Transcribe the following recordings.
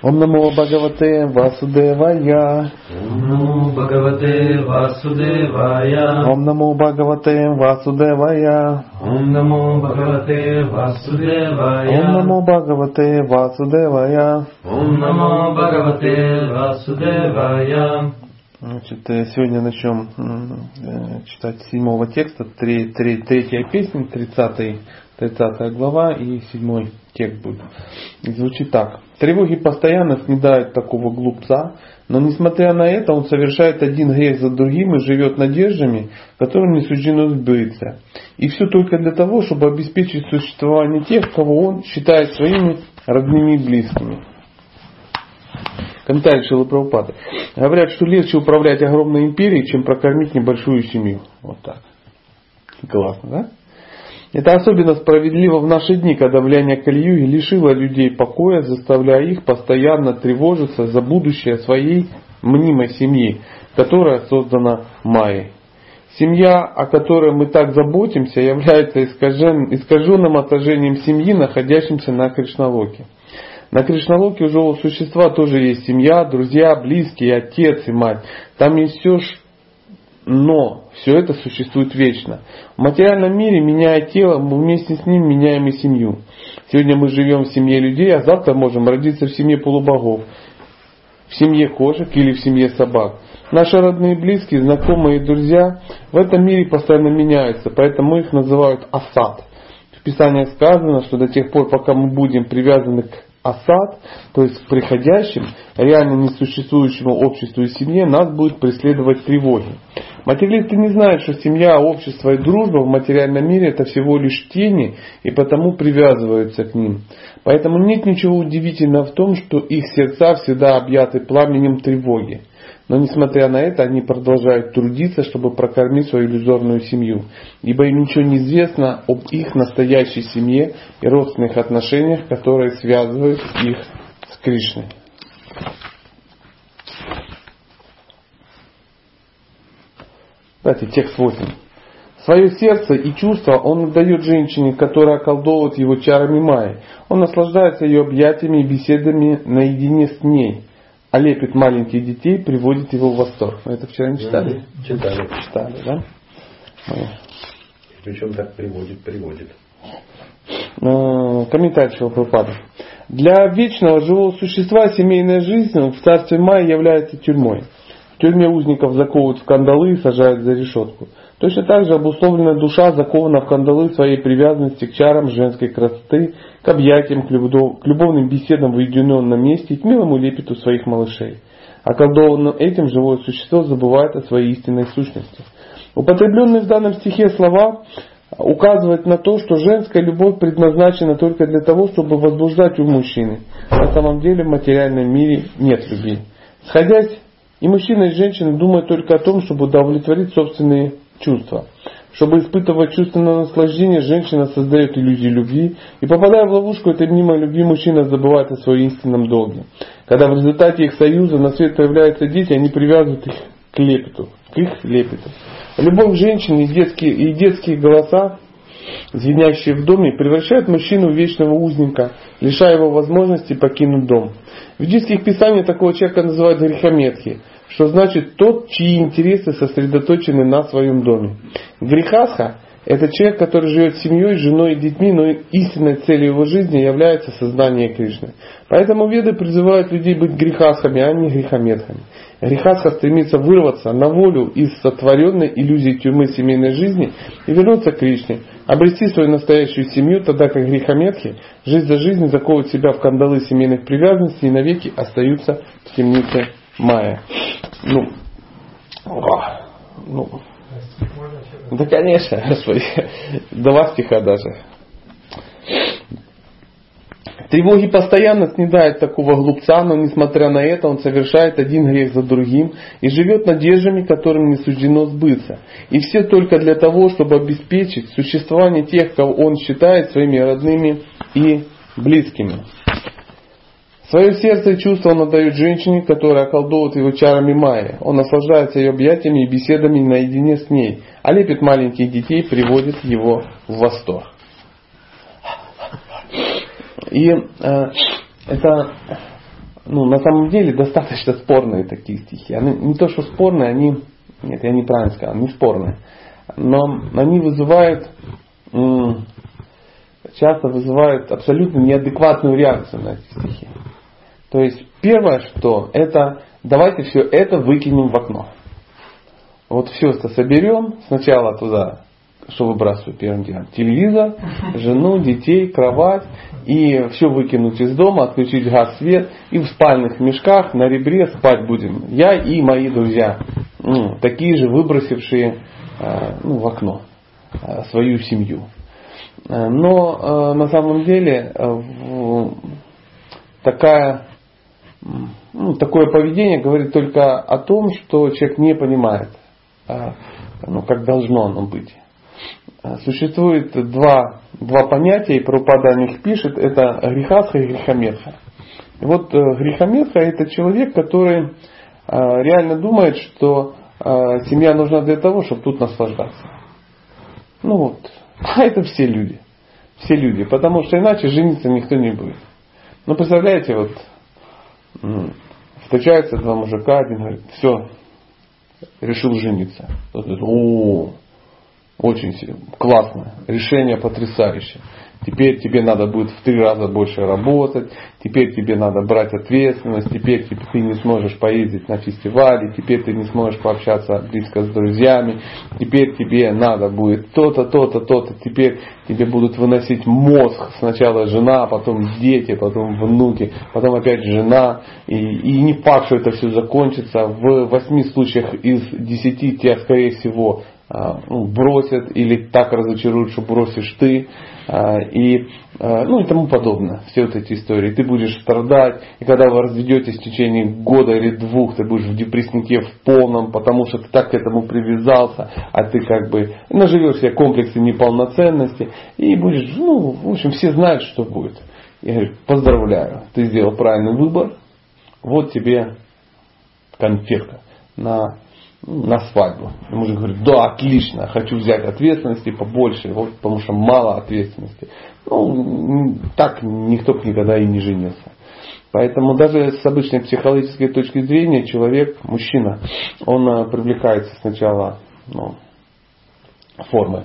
Ом намо Бхагавате Васудевая. Ом намо Бхагавате Васудевая. Ом намо Бхагавате Васудевая. Ом намо Бхагавате Васудевая. Ом намо Бхагавате Васудевая. Ом намо Бхагавате Васудевая. Значит, сегодня начнем читать 7 текста, третья песня, 30 глава и 7 текст будет. И звучит так. Тревоги постоянно снедают такого глупца, но несмотря на это он совершает один грех за другим и живет надеждами, которым не суждено сбыться. И все только для того, чтобы обеспечить существование тех, кого он считает своими родными и близкими. Комментарий Шрилы Прабхупады. Говорят, что легче управлять огромной империей, чем прокормить небольшую семью. Вот так. Классно, да? Это особенно справедливо в наши дни, когда влияние Кали-юги лишило людей покоя, заставляя их постоянно тревожиться за будущее своей мнимой семьи, которая создана Майей. Семья, о которой мы так заботимся, является искаженным отражением семьи, находящимся на Кришналоке. На Кришналоке у живого существа тоже есть семья, друзья, близкие, отец и мать. Там есть все, но все это существует вечно. В материальном мире, меняя тело, мы вместе с ним меняем и семью. Сегодня мы живем в семье людей, а завтра можем родиться в семье полубогов, в семье кошек или в семье собак. Наши родные, близкие, знакомые и друзья в этом мире постоянно меняются, поэтому их называют асад. В Писании сказано, что до тех пор, пока мы будем привязаны к асад, то есть к приходящим, реально несуществующему обществу и семье, нас будет преследовать тревоги. Материалисты не знают, что семья, общество и дружба в материальном мире это всего лишь тени, и потому привязываются к ним. Поэтому нет ничего удивительного в том, что их сердца всегда объяты пламенем тревоги. Но несмотря на это, они продолжают трудиться, чтобы прокормить свою иллюзорную семью. Ибо им ничего не известно об их настоящей семье и родственных отношениях, которые связывают их с Кришной. Кстати, текст 8. Свое сердце и чувства он отдает женщине, которая околдовывает его чарами Майи. Он наслаждается ее объятиями и беседами наедине с ней. А лепит маленьких детей, приводит его в восторг. Мы это вчера не читали? Читали, да? Причем так приводит. Комментарий Шрилы Прабхупады. Для вечного живого существа семейная жизнь в царстве Майи является тюрьмой. В тюрьме узников заковывают в кандалы и сажают за решетку. Точно так же обусловленная душа закована в кандалы своей привязанности к чарам женской красоты, к объятиям, к любовным беседам в уединенном месте и к милому лепету своих малышей. Околдованным этим живое существо забывает о своей истинной сущности. Употребленные в данном стихе слова указывают на то, что женская любовь предназначена только для того, чтобы возбуждать ум мужчины. На самом деле в материальном мире нет любви. Сходясь, и мужчина, и женщина думают только о том, чтобы удовлетворить собственные чувства. Чтобы испытывать чувственное наслаждение, женщина создает иллюзию любви, и попадая в ловушку этой мнимой любви, мужчина забывает о своем истинном долге. Когда в результате их союза на свет появляются дети, они привязывают их к их лепету. Любовь женщины и детские голоса, звенящие в доме, превращают мужчину в вечного узника, лишая его возможности покинуть дом. В ведических писаниях такого человека называют грехометхи, что значит тот, чьи интересы сосредоточены на своем доме. Грехастха – это человек, который живет семьей, женой и детьми, но истинной целью его жизни является сознание Кришны. Поэтому веды призывают людей быть грехастхами, а не грехометхами. Грехастха стремится вырваться на волю из сотворенной иллюзии тюрьмы семейной жизни и вернуться к Кришне, обрести свою настоящую семью, тогда как грехометхи жизнь за жизнью заковывают себя в кандалы семейных привязанностей и навеки остаются в темнице Майя. Да, конечно, Господи, 2 стиха даже. Тревоги постоянно снедают такого глупца, но несмотря на это он совершает один грех за другим и живет надеждами, которым не суждено сбыться. И все только для того, чтобы обеспечить существование тех, кого он считает своими родными и близкими. Свое сердце и чувство он отдает женщине, которая околдовывает его чарами Майи. Он наслаждается ее объятиями и беседами наедине с ней, а лепит маленьких детей, приводит его в восторг. И это на самом деле достаточно спорные такие стихи. Они не то, что спорные, нет, я неправильно сказал, не спорные. Но они часто вызывают абсолютно неадекватную реакцию на эти стихи. То есть первое, что это, давайте все это выкинем в окно. Вот все это соберем, сначала туда, что выбрасываю первым делом, телевизор, жену, детей, кровать, и все выкинуть из дома, отключить газ, свет, и в спальных мешках на ребре спать будем. Я и мои друзья, такие же выбросившие в окно свою семью. Но на самом деле такое поведение говорит только о том, что человек не понимает, как должно оно быть. Существует два понятия, и Прабхупада о них пишет, это грехастха и грехаметха. И вот грехаметха — это человек, который реально думает, что семья нужна для того, чтобы тут наслаждаться. А это все люди. Все люди. Потому что иначе жениться никто не будет. Представляете, встречаются два мужика, один говорит, все, решил жениться. Тот говорит, очень классно, решение потрясающее. Теперь тебе надо будет в 3 раза больше работать, теперь тебе надо брать ответственность, теперь ты не сможешь поездить на фестивали, теперь ты не сможешь пообщаться близко с друзьями, теперь тебе надо будет то-то, то-то, то-то, теперь тебе будут выносить мозг, сначала жена, потом дети, потом внуки, потом опять жена, и не факт, что это все закончится. В 8 случаях из 10 тебя, скорее всего, бросят или так разочаруют, что бросишь ты, и тому подобное. Все вот эти истории. Ты будешь страдать, и когда вы разведетесь в течение года или 2, ты будешь в депресснике в полном, потому что ты так к этому привязался, а ты наживешь себе комплексы неполноценности, и будешь, в общем, все знают, что будет. Я говорю, поздравляю, ты сделал правильный выбор, вот тебе конфетка на свадьбу. И мужик говорит, да, отлично, хочу взять ответственности побольше, потому что мало ответственности. Так никто бы никогда и не женился. Поэтому даже с обычной психологической точки зрения человек, мужчина, он привлекается сначала формой.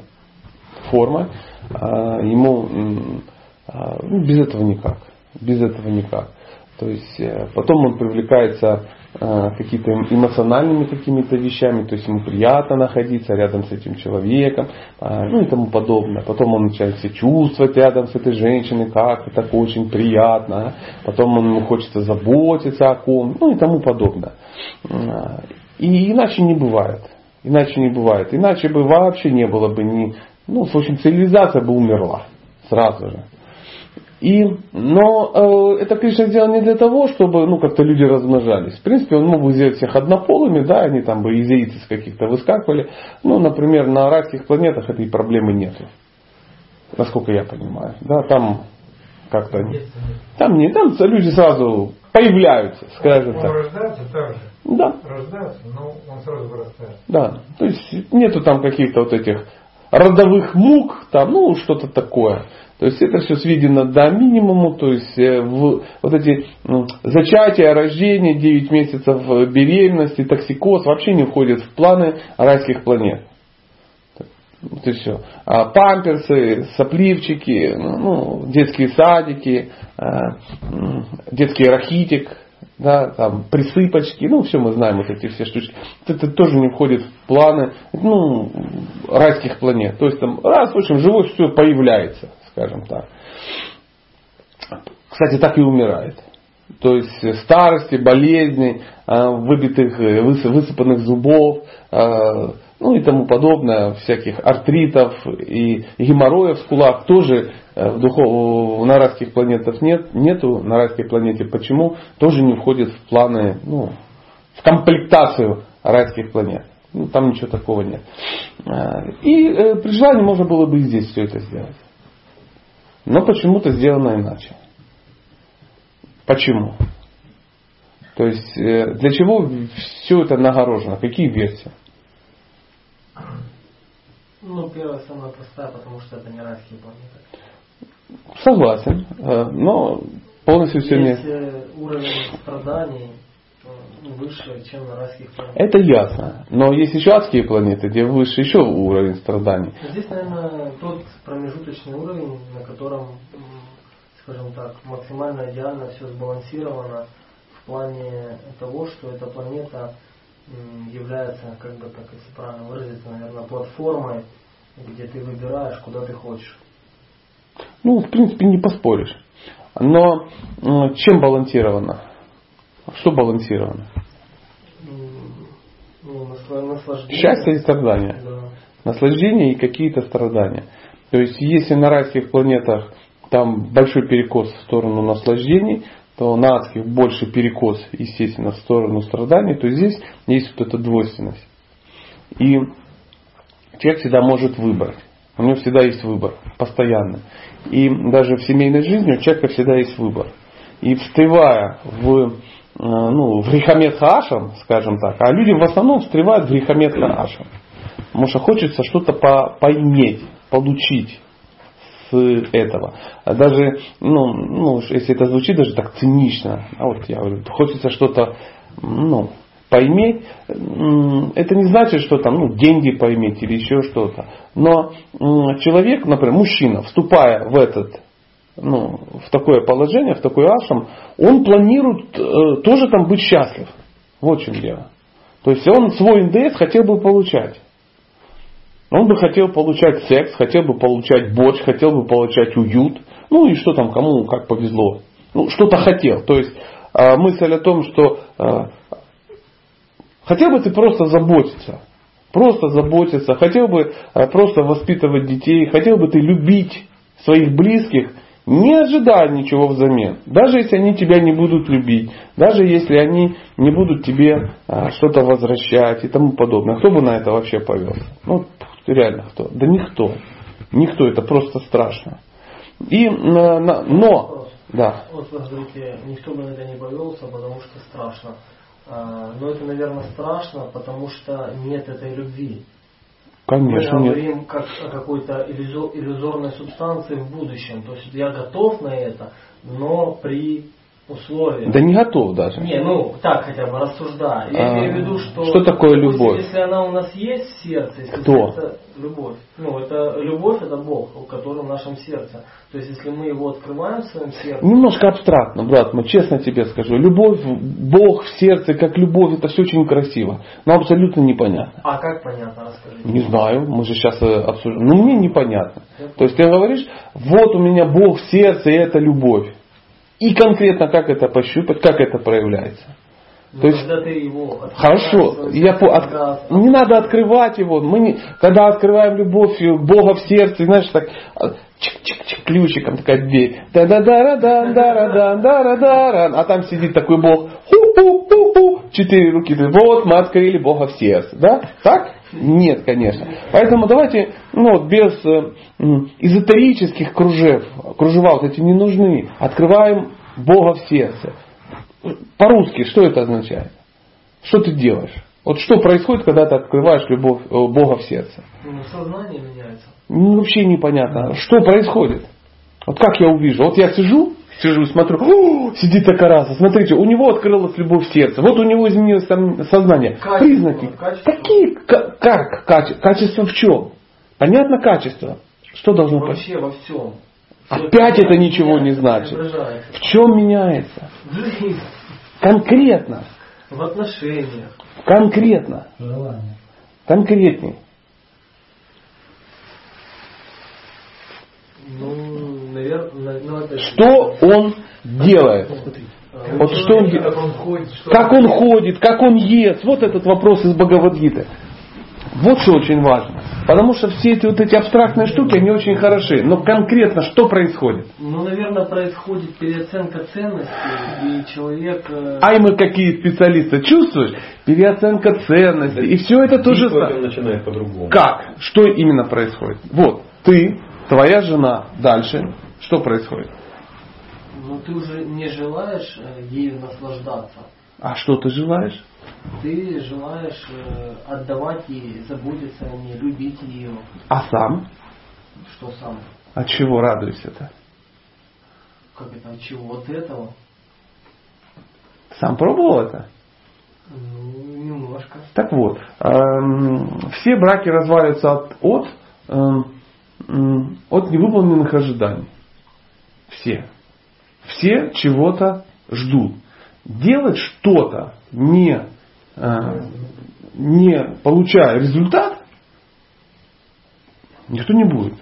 Ему без этого никак. Без этого никак. То есть потом он привлекается какими-то эмоциональными какими-то вещами, то есть ему приятно находиться рядом с этим человеком, и тому подобное. Потом он начинает себя чувствовать рядом с этой женщиной, как это так очень приятно. Потом ему хочется заботиться о ком, и тому подобное. И иначе не бывает. Иначе бы вообще не было бы в общем, цивилизация бы умерла сразу же. Но это Кришна сделал не для того, чтобы как-то люди размножались. В принципе, он мог бы сделать всех однополыми, да, они там бы из яиц каких-то выскакивали. Например, на райских планетах этой проблемы нету. Насколько я понимаю. Да, там как-то... Там люди сразу появляются, скажем так. Он рождается так же? Да. Рождается, но он сразу вырастает. Да, то есть нету там каких-то этих родовых мук, что-то такое. То есть это все сведено до минимума, то есть эти зачатия, рождение, 9 месяцев беременности, токсикоз вообще не входят в планы райских планет. То есть все. Памперсы, сопливчики, детские садики, детский рахитик, да, там, присыпочки, все мы знаем эти все штучки. Это тоже не входит в планы райских планет. То есть раз, в общем, живое все появляется, скажем так. Кстати, так и умирает. То есть старости, болезни, выбитых, высыпанных зубов, и тому подобное, всяких артритов и геморроев в скулах тоже на райских планетах нету. На райской планете почему? Тоже не входит в планы, в комплектацию райских планет. Там ничего такого нет. И при желании можно было бы и здесь все это сделать. Но почему-то сделано иначе. Почему? То есть для чего все это нагорожено? Какие версии? Первая самая простая, потому что это не райские планеты. Согласен. Но Полностью все Есть нет. уровень страданий выше, чем на райских планетах. Это ясно. Но есть еще адские планеты, где выше еще уровень страданий. Здесь, наверное, тот промежуточный уровень, на котором, скажем так, максимально идеально все сбалансировано в плане того, что эта планета является, как бы так, если правильно выразиться, наверное, платформой, где ты выбираешь, куда ты хочешь. Ну, в принципе, не поспоришь. Но чем балансировано? Что балансировано? Ну, наслаждение. Счастье и страдания. Да. Наслаждение и какие-то страдания. То есть, если на райских планетах там большой перекос в сторону наслаждений, то на адских больше перекос, естественно, в сторону страданий, то здесь есть вот эта двойственность. И человек всегда может выбрать. У него всегда есть выбор, постоянно. И даже в семейной жизни у человека всегда есть выбор. И встревая в грехомет хаашам, скажем так, а люди в основном встревают в грехомет хаашам. Потому что хочется что-то поиметь, получить с этого. А даже, если это звучит даже так цинично, вот я говорю, хочется что-то, поиметь, это не значит, что там, деньги поиметь или еще что-то. Но человек, например, мужчина, вступая в такое положение, в такой ашрам, он планирует тоже там быть счастлив. Вот в чем дело. То есть он свой НДС хотел бы получать. Он бы хотел получать секс, хотел бы получать борщ, хотел бы получать уют. Ну и что там, кому как повезло. Что-то хотел. То есть мысль о том, что хотел бы ты просто заботиться. Просто заботиться. Хотел бы просто воспитывать детей. Хотел бы ты любить своих близких, не ожидая ничего взамен. Даже если они тебя не будут любить. Даже если они не будут тебе что-то возвращать и тому подобное. Кто бы на это вообще повелся? Реально кто? Да никто. Никто. Это просто страшно. Но... Да. Вот вы говорите, никто бы на это не повелся, потому что страшно. Но это, наверное, страшно, потому что нет этой любви. Конечно, мы нет. говорим как о какой-то иллюзорной субстанции в будущем. То есть я готов на это, но при условии. Да не готов даже. Не, так хотя бы рассуждаю. Я имею в виду, что такое любовь? Если она у нас есть в сердце, если Кто? это любовь. Это любовь, это Бог, который в нашем сердце. То есть если мы его открываем в своем сердце. Немножко абстрактно, брат, честно тебе скажу. Любовь, Бог в сердце, как любовь, это все очень красиво. Но абсолютно непонятно. А как понятно, расскажите? Не знаю, мы же сейчас обсуждаем. Мне непонятно. То есть ты говоришь, вот у меня Бог в сердце, и это любовь. И конкретно как это пощупать, как это проявляется. То есть, когда ты его хорошо, не надо открывать его. Когда открываем любовь Бога в сердце, знаешь, так чик-чик-чик, ключиком такая дверь. А там сидит такой Бог. Ху-ху-ху-ху. 4 руки. Вот мы открыли Бога в сердце. Да? Так? Нет, конечно. Поэтому давайте без эзотерических кружева вот эти не нужны. Открываем Бога в сердце. По-русски что это означает? Что ты делаешь? Вот что происходит, когда ты открываешь любовь Бога в сердце? Сознание меняется. Вообще непонятно. Что происходит? Вот как я увижу? Вот я сижу и смотрю, сидит Акараса, смотрите, у него открылась любовь в сердце. Вот у него изменилось сознание. Признаки. Какие? Как? Качество в чем? Понятно качество. Что должно быть? Вообще во всем. Опять это ничего не значит. В чем меняется? Конкретно. В отношениях. Конкретно. Желание. Конкретней. Наверное, Что он делает? Вот что он делает? Как он ходит, как он ест. Вот этот вопрос из Бхагавад-гиты. Вот что очень важно. Потому что все эти абстрактные штуки, они очень хороши. Но конкретно что происходит? Наверное, происходит переоценка ценностей, и человек... Ай, мы какие специалисты. Чувствуешь? Переоценка ценностей. И все это тоже... начинает по-другому. Как? Что именно происходит? Вот, ты, твоя жена, дальше. Что происходит? Ты уже не желаешь ею наслаждаться. А что ты желаешь? Ты желаешь отдавать ей, заботиться о ней, любить ее. А сам? Что сам? От чего радуешься-то? Как это, от чего? От этого? Сам пробовал это? Ну, немножко. Так вот, все браки разваливаются от невыполненных ожиданий. Все. Все чего-то ждут. Делать что-то, не получая результат, никто не будет.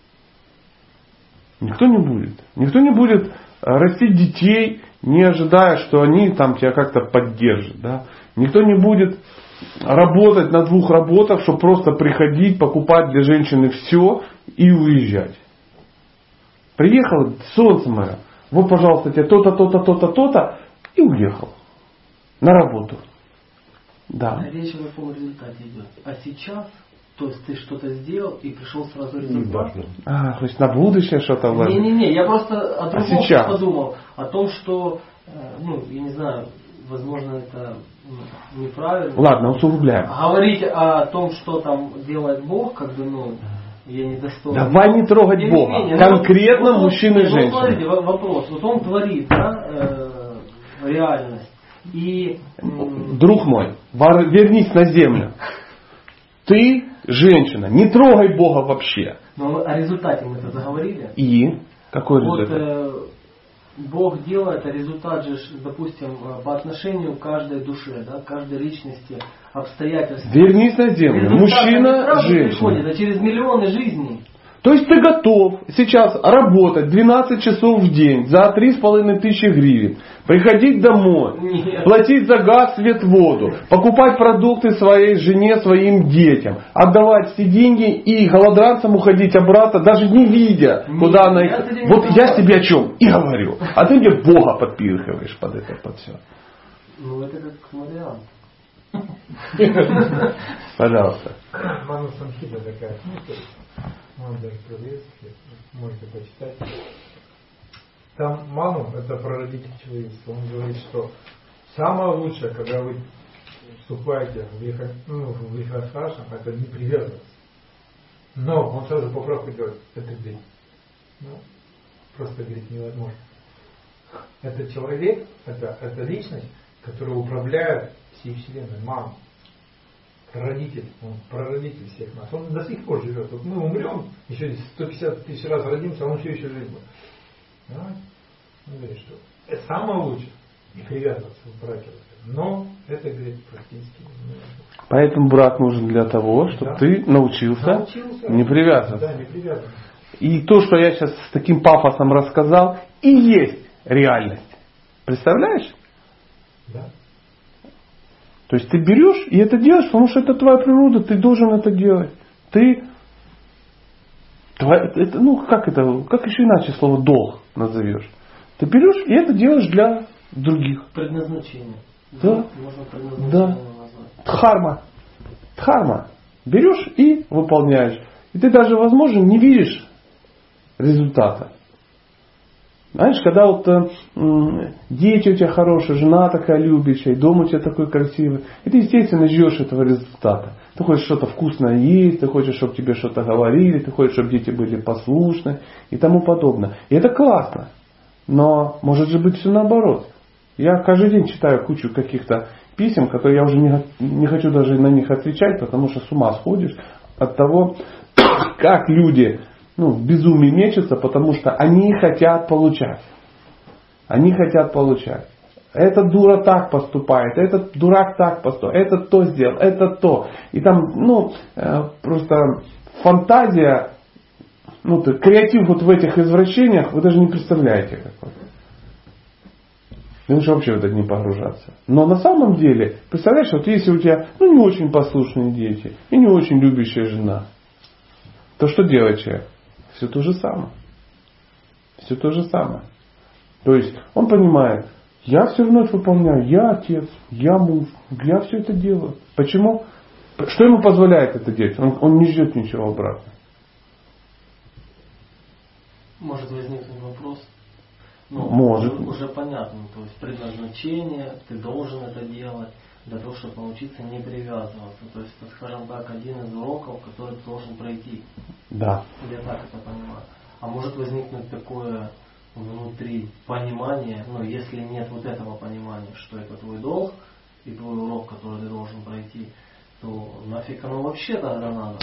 Никто не будет. Никто не будет растить детей, не ожидая, что они там тебя как-то поддержат. Да? Никто не будет работать на 2 работах, чтобы просто приходить, покупать для женщины все и уезжать. Приехал, солнце мое, вот, пожалуйста, тебе то-то, то-то, то-то, то-то, и уехал на работу. Да. Речь о каком результате идет. А сейчас, то есть ты что-то сделал и пришел сразу результат. То есть на будущее что-то вложить. Не, я просто о другом сейчас? подумал. О том, что, я не знаю, возможно, это неправильно. Ладно, усугубляем. Говорить о том, что там делает Бог, я не достоин. Давай не трогать Бога. Конкретно мужчины и женщины. Смотрите, вопрос. Вот он творит, реальность. И, друг мой, вернись на землю. Ты женщина, не трогай Бога вообще. Но о результате мы это заговорили. И? Какой результат? Бог делает, а результат же, допустим, по отношению к каждой душе, каждой личности, обстоятельствам. Вернись на землю. Мужчина, женщина. Приходит, а через миллионы жизней. То есть ты готов сейчас работать 12 часов в день за 3500 гривен, приходить домой, платить за газ, свет, воду, покупать продукты своей жене, своим детям, отдавать все деньги и голодранцам уходить обратно, даже не видя, куда она их... Вот я тебе о чем и говорю. А ты мне Бога подпихиваешь под это, под все. Это как вариант. Пожалуйста. Ману Самхита такая книга. Можно даже проверить, можете почитать. Там Ману, это прародитель человечества, он говорит, что самое лучшее, когда вы вступаете в вихрашашам, это не привязываться. Но он сразу поправку делает, это грех. Просто говорить невозможно. Это человек, это личность, которая управляет всей Вселенной, Ману. Прародитель, он прародитель всех нас. Он до сих пор живет. Вот мы умрем, еще 150 000 раз родимся, а он все еще жив. Он говорит, что это самое лучшее, не привязываться в браке. Но это, говорит, практически невозможно. Поэтому брак нужен для того, чтобы ты научился не привязываться. Да, не привязываться. И то, что я сейчас с таким пафосом рассказал, и есть реальность. Представляешь? Да. То есть ты берешь и это делаешь, потому что это твоя природа, ты должен это делать. Как еще иначе слово долг назовешь? Ты берешь и это делаешь для других. Предназначение. Да. Можно предназначение назвать. Дхарма. Берешь и выполняешь. И ты даже, возможно, не видишь результата. Знаешь, когда дети у тебя хорошие, жена такая любящая, дом у тебя такой красивый, и ты, естественно, ждешь этого результата. Ты хочешь что-то вкусное есть, ты хочешь, чтобы тебе что-то говорили, ты хочешь, чтобы дети были послушны и тому подобное. И это классно. Но может же быть все наоборот. Я каждый день читаю кучу каких-то писем, которые я уже не хочу даже на них отвечать, потому что с ума сходишь от того, как люди в безумии мечутся, потому что они хотят получать. Они хотят получать. Эта дура так поступает, этот дурак так поступает, этот то сделал, это то. И там, просто фантазия, креатив вот в этих извращениях, вы даже не представляете какой. Лучше вообще в это не погружаться. Но на самом деле, представляешь, вот если у тебя не очень послушные дети и не очень любящая жена, то что делает человек? Все то же самое. Все то же самое. То есть он понимает, я все вновь выполняю, я отец, я муж, я все это делаю. Почему? Что ему позволяет это делать? Он не ждет ничего обратно. Может возникнуть вопрос. Может. Уже понятно, то есть предназначение, ты должен это делать для того, чтобы научиться не привязываться. То есть, это, скажем так, один из уроков, который ты должен пройти. Да. Я так это понимаю. А может возникнуть такое внутри понимания, но если нет вот этого понимания, что это твой долг и твой урок, который ты должен пройти, то нафиг оно вообще тогда надо?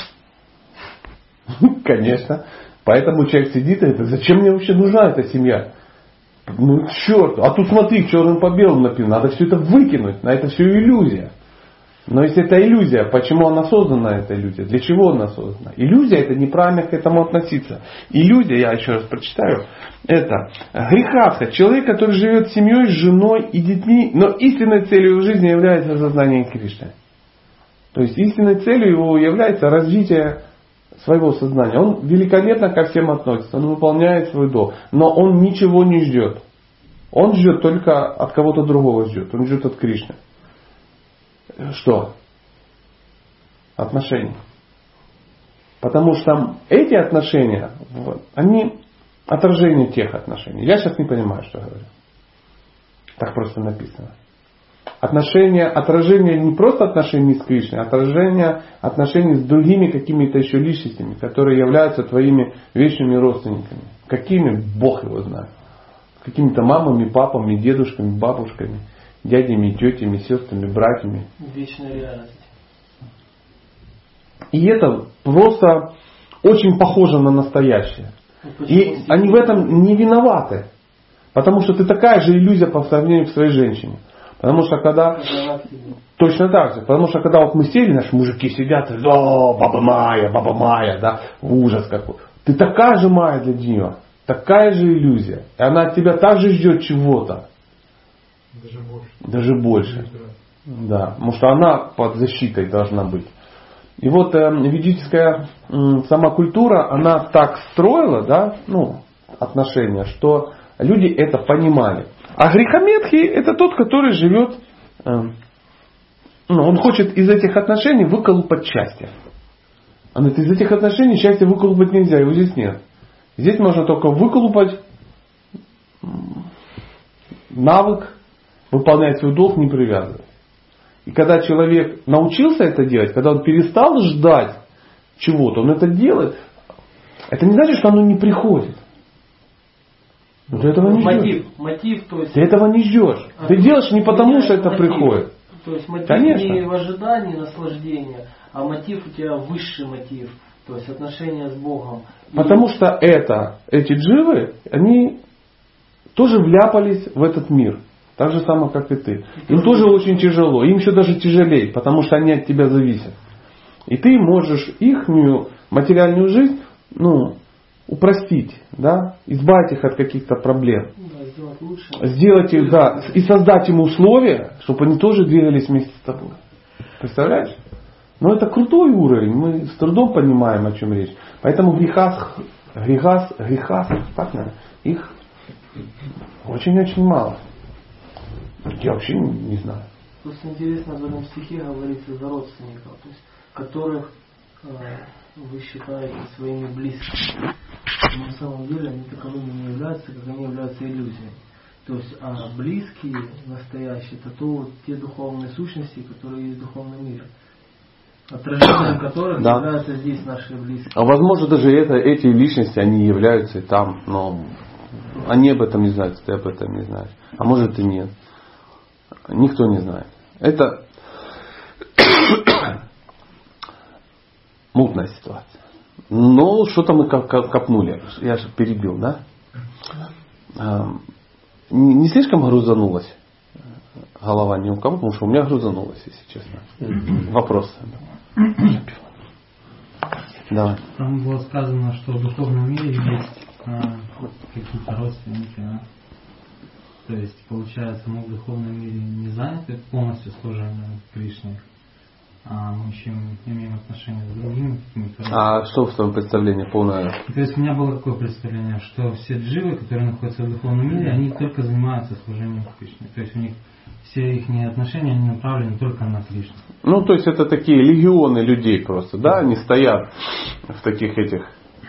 Конечно. Поэтому человек сидит и говорит, зачем мне вообще нужна эта семья? Ну черт, а тут смотри, черным по белому написано, надо все это выкинуть, на это все иллюзия. Но если это иллюзия, почему она создана, эта иллюзия? Для чего она создана? Иллюзия — это неправильно к этому относиться. Иллюзия, я еще раз прочитаю, это грехастха, человек, который живет с семьей, с женой и детьми, но истинной целью его жизни является сознание Кришны. То есть истинной целью его является развитие своего сознания. Он великолепно ко всем относится, он выполняет свой долг, но он ничего не ждет. Он ждет только от кого-то другого ждет, он ждет от Кришны. Что? Отношения. Потому что эти отношения, они отражение тех отношений. Я сейчас не понимаю, что я говорю. Так просто написано. Отношения, отражение не просто отношений с Кришной, а отражение отношений с другими какими-то еще личностями, которые являются твоими вечными родственниками. Какими? Бог его знает. Какими-то мамами, папами, дедушками, бабушками, дядями, тетями, сестрами, братьями. Вечная реальность. И это просто очень похоже на настоящее. И они в этом не виноваты. Потому что ты такая же иллюзия по сравнению к своей женщине. Потому что когда... Точно так же. Потому что когда вот мы сели, наши мужики сидят, и о, баба Майя, да, ужас какой. Ты такая же Майя для нее. Такая же иллюзия. И она от тебя также ждет чего-то. Даже больше. Да. Потому что она под защитой должна быть. И вот ведическая сама культура, она так строила, да, отношения, что люди это понимали. А грехометхи — это тот, который живет, он хочет из этих отношений выколупать счастье. Он говорит, из этих отношений счастье выколупать нельзя, его здесь нет. Здесь можно только выколупать навык выполнять свой долг, не привязываясь. И когда человек научился это делать, когда он перестал ждать чего-то, он это делает, это не значит, что оно не приходит. Ты этого не ждешь. Мотив, то есть... Ты этого не ждешь. Ты делаешь не потому, что это приходит. То есть мотив Конечно. Не в ожидании наслаждения, а мотив у тебя высший мотив. То есть отношения с Богом. Потому что эти дживы, они тоже вляпались в этот мир. Так же самое, как и ты. Им тоже очень тяжело. Им еще даже тяжелее, потому что они от тебя зависят. И ты можешь их материальную жизнь, упростить, да, избавить их от каких-то проблем. Да, сделать лучше. Сделать их, да, и создать им условия, чтобы они тоже двигались вместе с тобой. Представляешь? Но это крутой уровень, мы с трудом понимаем, о чем речь. Поэтому грехас, их очень-очень мало. Я вообще не знаю. Просто интересно, в этом стихе говорится за родственников, то есть, которых вы считаете своими близкими. Но на самом деле они таковыми не являются, как они являются иллюзией. То есть близкие, настоящие, это те духовные сущности, которые есть в духовном мире. Отражением которых являются здесь наши близкие. А возможно даже эти личности, они являются и там, но они об этом не знают, ты об этом не знаешь. А может и нет. Никто не знает. Это мутная ситуация. Но что-то мы копнули. Я же перебил, да? Не слишком грузанулась голова ни у кого, потому что у меня грузанулась, если честно. Вопрос. Давай. Там было сказано, что в духовном мире есть какие-то родственники, да? То есть, получается, мы в духовном мире не заняты полностью служением Кришне, а мы еще имеем отношения с другими какими-то. А что в твоем представлении полное? То есть у меня было такое представление, что все дживы, которые находятся в духовном мире, они только занимаются служением Кришне. То есть у них все их отношения они направлены только на Кришну. То есть это такие легионы людей просто, да? Они стоят в таких этих...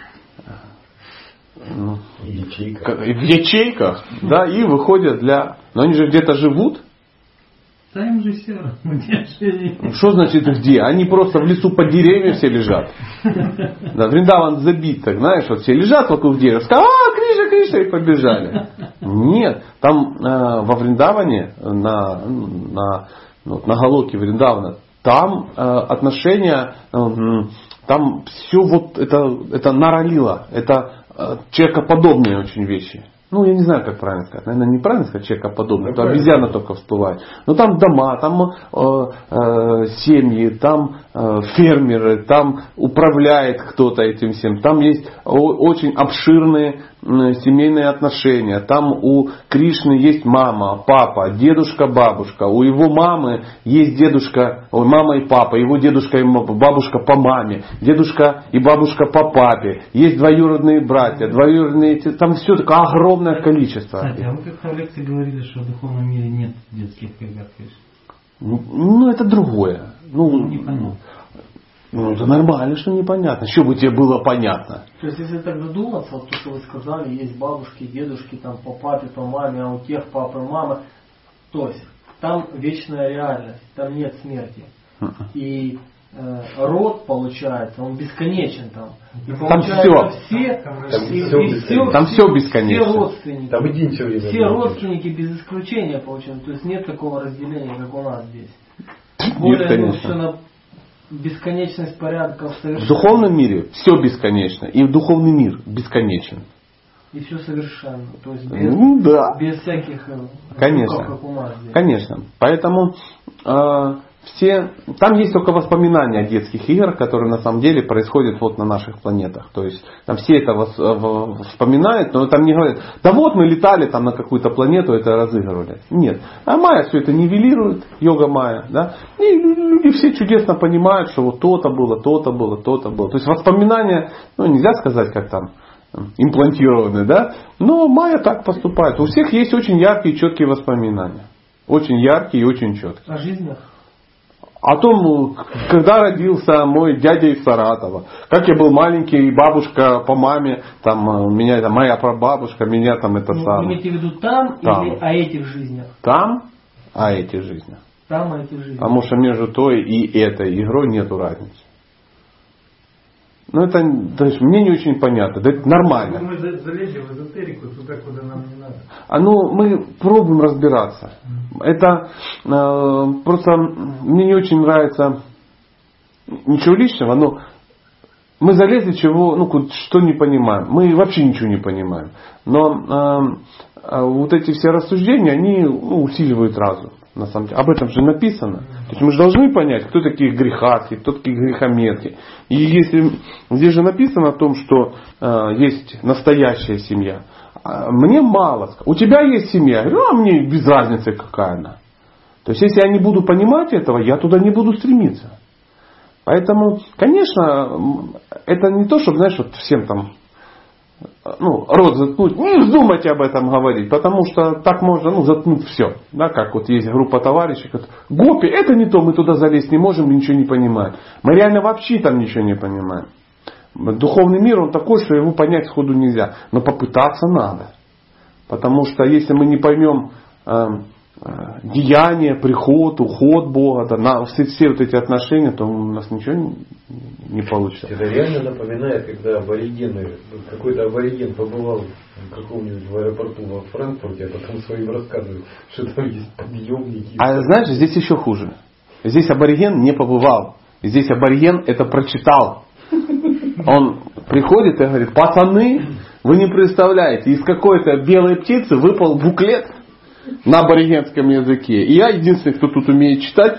в ячейках, да, и выходят Но они же где-то живут. Да им же все равно, где же они? Что значит где? Они просто в лесу под деревьями все лежат. Да, Вриндаван забит, так знаешь, вот все лежат вокруг дерева, сказали, Кришна, Кришна, и побежали. Нет, там во Вриндаване, на Галоке Вриндавана, там отношения, там все вот это наралила, это человекоподобные очень вещи. Ну, я не знаю, как правильно сказать. Наверное, неправильно сказать человекоподобный. То обезьяна только всплывает. Но там дома, там семьи, там фермеры, там управляет кто-то этим всем. Там есть очень обширные семейные отношения. Там у Кришны есть мама, папа, дедушка, бабушка. У его мамы есть дедушка, мама и папа. Его дедушка и бабушка по маме. Дедушка и бабушка по папе. Есть двоюродные братья, двоюродные... Там все такое огромное количество. Кстати, а вы как-то в лекции говорили, что в духовном мире нет детских игр. Ну, это другое. Непонятно. Ну, это нормально, что непонятно. Что бы тебе было понятно? То есть, если так задуматься, вот то, что вы сказали, есть бабушки, дедушки, там по папе, по маме, а у тех папы, мамы. То есть, там вечная реальность, там нет смерти. И род, получается, он бесконечен там. И там все. Там все бесконечно. Все родственники. Там один все время. Все родственники без исключения получаются. То есть нет такого разделения, как у нас здесь. Более, конечно. все на бесконечность порядков совершенно. В духовном мире все бесконечно. И духовный мир бесконечен. И все совершенно. То есть без всяких конечно. звуков, как у нас здесь. Конечно. Поэтому там есть только воспоминания о детских играх, которые на самом деле происходят вот на наших планетах. То есть там все это вспоминают, но там не говорят, да вот мы летали там на какую-то планету, это разыгрывали. Нет. А майя все это нивелирует, йога майя. Да? И люди все чудесно понимают, что вот то-то было, то-то было, то-то было. То есть воспоминания, нельзя сказать, как там имплантированы, да? Но майя так поступает. У всех есть очень яркие и четкие воспоминания. Очень яркие и очень четкие. О жизнях? О том, когда родился мой дядя из Саратова, как я был маленький, и бабушка по маме, там, меня, там, моя прабабушка, меня там это самое. Вы имеете в виду там или о этих жизнях? Там, о этих жизнях. Там о этих жизнях. Потому что между той и этой игрой нету разницы. Это, то есть, мне не очень понятно. Да это нормально. Мы залезли в эзотерику туда, куда нам не надо. Мы пробуем разбираться. Это просто мне не очень нравится ничего личного, но мы залезли что не понимаем. Мы вообще ничего не понимаем. Но вот эти все рассуждения, они усиливают разум. На самом деле. Об этом же написано. То есть мы же должны понять, кто такие грехатки, кто такие грехометки. И если здесь же написано о том, что есть настоящая семья, мне мало. У тебя есть семья? Я говорю, мне без разницы какая она. То есть если я не буду понимать этого, я туда не буду стремиться. Поэтому, конечно, это не то, чтобы, всем там рот заткнуть, не вздумайте об этом говорить, потому что так можно заткнуть все. Да, как вот есть группа товарищей, гопи, это не то, мы туда залезть не можем, мы ничего не понимаем. Мы реально вообще там ничего не понимаем. Духовный мир, он такой, что его понять сходу нельзя. Но попытаться надо. Потому что если мы не поймем деяние, приход, уход Бога, все вот эти отношения, то у нас ничего не получится. Это реально напоминает, когда какой-то абориген побывал в каком-нибудь в аэропорту во Франкфурте, а потом своим рассказывает, что там есть подъемники. А знаешь, здесь еще хуже. Здесь абориген не побывал. Здесь абориген это прочитал. Он приходит и говорит, пацаны, вы не представляете, из какой-то белой птицы выпал буклет на аборигенском языке. И я единственный, кто тут умеет читать.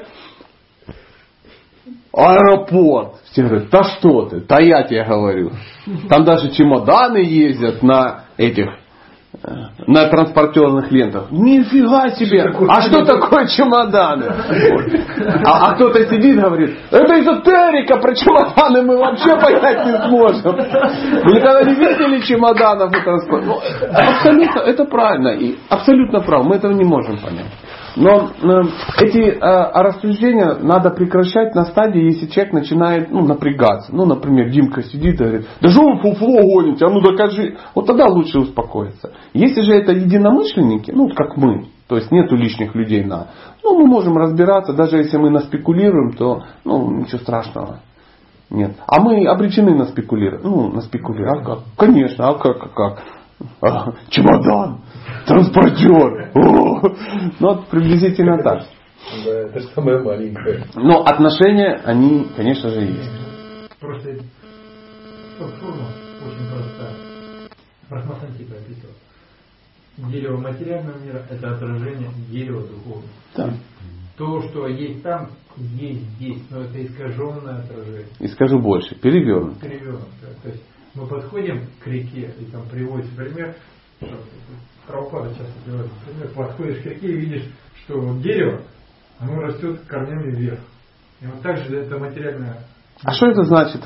Аэропорт. Все говорят, да что ты, да я тебе говорю. Там даже чемоданы ездят на транспортерных лентах. Нифига себе! А что такое чемоданы? А кто-то сидит и говорит, это эзотерика, про чемоданы мы вообще понять не сможем. Вы никогда не видели чемоданов и транспортеров? Абсолютно, это правильно. И абсолютно прав, мы этого не можем понять. Но эти рассуждения надо прекращать на стадии, если человек начинает напрягаться. Например, Димка сидит и говорит, да что вы фуфло гоните, а ну докажи. Вот тогда лучше успокоиться. Если же это единомышленники, как мы, То есть нету лишних людей на. Ну, мы можем разбираться, даже если мы наспекулируем, то ничего страшного. Нет. А мы обречены на спекулирование. На спекулирование. А как? Конечно, а как? Чемодан, транспортер. Вот приблизительно так. Да, это же самое маленькое. Но отношения, они, конечно же, есть. Просто форма очень простая. Брахмасантипа описал. Дерево материального мира – это отражение дерева духовного. Да. То, что есть там, есть здесь, но это искаженное отражение. И скажу больше, перевернут. Перевернутое. То есть мы подходим к реке, и там приводится пример, что Прабхупада часто приводит пример, подходишь к реке и видишь, что дерево, оно растет корнями вверх. И вот так же это материальное. А что это значит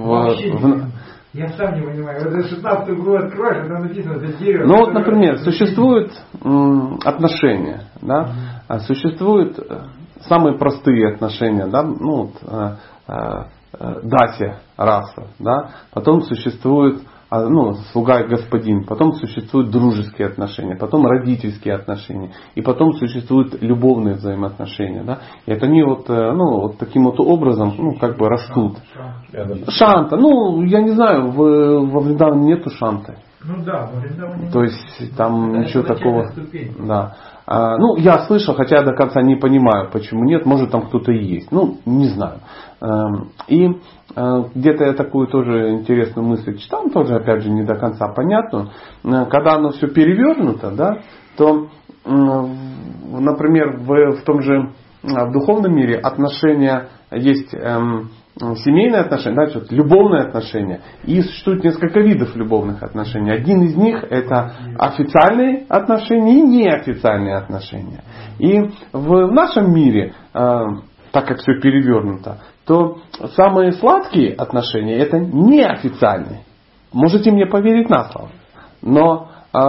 Я сам не понимаю. Вот это 16-ю главу открываешь, там написано, это дерево. Ну вот, например, существуют отношения, да? Существуют самые простые отношения, да? Датя, раса, да? Потом существует слуга и господин, потом существуют дружеские отношения, потом родительские отношения, и потом существуют любовные взаимоотношения, да? И это они вот таким вот образом, как бы растут. Шанта, я не знаю, во Вриндаване нету шанты. Да, во Вриндаване. То есть там ничего такого. Ступень. Да. Я слышал, хотя я до конца не понимаю, почему нет, может там кто-то и есть. Не знаю. И где-то я такую тоже интересную мысль читал, тоже опять же не до конца понятно. Когда оно все перевернуто, да, то, например, в том же в духовном мире отношения есть семейные отношения, да, любовные отношения. И существует несколько видов любовных отношений. Один из них это официальные отношения и неофициальные отношения. И в нашем мире, так как все перевернуто, то самые сладкие отношения это неофициальные. Можете мне поверить на слово. Но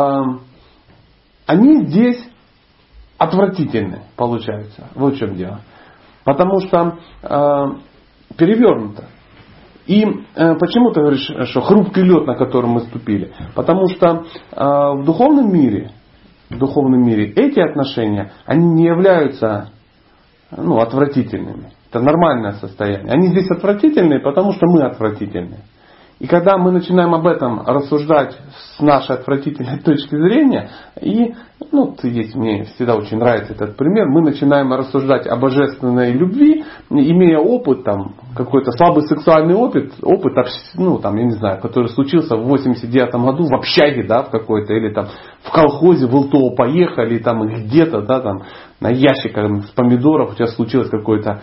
они здесь отвратительны, получаются. Вот в чем дело. Потому что перевернуто. И почему ты говоришь, что хрупкий лед, на котором мы ступили? Потому что в духовном мире эти отношения, они не являются отвратительными. Это нормальное состояние. Они здесь отвратительные, потому что мы отвратительны. И когда мы начинаем об этом рассуждать с нашей отвратительной точки зрения, мне всегда очень нравится этот пример, мы начинаем рассуждать о божественной любви, имея опыт, какой-то слабый сексуальный опыт, я не знаю, который случился в 89 году в общаге, да, в какой-то, или в колхозе в Илтово поехали, где-то, да, на ящиках с помидоров у тебя случилось какое-то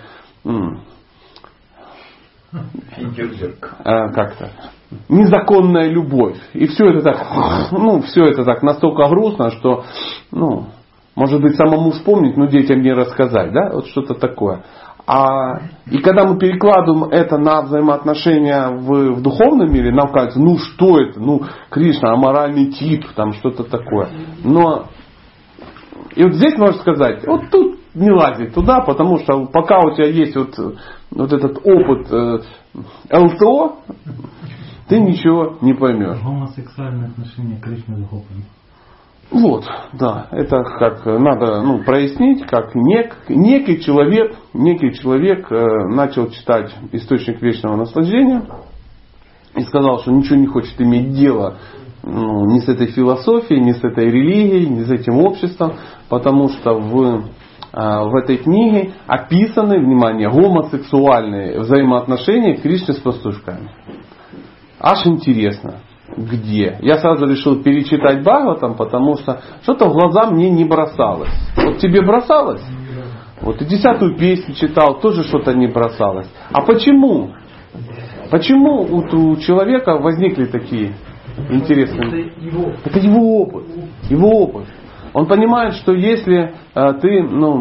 как-то незаконная любовь. И все это так настолько грустно, что может быть самому вспомнить, но детям не рассказать, да, вот что-то такое. И когда мы перекладываем это на взаимоотношения в духовном мире, нам кажется, что это, Кришна, аморальный тип, что-то такое. Но и вот здесь можно сказать, вот тут не лазить туда, потому что пока у тебя есть вот этот опыт ЛТО, ты ничего не поймешь. Гомосексуальные отношения Кришны с гопами. Вот, да, это как надо прояснить, как некий человек начал читать «Источник вечного наслаждения» и сказал, что ничего не хочет иметь дела ни с этой философией, ни с этой религией, ни с этим обществом, потому что в этой книге описаны, внимание, гомосексуальные взаимоотношения Кришны с пастушками. Аж интересно, где? Я сразу решил перечитать Бхагаватам, потому что что-то в глаза мне не бросалось. Вот тебе бросалось? Вот и 10-ю песню читал, тоже что-то не бросалось. А почему? Почему у человека возникли такие интересные... Это его опыт. Его опыт. Он понимает, что если ты,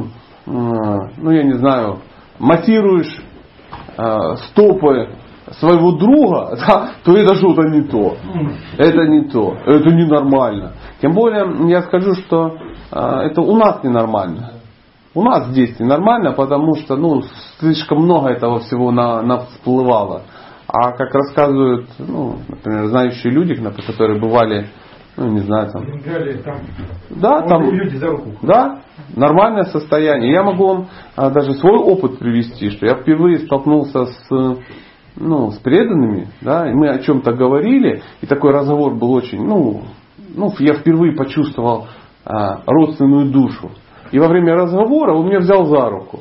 я не знаю, массируешь стопы своего друга, да, то это что-то не то. Это не то. Это ненормально. Тем более, я скажу, что это у нас ненормально. У нас здесь ненормально, потому что слишком много этого всего всплывало. А как рассказывают, например, знающие люди, которые бывали ну не знаю, там. Бенгалии, там, Да, там. люди за руку. Да, нормальное состояние. Я могу вам даже свой опыт привести, что я впервые столкнулся с преданными, да, и мы о чем-то говорили, и такой разговор был очень, я впервые почувствовал родственную душу. И во время разговора он меня взял за руку.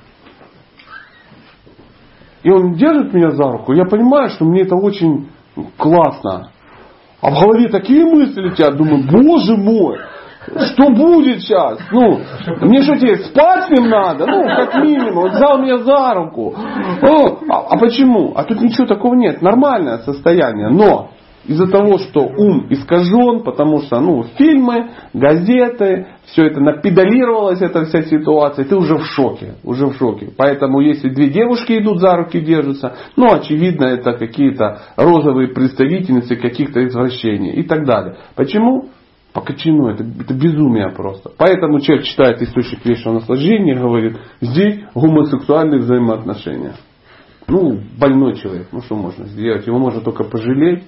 И он держит меня за руку, и я понимаю, что мне это очень классно. А в голове такие мысли летят, думаю, боже мой, что будет сейчас? Мне что теперь, спать с ним надо? Как минимум, он взял меня за руку. А почему? А тут ничего такого нет, нормальное состояние, но из-за того, что ум искажен, потому что фильмы, газеты, все это напедалировалось, эта вся ситуация, ты уже в шоке. Поэтому если две девушки идут за руки, держатся, очевидно, это какие-то розовые представительницы каких-то извращений и так далее. Почему? По качану, это безумие просто. Поэтому человек читает источник вечного наслаждения и говорит, здесь гомосексуальные взаимоотношения. Больной человек, что можно сделать? Его можно только пожалеть.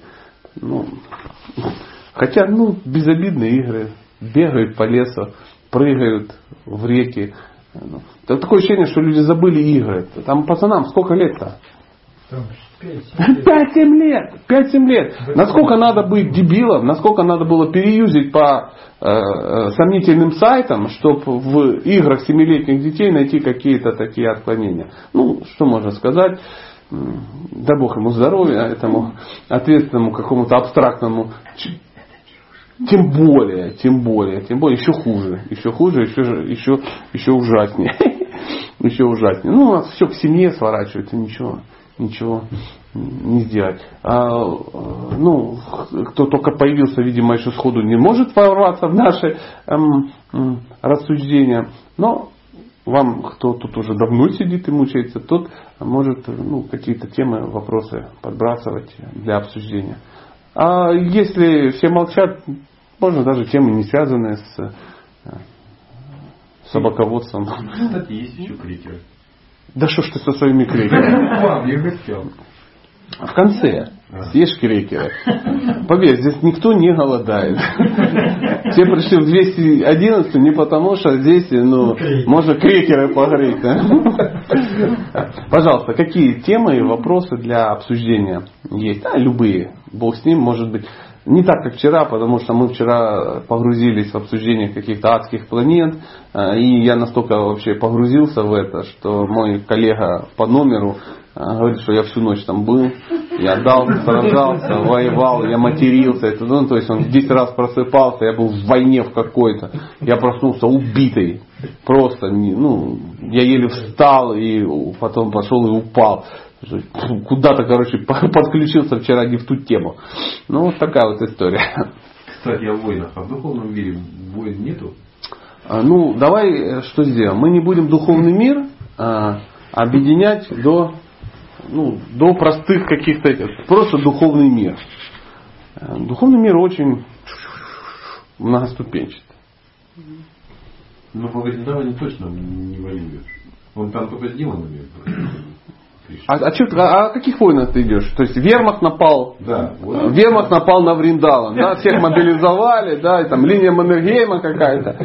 Хотя, безобидные игры. Бегают по лесу, прыгают в реки. Такое ощущение, что люди забыли игры. Там пацанам сколько лет-то? 5-7 лет. Насколько надо быть дебилом, насколько надо было переюзить по сомнительным сайтам, чтобы в играх 7-летних детей найти какие-то такие отклонения. Что можно сказать? Дай Бог ему здоровья, этому ответственному какому-то абстрактному. Тем более, еще хуже, еще ужаснее. Еще ужаснее. Все к семье сворачивается, ничего не сделать. Кто только появился, видимо, еще сходу не может ворваться в наши рассуждения. Но вам, кто тут уже давно сидит и мучается, тот может какие-то темы, вопросы подбрасывать для обсуждения. А если все молчат, можно даже темы, не связанные с собаководством. Кстати, есть еще крикеры. Да что ж ты со своими крекерами? Я хотел. В конце съешь крекеры. Поверь, здесь никто не голодает. Все пришли в 211 не потому, что здесь можно крекеры погреть. Да? Пожалуйста, какие темы и вопросы для обсуждения есть? Любые. Бог с ним, может быть. Не так, как вчера, потому что мы вчера погрузились в обсуждение каких-то адских планет. И я настолько вообще погрузился в это, что мой коллега по номеру говорит, что я всю ночь там был. Я сражался, воевал, я матерился. То есть он 10 раз просыпался, я был в войне в какой-то. Я проснулся убитый. Просто, я еле встал и потом пошел и упал. Куда-то, подключился вчера не в ту тему. Вот такая вот история. Кстати, о войнах. А в духовном мире войн нету? Давай что сделаем? Мы не будем духовный мир объединять до простых каких-то... Просто духовный мир. Духовный мир очень многоступенчатый. Но по Вриндаване точно не воюет. Он там только с демонами. О каких войнах ты идешь? То есть Вермахт напал, да, Вермахт напал на Вриндаван, да, всех мобилизовали, да, и там линия Маннергейма какая-то.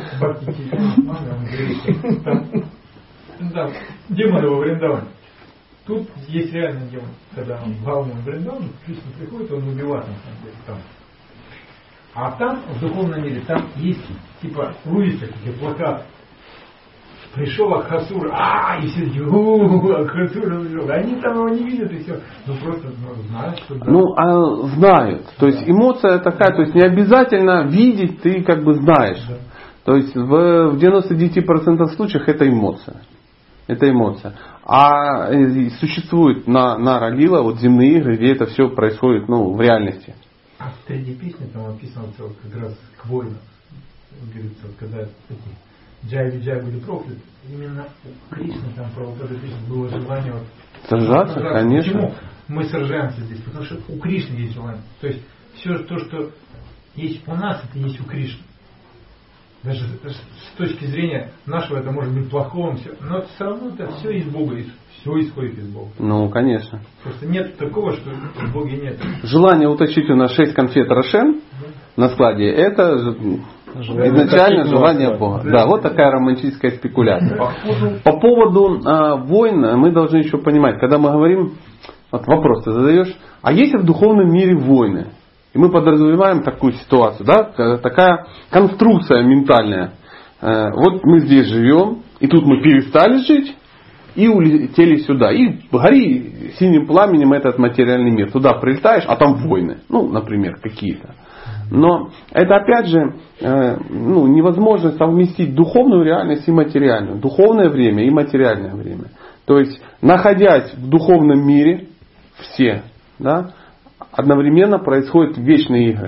Да, демоны во Вриндаване. Тут есть реальный демон. Когда он главный Вриндаван, Кришна приходит, он убивает на самом деле там. А там, в духовном мире, там есть типа улицы, такие плакаты. Пришел Акхасур, и все такие, Акхасур пришел. Они там его не видят и все. Просто знают, что да. Знают. То есть эмоция такая, то есть не обязательно видеть, ты как бы знаешь. Да. То есть в 99% случаев это эмоция. Это эмоция. А существует на Ралила вот земные игры, где это все происходит в реальности. А в третьей песне там описано как раз к войнам. Говорится, когда Джай были прокляты, именно у Кришны там про вот эту песню было желание сражаться, конечно. Почему мы сражаемся здесь? Потому что у Кришны есть желание. То есть все то, что есть у нас, это есть у Кришны. Даже с точки зрения нашего это может быть плохого, но все равно это все из Бога, все исходит из Бога. Конечно. Просто нет такого, что в Боге нет. Желание уточнить у нас 6 конфет Рошен. на складе, это изначально желание Бога. Да, вот такая романтическая спекуляция. По поводу войн мы должны еще понимать, когда мы говорим, вот вопрос ты задаешь, а есть ли в духовном мире войны? И мы подразумеваем такую ситуацию, да, такая конструкция ментальная. Вот мы здесь живем, и тут мы перестали жить, и улетели сюда. И гори синим пламенем этот материальный мир. Туда прилетаешь, а там войны. Ну, например, какие-то. Но это опять же невозможно совместить духовную реальность и материальную. Духовное время и материальное время. То есть, находясь в духовном мире, все, да, одновременно происходят вечные игры.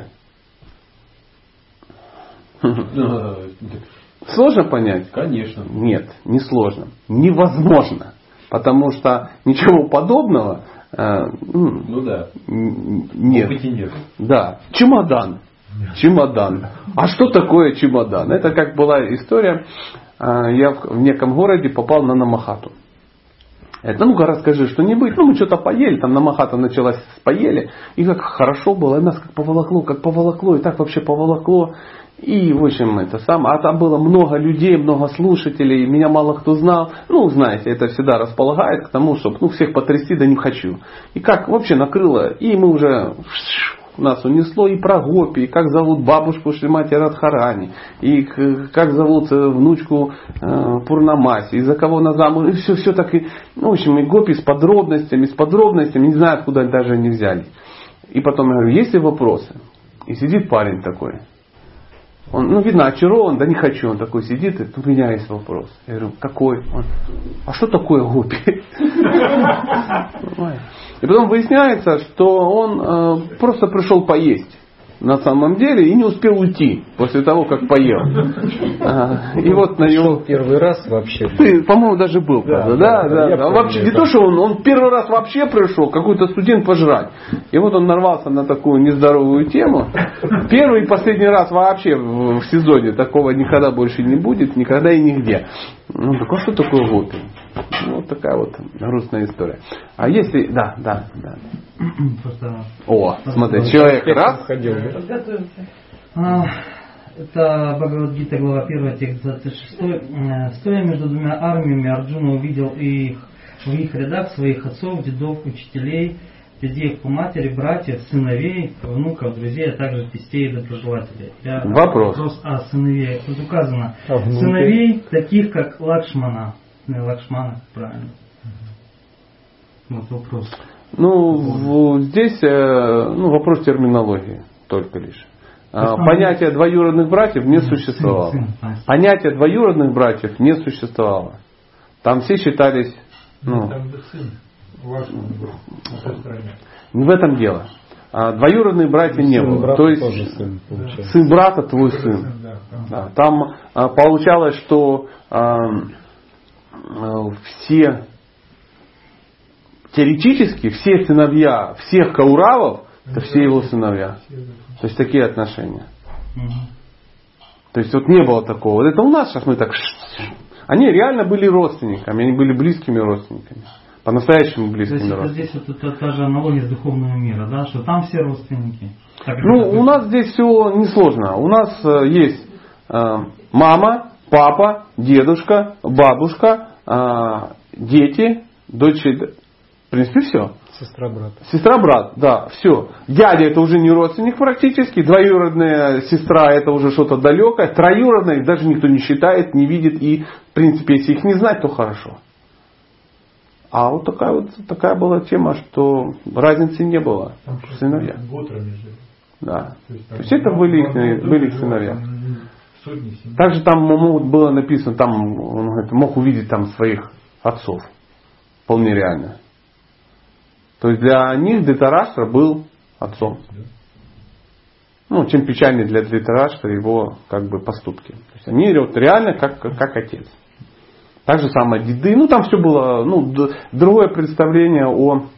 Сложно понять? Конечно. Нет, не сложно. Невозможно. Потому что ничего подобного да. Нет. Нет. Да. Чемодан. А что такое чемодан? Это как была история. Я в неком городе попал на Намахату. Это, ну-ка расскажи что-нибудь. Ну, мы что-то поели, там Намахата началась, поели. И как хорошо было, и нас как поволокло, и так вообще поволокло. И, в общем, это самое. А там было много людей, много слушателей, меня мало кто знал. Ну, знаете, это всегда располагает к тому, чтобы всех потрясти, да не хочу. И как вообще накрыло, и мы уже нас унесло и про гопи, и как зовут бабушку Шримати Радхарани, и как зовут внучку Пурнамаси, и за кого на замуж, и все так. И, в общем, и гопи с подробностями, не знаю, откуда даже они взяли. И потом я говорю, есть ли вопросы? И сидит парень такой. Он, видно, очарован, да не хочу. Он такой сидит, и у меня есть вопрос. Я говорю, какой? Он, а что такое гопи? И потом выясняется, что он просто пришел поесть на самом деле и не успел уйти после того, как поел. И вот на него первый раз вообще. Ты, по-моему, даже был, правда? Да. Вообще не то, что он первый раз вообще пришел, какой-то студент пожрать. И вот он нарвался на такую нездоровую тему. Первый и последний раз вообще в сезоне такого никогда больше не будет, никогда и нигде. Ну, так а что такое гопи? Вот такая вот грустная история. А если... Да. Просто... О, смотри, человек раз... Это Бхагавад-гита, глава 1, текст 26. Стоя между двумя армиями, Арджуна увидел в их рядах своих отцов, дедов, учителей, дядей по матери, братьев, сыновей, внуков, друзей, а также тестей и доброжелателей. Вопрос о сыновей. Тут указано сыновей, таких как Лакшмана. Лакшмана, правильно. Вот вопрос. Здесь вопрос терминологии только лишь. Понятие двоюродных братьев не существовало. Понятие двоюродных братьев не существовало. Там все считались... Там сын Лакшман был на той стороне. Не в этом дело. Двоюродных братьев не было. То есть сын брата твой сын. Да. Там получалось, что все теоретически все сыновья всех Кауравов это все его сыновья. То есть такие отношения. То есть вот не было такого. Вот это у нас сейчас мы так... Они реально были родственниками, они были близкими родственниками. По-настоящему близкими родственниками. Здесь вот та же аналогия с духовного мира, да, что там все родственники. У нас здесь все несложно. У нас есть мама, папа, дедушка, бабушка, дети, дочери. В принципе, все. Сестра, брат, да, все. Дядя это уже не родственник практически, двоюродная сестра это уже что-то далекое, троюродная их даже никто не считает, не видит и, в принципе, если их не знать, то хорошо. А вот такая была тема, что разницы не было. Сыновья. Да. То есть это были их сыновья. Также там было написано, там он говорит, мог увидеть там своих отцов. Вполне реально. То есть для них Дhrитараштра был отцом. Чем печальнее для Дhrитараштра его поступки. То есть они реально как отец. Так же самое деды. Там все было другое представление о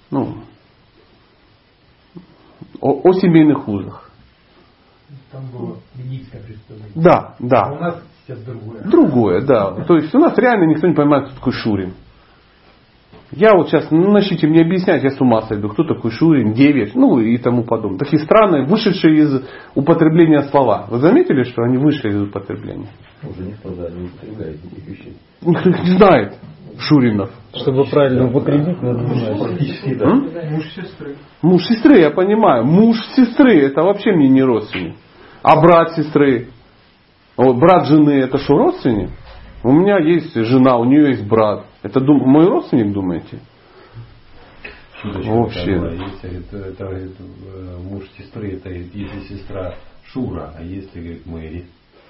семейных узах. Там было ведическое представление. Да. А у нас сейчас другое. Другое, да. То есть у нас реально никто не понимает, кто такой Шурин. Я вот сейчас, начните мне объяснять, я с ума сойду, кто такой Шурин, Девич, и тому подобное. Такие странные, вышедшие из употребления слова. Вы заметили, что они вышли из употребления? Уже никто, не употребляет таких вещей. Никто их не знает, Шуринов. Чтобы правильно употребить, надо знать. Практически, да. Муж сестры. Муж сестры, я понимаю. Муж сестры, это вообще мне не родственник. А брат сестры? Брат жены, это что, родственник? У меня есть жена, у нее есть брат. Это мой родственник, думаете? Шуточка Вообще. такая была. Есть, это говорит, муж сестры, это говорит, если сестра Шура, а если, говорит, Мэри.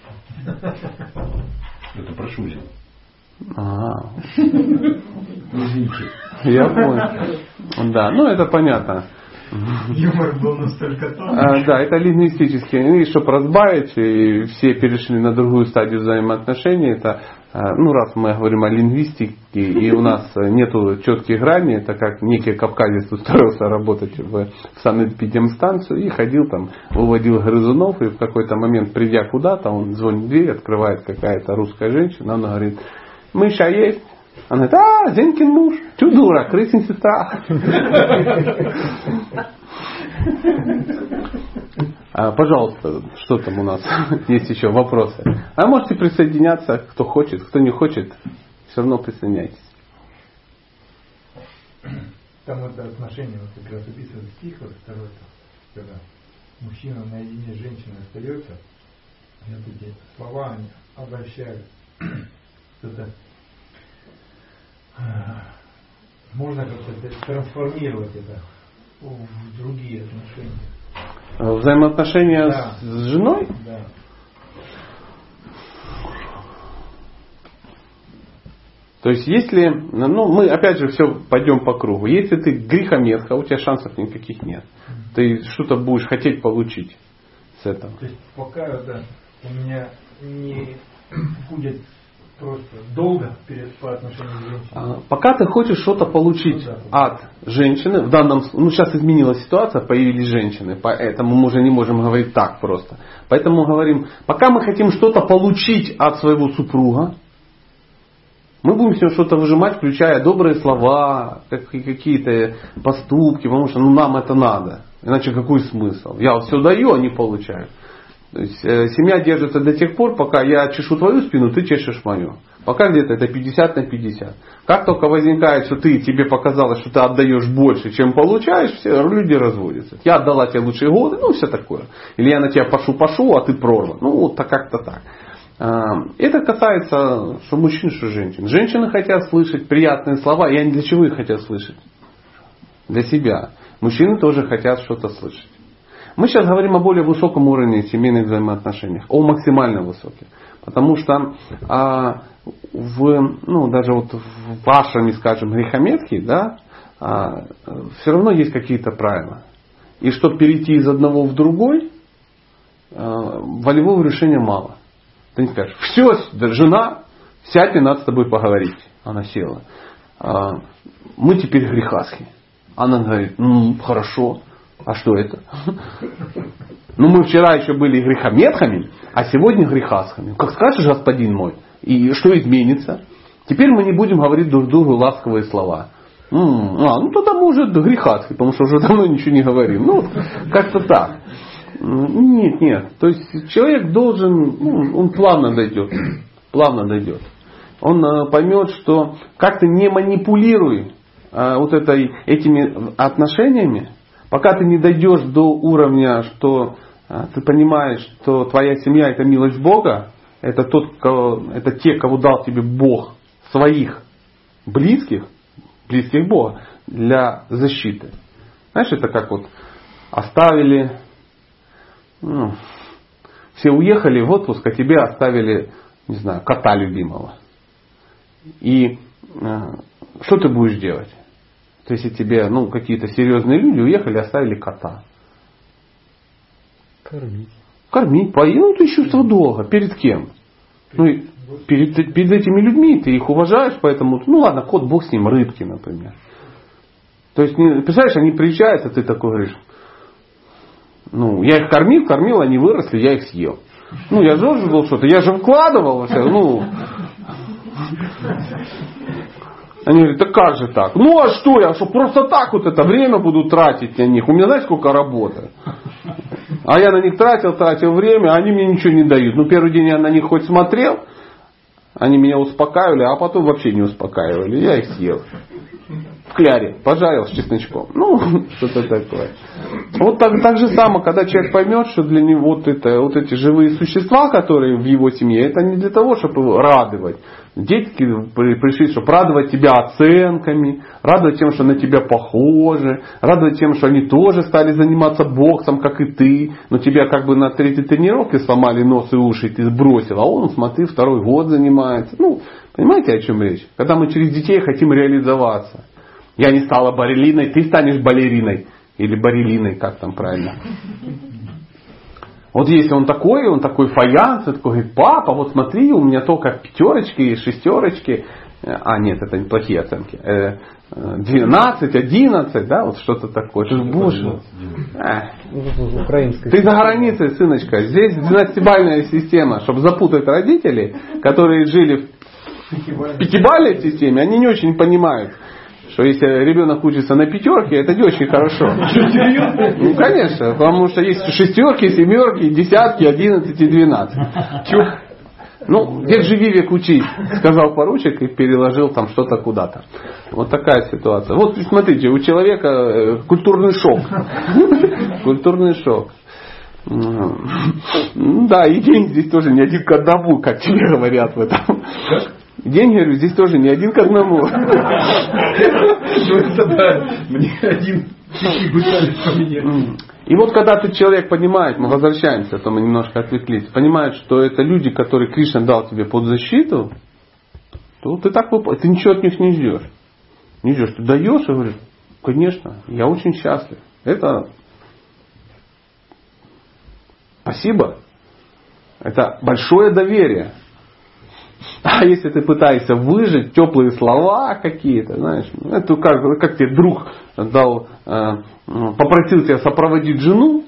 Это про Шурина. Извините. Я понял. Да, это понятно. Юмор был настолько тонкий. Да, это лингвистически. И чтобы разбавить, и все перешли на другую стадию взаимоотношений, это, раз мы говорим о лингвистике, и у нас нету четких граней, это как некий кавказец устроился работать в санэпидемстанцию и ходил там, выводил грызунов, и в какой-то момент, придя куда-то, он звонит в дверь, открывает какая-то русская женщина, она говорит: «Мыша есть?» Она говорит: Зенькин муж, тю дура, крысин сестра. Пожалуйста, что там у нас? Есть еще вопросы. А можете присоединяться, кто хочет, кто не хочет, все равно присоединяйтесь. Там это отношение, вот как раз описывает стих, вот второй, когда мужчина наедине с женщиной остается, и вот эти слова они обращают что-то. Можно как-то трансформировать это в другие отношения. Взаимоотношения Да. с женой? Да. То есть, если, мы опять же все пойдем по кругу. Если ты грехометка, у тебя шансов никаких нет. Ты что-то будешь хотеть получить с этого. То есть пока это у меня не будет просто долго по отношению к женщине. Пока ты хочешь что-то получить от женщины, в данном случае, сейчас изменилась ситуация, появились женщины, поэтому мы уже не можем говорить так просто. Поэтому говорим, пока мы хотим что-то получить от своего супруга, мы будем с него что-то выжимать, включая добрые слова, какие-то поступки, потому что нам это надо. Иначе какой смысл? Я все даю, а не получаю. То есть семья держится до тех пор, пока я чешу твою спину, ты чешешь мою. Пока где-то это 50/50. Как только возникает, что тебе показалось, что ты отдаешь больше, чем получаешь, все люди разводятся. Я отдала тебе лучшие годы, все такое. Или я на тебя пошу, а ты прорван. Как-то так. Это касается что мужчин, что женщин. Женщины хотят слышать приятные слова, и они для чего их хотят слышать? Для себя. Мужчины тоже хотят что-то слышать. Мы сейчас говорим о более высоком уровне семейных взаимоотношений, о максимально высоких. Потому что даже в ашраме, скажем, грехометки, все равно есть какие-то правила. И чтобы перейти из одного в другой, волевого решения мало. Ты не скажешь: все, жена, сядь, и надо с тобой поговорить. Она села. Мы теперь грехасхи. Она говорит: хорошо. А что это? Мы вчера еще были грехометхами, а сегодня грехасхами. Как скажешь, господин мой, и что изменится? Теперь мы не будем говорить друг другу ласковые слова. Тогда мы уже грехасхи, потому что уже давно ничего не говорим. Как-то так. Нет. То есть человек должен, он плавно дойдет. Он поймет, что как-то не манипулируй этими отношениями, пока ты не дойдешь до уровня, что ты понимаешь, что твоя семья — это милость Бога, это те, кого дал тебе Бог, своих близких Бога, для защиты. Знаешь, это как оставили, все уехали в отпуск, а тебе оставили, не знаю, кота любимого. И что ты будешь делать? То есть, если тебе какие-то серьезные люди уехали, оставили кота. Кормить, поить. Это чувство долга. Перед кем? Перед этими людьми. Ты их уважаешь, поэтому, ладно, кот, бог с ним, рыбки, например. То есть, представляешь, они приезжают, а ты такой говоришь: я их кормил, они выросли, я их съел. Я же должен был что-то, я же вкладывал во все. Они говорят, да как же так? Ну а что, я что, просто так вот это время буду тратить на них? У меня знаете, сколько работы? А я на них тратил время, а они мне ничего не дают. Ну первый день я на них хоть смотрел, они меня успокаивали, а потом вообще не успокаивали. Я их съел. В кляре пожарил с чесночком. Ну, что-то такое. Вот так же само, когда человек поймет, что для него вот эти живые существа, которые в его семье, это не для того, чтобы его радовать. Дети пришли, чтобы радовать тебя оценками, радовать тем, что на тебя похожи, радовать тем, что они тоже стали заниматься боксом, как и ты, но тебя как бы на 3-й тренировке сломали нос и уши, и ты сбросил, а он, смотри, 2-й год занимается. Ну, понимаете, о чем речь? Когда мы через детей хотим реализоваться. Я не стала балериной, ты станешь балериной. Или барелиной, как там правильно. Вот если он такой фаянс, он такой, говорит, папа, вот смотри, у меня только 5 и 6. А, нет, это неплохие оценки. 12, 11, да, вот что-то такое. Ты, боже, ты за границей, сыночка. Здесь 12-бальная система, чтобы запутать родителей, которые жили в 5-бальной системе, они не очень понимают, что если ребенок учится на 5, это не очень хорошо. Ну, конечно, потому что есть 6, 7, 10, 11 и 12. Ну, век живи, век учись, сказал поручик и переложил там что-то куда-то. Вот такая ситуация. Вот смотрите, у человека культурный шок. Культурный шок. Да, и деньги здесь тоже не один к одному, как тебе говорят в этом. Деньги, говорю, здесь тоже не один к одному. Мне один поменять. И вот когда тут человек понимает, мы возвращаемся, а то мы немножко отвлеклись, понимает, что это люди, которые Кришна дал тебе под защиту, то ты ты ничего от них не ждешь. Не ждешь. Ты даешь и говоришь, конечно, я очень счастлив. Это спасибо. Это большое доверие. А если ты пытаешься выжить, теплые слова какие-то, знаешь, это как тебе друг дал, попросил тебя сопроводить жену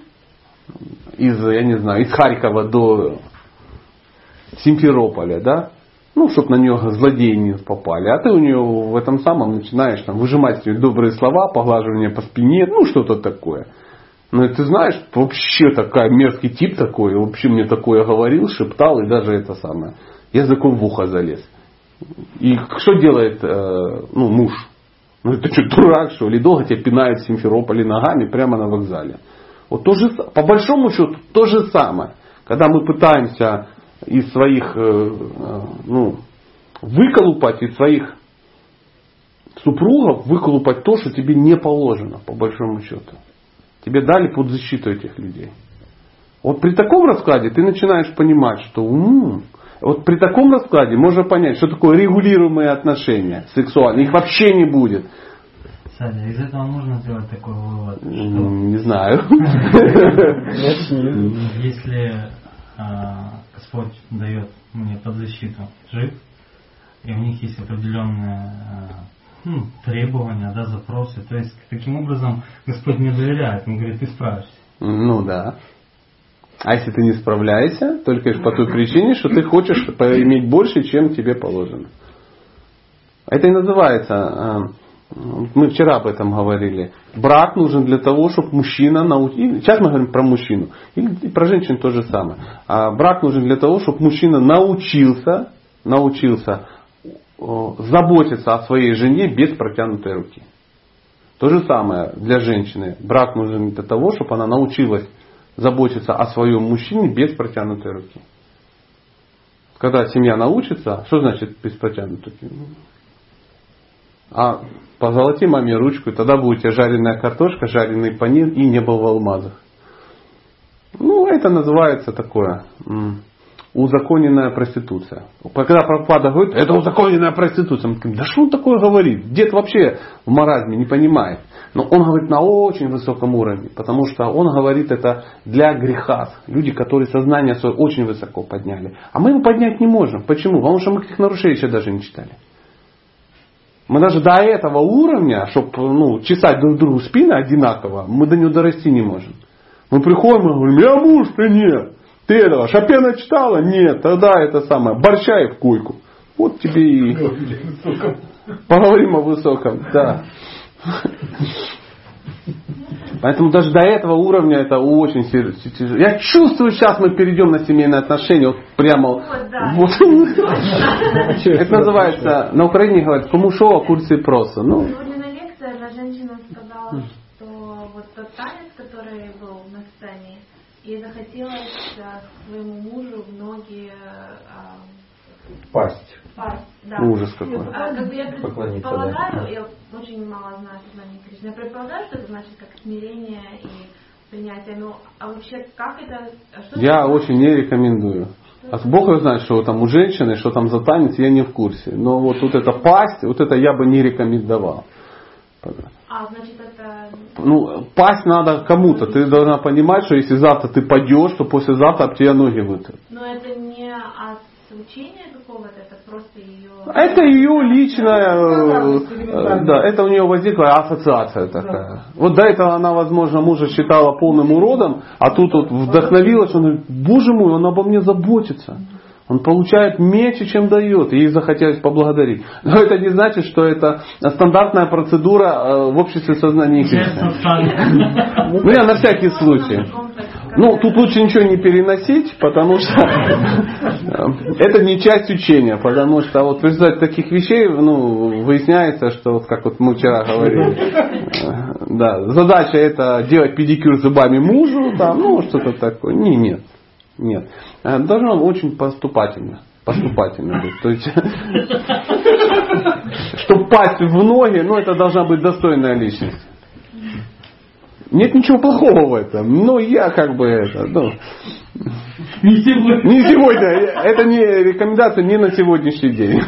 из Харькова до Симферополя, да, ну, чтобы на нее злодеи не попали, а ты у нее в этом самом начинаешь там выжимать добрые слова, поглаживание по спине, ну, что-то такое. Ну, и ты знаешь, вообще такой мерзкий тип такой, вообще мне такое говорил, шептал, и даже это самое. Языком в ухо залез. И что делает муж? Ну ты что, дурак, что ли? Долго тебя пинают в Симферополе ногами прямо на вокзале. Вот то же, по большому счету то же самое. Когда мы пытаемся из своих выколупать из своих супругов выколупать то, что тебе не положено, по большому счету. Тебе дали под защиту этих людей. Вот при таком раскладе ты начинаешь понимать, что вот при таком раскладе можно понять, что такое регулируемые отношения сексуальные. Их вообще не будет. Саня, из этого можно сделать такой вывод, что... Не знаю. Если Господь дает мне под защиту жив, и у них есть определенные требования, да, запросы, то есть таким образом Господь мне доверяет, он говорит, ты справишься. Ну да. А если ты не справляешься, только лишь по той причине, что ты хочешь иметь больше, чем тебе положено. Это и называется, мы вчера об этом говорили, брак нужен для того, чтобы мужчина научился, сейчас мы говорим про мужчину, и про женщин то же самое. А брак нужен для того, чтобы мужчина научился заботиться о своей жене без протянутой руки. То же самое для женщины. Брак нужен для того, чтобы она научилась заботиться о своем мужчине без протянутой руки. Когда семья научится, что значит без протянутой руки? А позолоти маме ручку, и тогда будет у тебя жареная картошка, жареный панир и небо в алмазах. Ну, это называется такое узаконенная проституция. Когда Прабхупада говорит, это узаконенная проституция, мы говорим, да что он такое говорит? Дед вообще в маразме не понимает. Но он говорит на очень высоком уровне, потому что он говорит это для греха. Люди, которые сознание свое очень высоко подняли. А мы его поднять не можем. Почему? Потому что мы каких нарушений еще даже не читали. Мы даже до этого уровня, чтобы чесать друг другу спины одинаково, мы до него дорасти не можем. Мы приходим и говорим, я муж, ты нет. Ты этого Шопена читала? Нет. Тогда это самое. Борща и в койку. Вот тебе и... Поговорим о высоком, да. Поэтому даже до этого уровня это очень тяжело. Я чувствую, сейчас мы перейдем на семейные отношения. Вот прямо. Вот. Это называется, на Украине говорят, кому шо, а курсы просто. Сегодня на лекции одна женщина сказала, что вот тот танец, который был на сцене, ей захотелось своему мужу в ноги Пасть. да. Ужас какой. Как бы я Поклониться, предполагаю, я очень мало знаю сознание Кришны, я предполагаю, что это значит как смирение и принятие. Ну, а вообще, как это? Я очень не рекомендую. А Бог его знает, что там у женщины, что там за танец, я не в курсе. Но вот это пасть, вот это я бы не рекомендовал. Значит, это... Пасть надо кому-то. Ты должна понимать, что если завтра ты падешь, то послезавтра об тебя ноги вытрут. Но это не от учения какого-то, это просто ее... Это ее личная... Да, это у нее возникла ассоциация такая. Вот до этого она, возможно, мужа считала полным уродом, а тут вот вдохновилась, он говорит, боже мой, он обо мне заботится. Он получает меньше, чем дает. Ей захотелось поблагодарить. Но это не значит, что это стандартная процедура в обществе сознания Кришны. Я на всякий случай. Тут лучше ничего не переносить, потому что это не часть учения. Потому что вот в результате таких вещей выясняется, что вот как вот мы вчера говорили, да, задача это делать педикюр зубами мужу, что-то такое. Нет. Должно очень поступательно быть. То есть, чтобы пасть в ноги, это должна быть достойная личность. Нет ничего плохого в этом. Я не сегодня. Это не рекомендация не на сегодняшний день.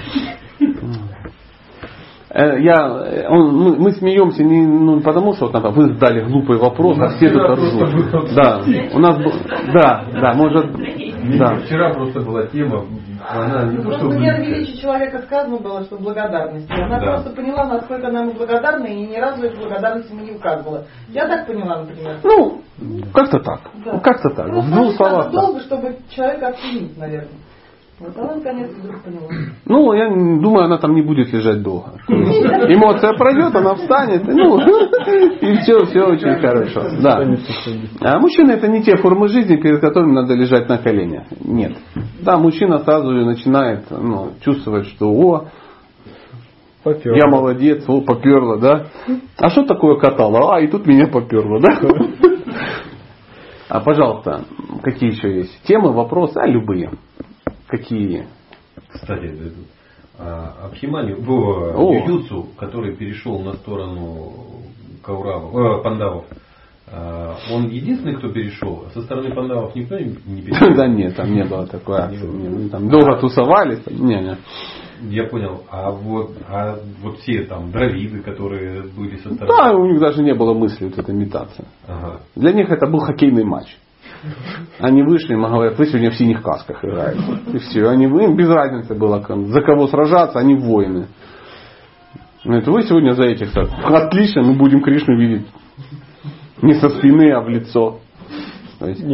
Мы смеемся не потому, что вы задали глупый вопрос, а все тут ржут. Да, у нас может. Да. Вчера просто была тема, она не то, что мне величие человека сказано было, что благодарность. Она просто поняла, насколько она ему благодарна, и ни разу этой благодарности не указывала. Я так поняла, например. Как-то так. Да. Как-то так. Ну, В двух словах. долго, чтобы человека оценить, наверное. Вот она наконец вдруг поняла. Я думаю, она там не будет лежать долго. Эмоция пройдет, она встанет, и все очень хорошо. Да. А мужчины это не те формы жизни, перед которыми надо лежать на коленях. Нет. Да, мужчина сразу начинает чувствовать, что я молодец, поперло, да. А что такое катало? И тут меня поперло, да. Пожалуйста, какие еще есть темы, вопросы? Любые. Какие? Кстати, Абхиманью, Ююцу, который перешел на сторону пандавов, он единственный, кто перешел? Со стороны пандавов никто не перешел? Да нет, там не было такой акции. Там долго тусовались. Не. Я понял. А вот все там дравиды, которые были со стороны... Да, у них даже не было мысли этой метаться. Ага. Для них это был хоккейный матч. Они вышли, им говорят, вы сегодня в синих касках играете. И все. Им без разницы было, за кого сражаться, они воины. Говорят, вы сегодня за этих. Отлично, мы будем Кришну видеть. Не со спины, а в лицо. То есть,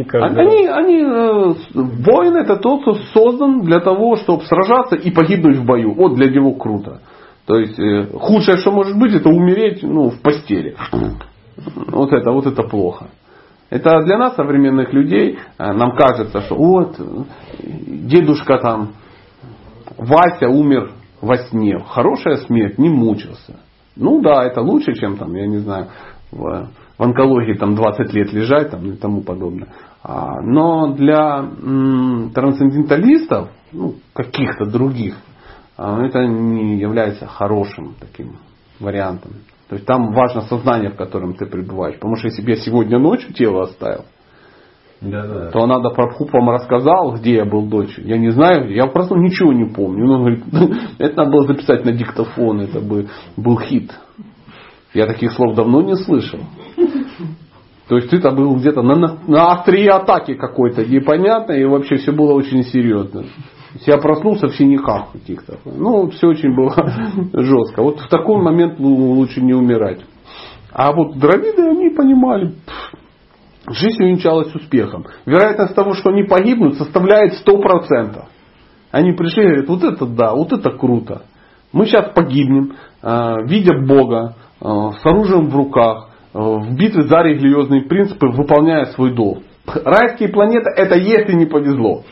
воин это тот, кто создан для того, чтобы сражаться и погибнуть в бою. Вот для него круто. То есть худшее, что может быть, это умереть в постели. Вот это плохо. Это для нас, современных людей, нам кажется, что дедушка Вася умер во сне. Хорошая смерть, не мучился. Это лучше, чем я не знаю, в онкологии 20 лет лежать и тому подобное. Но для трансценденталистов, каких-то других, это не является хорошим таким вариантом. То есть там важно сознание, в котором ты пребываешь. Потому что если бы я сегодня ночью тело оставил, то надо Прабхупа вам рассказал, где я был ночью. Я не знаю, я просто ничего не помню. Он говорит, это надо было записать на диктофон, это был хит. Я таких слов давно не слышал. То есть ты-то был где-то на острие атаки какой-то непонятной, и вообще все было очень серьезно. Я проснулся в синяках каких-то. Все очень было жестко. Вот в такой момент лучше не умирать. А вот дравиды, они понимали, жизнь увенчалась успехом. Вероятность того, что они погибнут, составляет 100%. Они пришли и говорят, вот это да, вот это круто. Мы сейчас погибнем, видя Бога, с оружием в руках, в битве за религиозные принципы, выполняя свой долг. Райские планеты это если не повезло.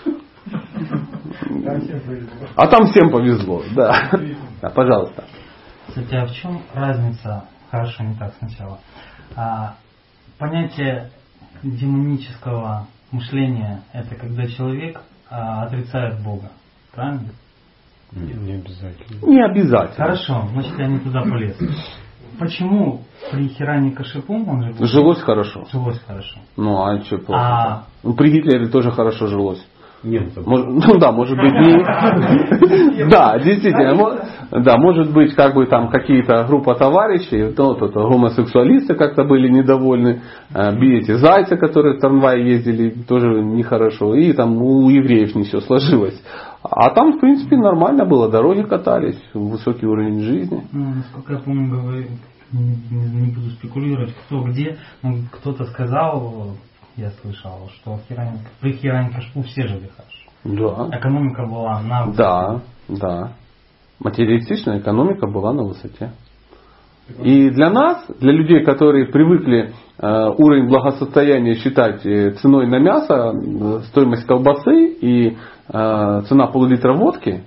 А там всем повезло. Да. Да, пожалуйста. Кстати, а в чем разница? Хорошо, не так сначала. Понятие демонического мышления — это когда человек отрицает Бога. Правильно? Не обязательно. Не обязательно. Хорошо, значит я не туда полез. Почему при Хиране Кашипу он же жилось хорошо? Жилось хорошо. Ну а что плохо? При Гитлере тоже хорошо жилось. Немцам. Может быть, не... Да, действительно. Да, может быть, как бы там какие-то группа товарищей, гомосексуалисты как-то были недовольны, эти зайцы, которые в трамвае ездили, тоже нехорошо. И там у евреев не все сложилось. А там, в принципе, нормально было, дороги катались, высокий уровень жизни. Насколько я помню, не буду спекулировать, кто где, кто-то сказал, я слышал, что при Хиране Кашипу все жили хорошо. Да. Экономика была на высоте. Да. Материалистичная экономика была на высоте. И для нас, для людей, которые привыкли уровень благосостояния считать ценой на мясо, стоимость колбасы и цена пол-литра водки,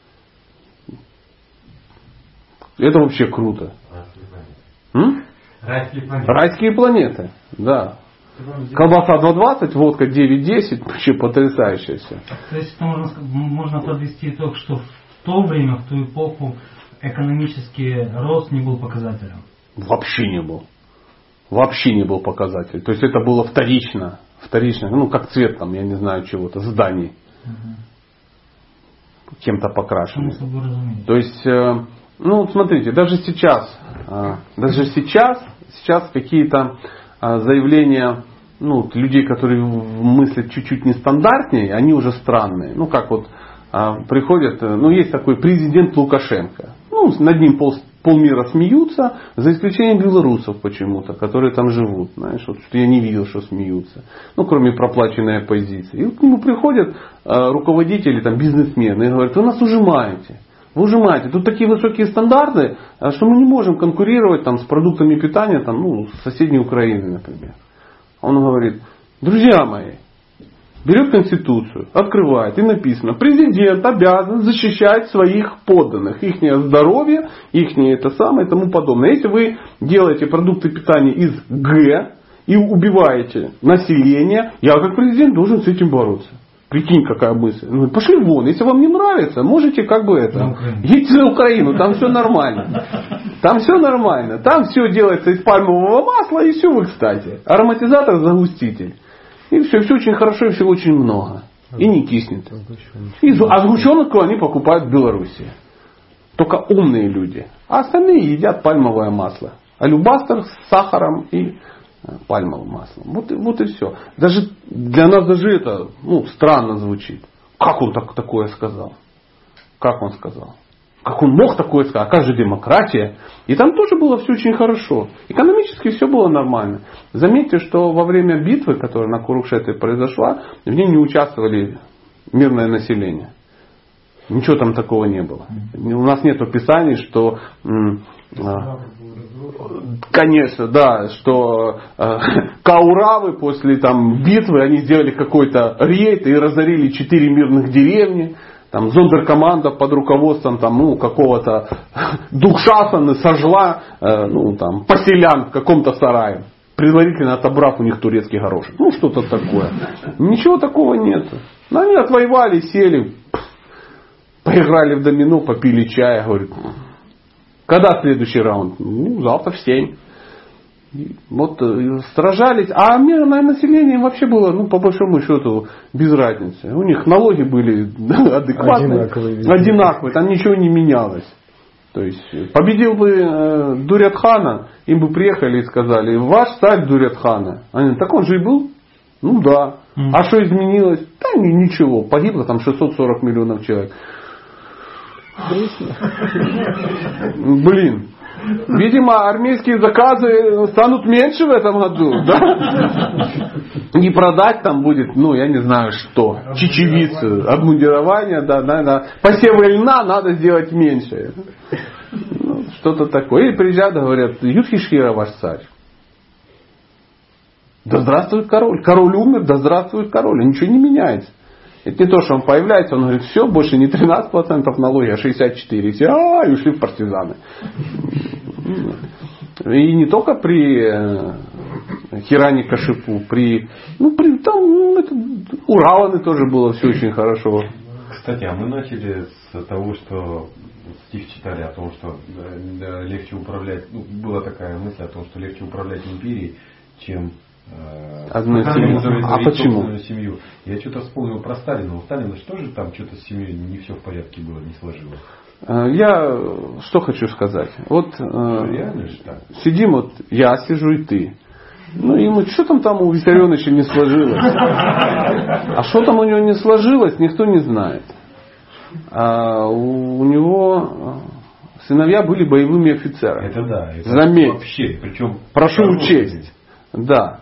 это вообще круто. Райские планеты. Да. Колбаса 2,20, водка 9,10, вообще потрясающая все. То есть можно подвести итог, что в то время, в ту эпоху экономический рост не был показателем? Вообще не был. Вообще не был показатель. То есть это было вторично. Как цвет там, я не знаю чего-то, зданий. Кем-то покрашенный. То есть, смотрите, даже сейчас какие-то заявления людей, которые мыслят чуть-чуть нестандартнее, они уже странные. Приходят, есть такой президент Лукашенко. Над ним полмира смеются, за исключением белорусов почему-то, которые там живут. Знаешь, что я не видел, что смеются. Кроме проплаченной оппозиции. И к нему приходят руководители, бизнесмены и говорят: вы нас ужимаете. Вы ужимаете. Тут такие высокие стандарты, что мы не можем конкурировать с продуктами питания с соседней Украины, например. Он говорит: друзья мои, берет Конституцию, открывает и написано: президент обязан защищать своих подданных, их здоровье, их и тому подобное. Если вы делаете продукты питания из Г и убиваете население, я как президент должен с этим бороться. Прикинь, какая мысль. Пошли вон, если вам не нравится, можете едьте на Украину, там все нормально. Там все нормально. Там все делается из пальмового масла, и все вы, кстати. Ароматизатор, загуститель. И все очень хорошо, и всего очень много. И не киснет. А сгущенку они покупают в Беларуси. Только умные люди. А остальные едят пальмовое масло. Алюбастер с сахаром и пальмовым маслом. Вот и все. Даже для нас даже это странно звучит. Как он такое сказал? Как он сказал? Как он мог такое сказать? А как же демократия? И там тоже было все очень хорошо. Экономически все было нормально. Заметьте, что во время битвы, которая на Курукшетре произошла, в ней не участвовали мирное население. Ничего там такого не было. У нас нет описаний, что... Конечно, да, что кауравы после битвы, они сделали какой-то рейд и разорили 4 мирных деревни. Зондеркоманда под руководством какого-то Дукшасаны сожгла поселян в каком-то сарае, предварительно отобрав у них турецкий горошек. Что-то такое. Ничего такого нет. Они отвоевали, сели, поиграли в домино, попили чая, говорят: когда следующий раунд? Завтра в 7. Сражались. А мирное население вообще было, по большому счету, без разницы. У них налоги были адекватные, одинаковые. Там ничего не менялось. То есть, победил бы Дурят-хана, им бы приехали и сказали: ваш царь Дурят-хана. Они: так он же и был? Да. А что изменилось? Да ничего. Погибло 640 миллионов человек. Блин. Видимо, армейские заказы станут меньше в этом году, да? Не продать там будет, ну, я не знаю что, чечевицу, обмундирование, да. Посевы льна надо сделать меньше. Ну, что-то такое. Или приезжают, говорят, Юдхишхира ваш царь. Да здравствует король. Король умер, да здравствует король. И ничего не меняется. Это не то, что он появляется, он говорит, все, больше не 13% налоги, а 64%. И все, и ушли в партизаны. И не только при Хираникашипу, у Раваны тоже было все очень хорошо. Кстати, а мы начали с того, что стих читали о том, что легче управлять, была такая мысль о том, что легче управлять империей, чем одной семьей. А почему? Семью. Я что-то вспомнил про Сталина. У Сталина что же там что-то с семьей не все в порядке было, не сложилось? Я что хочу сказать. Вот сидим, вот я сижу и ты. Ну и мы, что там у Виссарионовича не сложилось? А что там у него не сложилось, никто не знает. А у него сыновья были боевыми офицерами. Это да. Это заметь. Вообще, причем прошу учесть. Да.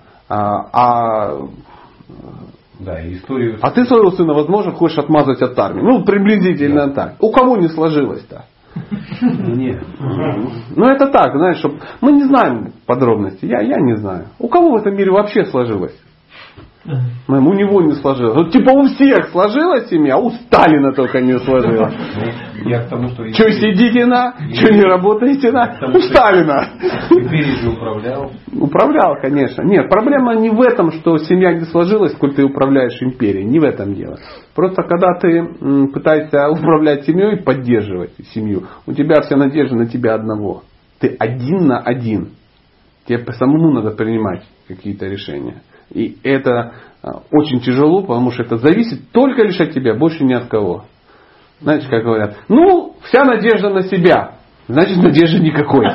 Да, и историю... А ты своего сына, возможно, хочешь отмазать от армии. Ну, приблизительно так. У кого не сложилось-то? Нет. Ну, это так, знаешь, чтобы... Мы не знаем подробностей. Я не знаю. У кого в этом мире вообще сложилось? У него не сложилось. Вот типа у всех сложилась семья, а у Сталина только не сложилось. Я к тому, что... Что сидите на? Что не работаете на? У Сталина. Империей же управлял. Управлял, конечно. Нет, проблема не в этом, что семья не сложилась, сколько ты управляешь империей. Не в этом дело. Просто когда ты пытаешься управлять семьей, поддерживать семью, у тебя вся надежда на тебя одного. Ты один на один. Тебе самому надо принимать какие-то решения. И это очень тяжело, потому что это зависит только лишь от тебя, больше ни от кого. Знаете, как говорят, вся надежда на себя, значит надежды никакой.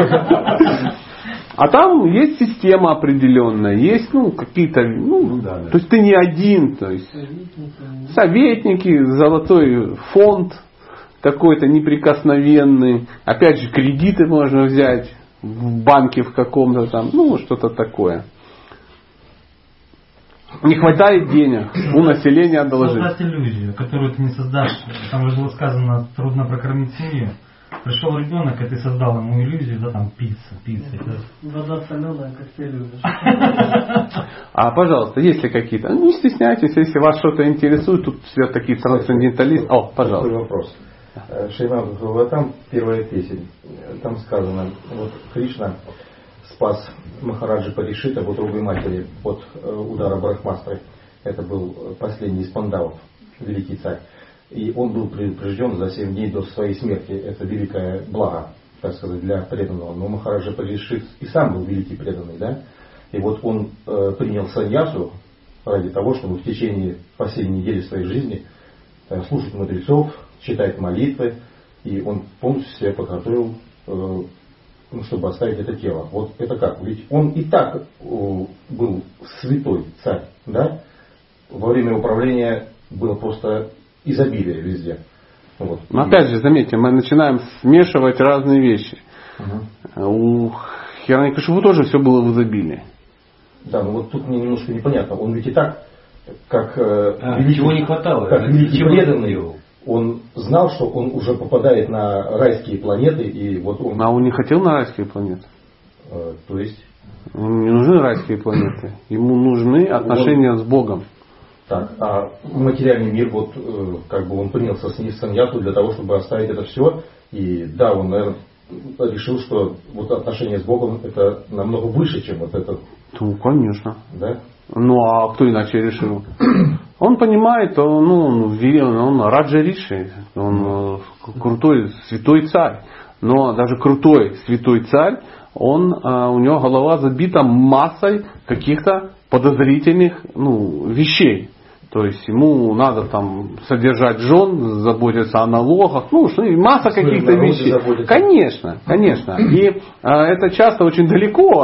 А там есть система определенная, есть какие-то, то есть ты не один, то есть советники, золотой фонд какой-то неприкосновенный, опять же кредиты можно взять в банке в каком-то там, что-то такое. Не хватает денег, у населения одолжить. Создать иллюзию, которую ты не создашь. Там же было сказано, трудно прокормить семью. Пришел ребенок, и ты создал ему иллюзию, пицца. Вода соленая, как ты любишь. А, пожалуйста, есть ли какие-то... Не стесняйтесь, если вас что-то интересует, тут все такие трансценденталисты. Пожалуйста. Такой вопрос. Шримад Бхагаватам, первая песень. Там сказано, Кришна спас Махараджи Паришита в утробе матери от удара Брахмастры. Это был последний из пандавов, великий царь. И он был предупрежден за 7 дней до своей смерти. Это великое благо, так сказать, для преданного. Но Махараджа Паришит и сам был великий преданный, да? И вот он принял саньясу ради того, чтобы в течение последней недели своей жизни слушать мудрецов, читать молитвы. И он полностью себя подготовил, чтобы оставить это тело. Вот это как? Ведь он и так был святой царь, да? Во время управления было просто изобилие везде. Вот. Но опять же, заметьте, мы начинаем смешивать разные вещи. У Хираникашипу тоже все было в изобилии. Да, вот тут мне немножко непонятно. Он ведь и так, как чего не хватало, как великий преданный, он знал, что он уже попадает на райские планеты, и вот он... А он не хотел на райские планеты? То есть? Ему не нужны райские планеты. Ему нужны отношения с Богом. Так, а материальный мир, он принялся с саньясу для того, чтобы оставить это все. И да, он, наверное, решил, что отношения с Богом это намного выше, чем вот это. Ну, конечно. Да? А кто иначе решил? Он понимает, он Раджа Риши, он крутой святой царь. Но даже крутой святой царь, у него голова забита массой каких-то подозрительных вещей. То есть ему надо содержать жен, заботиться о налогах, масса каких-то вещей. Конечно. И это часто очень далеко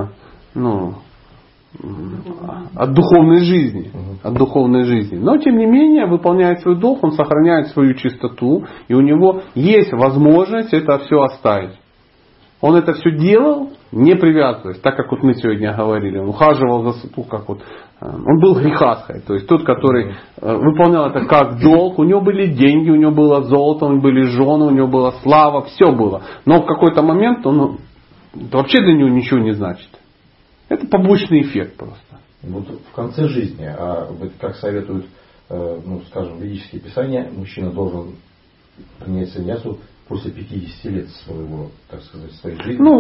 от духовной жизни. Но тем не менее выполняет свой долг, он сохраняет свою чистоту, и у него есть возможность это все оставить. Он это все делал, не привязываясь, так как мы сегодня говорили. Он ухаживал за Он был грехасхой, то есть тот, который выполнял это как долг. У него были деньги, у него было золото, у него были жены, у него была слава, все было. Но в какой-то момент он вообще для него ничего не значит. Это побочный эффект просто. Вот в конце жизни, вот как советуют, скажем, ведические писания, мужчина должен принять саньясу после 50 лет своего, так сказать, своей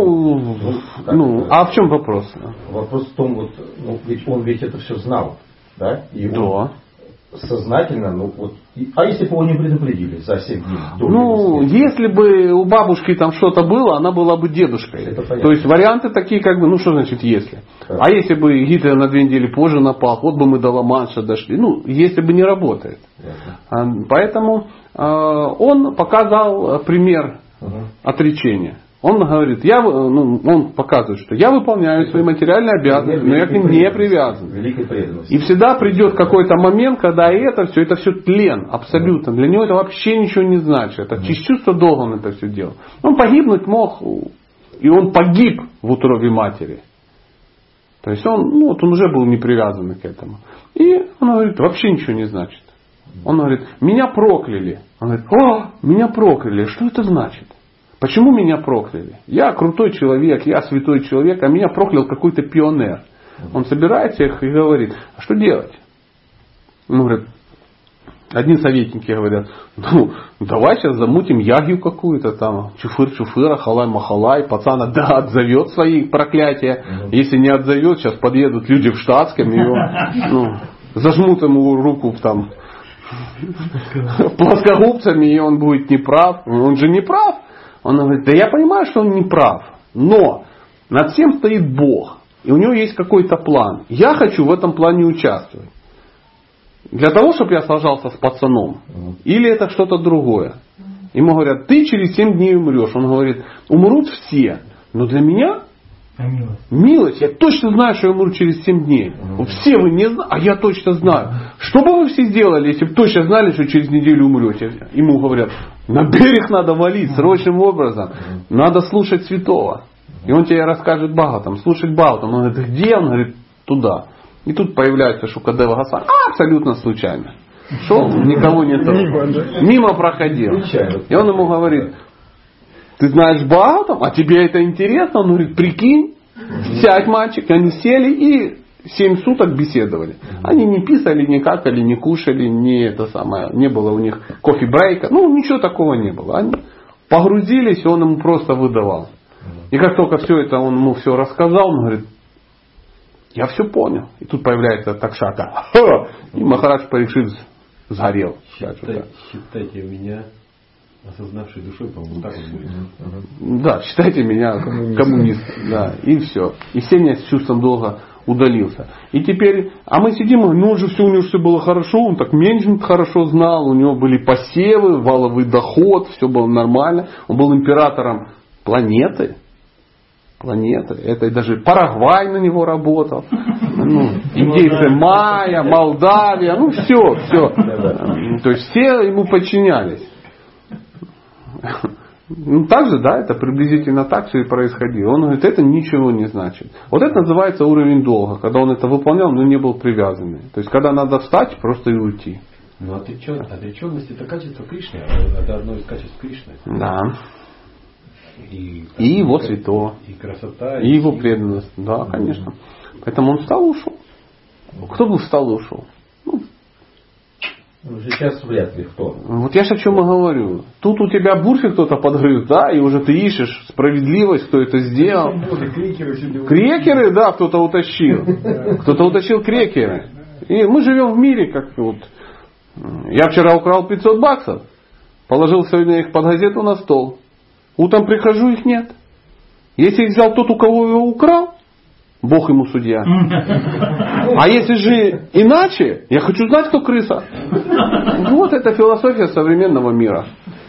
жизни. А в чем вопрос? Вопрос в том, ведь он это все знал, да? И он сознательно, а если бы его не предупредили за 7 дней? Если бы у бабушки там что-то было, она была бы дедушкой. То есть варианты такие, что значит если? Да. А если бы Гитлер на 2 недели позже напал, вот бы мы до Ла-Манша дошли. Если бы не работает. Поэтому он показал пример отречения. Он говорит, он показывает, что я выполняю свои материальные обязанности, но я к ним не привязан. И всегда придет какой-то момент, когда это все тлен, абсолютно. Для него это вообще ничего не значит. Это через чувство долга он это все делал. Он погибнуть мог, и он погиб в утробе матери. То есть он уже был не привязан к этому. И он говорит, вообще ничего не значит. Он говорит, меня прокляли. Он говорит, меня прокляли. Что это значит? Почему меня прокляли? Я крутой человек, я святой человек, а меня проклял какой-то пионер. Он собирается их и говорит, а что делать? Он говорит, одни советники говорят, давай сейчас замутим ягью какую-то там, чуфыр-чуфыра, халай-махалай, пацан отзовет свои проклятия. Если не отзовет, сейчас подъедут люди в штатском, и зажмут ему руку там плоскогубцами, и он будет неправ. Он же не прав. Он говорит, да я понимаю, что он не прав, но над всем стоит Бог, и у него есть какой-то план. Я хочу в этом плане участвовать. Для того, чтобы я сражался с пацаном, или это что-то другое. Ему говорят, ты через 7 дней умрешь. Он говорит, умрут все, но для меня милость. Я точно знаю, что я умру через 7 дней. Все вы не знаете, а я точно знаю. Что бы вы все сделали, если бы точно знали, что через неделю умрете? Ему говорят, на берег надо валить срочным образом. Надо слушать святого. И он тебе расскажет Бхагаватам. Слушать Бхагаватам. Он говорит, где? Он говорит, туда. И тут появляется Шукадева Госвами. Абсолютно случайно. Шел, никого не трогал. Мимо проходил. И он ему говорит, ты знаешь Бхагаватам, а тебе это интересно? Он говорит, прикинь, сядь, мальчик. Они сели и 7 суток беседовали. Они не писали, не какали, не кушали, не было у них кофе-брейка. Ничего такого не было. Они погрузились, и он ему просто выдавал. И как только все это он ему все рассказал, он говорит, я все понял. И тут появляется Такшака. И Махарадж Парикшит сгорел. Считайте меня осознавшей душой, по-моему, так он будет. Да, считайте меня коммунистом. Да, и все. И Сеня с чувством долга удалился. И теперь, а мы сидим, у него все было хорошо, он так менеджмент хорошо знал, у него были посевы, валовый доход, все было нормально. Он был императором планеты. Это даже Парагвай на него работал. Индейцы Майя, Молдавия, все. То есть все ему подчинялись. Так же, это приблизительно так все и происходило. Он говорит, это ничего не значит. Вот это называется уровень долга, когда он это выполнял, но не был привязанный. То есть, когда надо встать, просто и уйти. Отреченность это качество Кришны, это одно из качеств Кришны. Да. И его святого. И красота. И его преданность. Да, конечно. Поэтому он встал и ушел. Кто бы встал и ушел? Сейчас вряд ли кто. Вот я же о чем и говорю. Тут у тебя бурфи кто-то подгрыз, да, и уже ты ищешь справедливость, кто это сделал. Крекеры, да, кто-то утащил. Кто-то утащил крекеры. И мы живем в мире, как я вчера украл $500, положил сегодня их под газету на стол. Утром прихожу, их нет. Если их взял тот, у кого его украл, Бог ему судья. А если же иначе, я хочу знать, кто крыса. Вот это философия современного мира.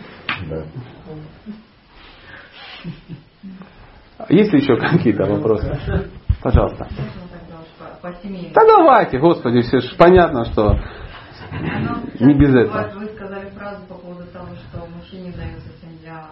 Есть ли еще какие-то вопросы? Пожалуйста. Да давайте, Господи, все же понятно, что не без этого. Вы сказали фразу по поводу того, что мужчине дается семья,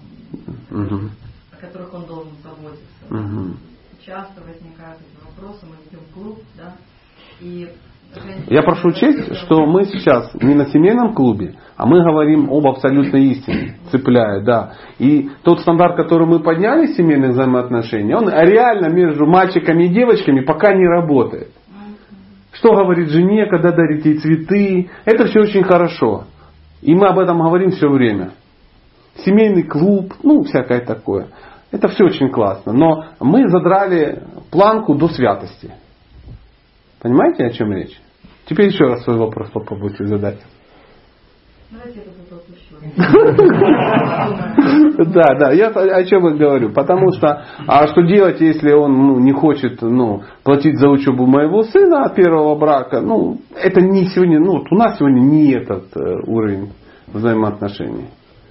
о которых он должен заботиться. Часто возникают эти вопросы, мы ведем клуб, да, И Я прошу учесть, что мы сейчас не на семейном клубе, а мы говорим об абсолютной истине, цепляя, да. И тот стандарт, который мы подняли в семейных взаимоотношениях, он реально между мальчиками и девочками пока не работает. Что говорит жене, когда дарит ей цветы, это все очень хорошо. И мы об этом говорим все время. Семейный клуб, всякое такое. Это все очень классно. Но мы задрали планку до святости. Понимаете, о чем речь? Теперь еще раз свой вопрос попробуйте задать. Давайте этот вопрос еще. Да, я о чем и говорю. Потому что, что делать, если он не хочет платить за учебу моего сына от первого брака? Это не сегодня, у нас сегодня не этот уровень взаимоотношений.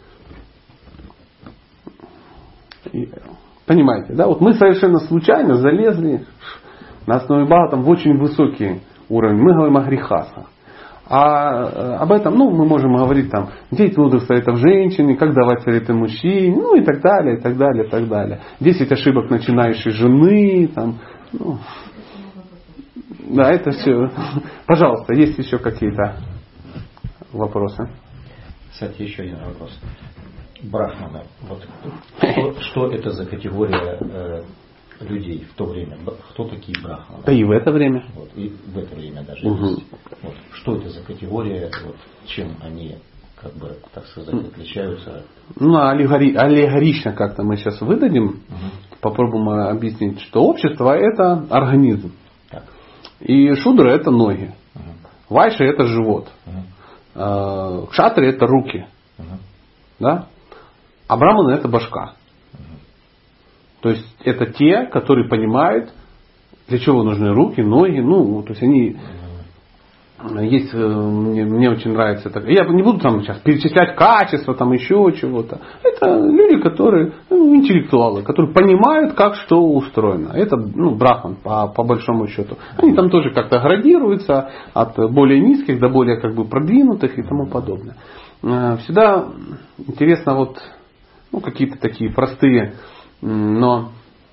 Понимаете, да? Вот мы совершенно случайно залезли на основе Бхагавата в очень высокий уровень. Мы говорим о грехасах. А об этом, мы можем говорить там, 9 мудрых советов женщине, как давать советы мужчине, и так далее, и так далее, и так далее. 10 ошибок начинающей жены, там, Да, это все. Пожалуйста, есть еще какие-то вопросы? Кстати, еще один вопрос. Брахманы. Что это за категория людей в то время? Кто такие брахманы? Да и в это время. И в это время даже есть. Что это за категория? Чем они, так сказать, отличаются? Аллегорично как-то мы сейчас выдадим. Попробуем объяснить, что общество это организм. Так. И шудра это ноги. Вайша это живот. Кшатри это руки. Да? А браманы это башка. То есть это те, которые понимают, для чего нужны руки, ноги. То есть они есть, мне очень нравится это. Я не буду там сейчас перечислять качества, там еще чего-то. Это люди, которые интеллектуалы, которые понимают, как что устроено. Это брахман по большому счету. Они там тоже как-то градируются от более низких до более продвинутых и тому подобное. Всегда интересно какие-то такие простые, но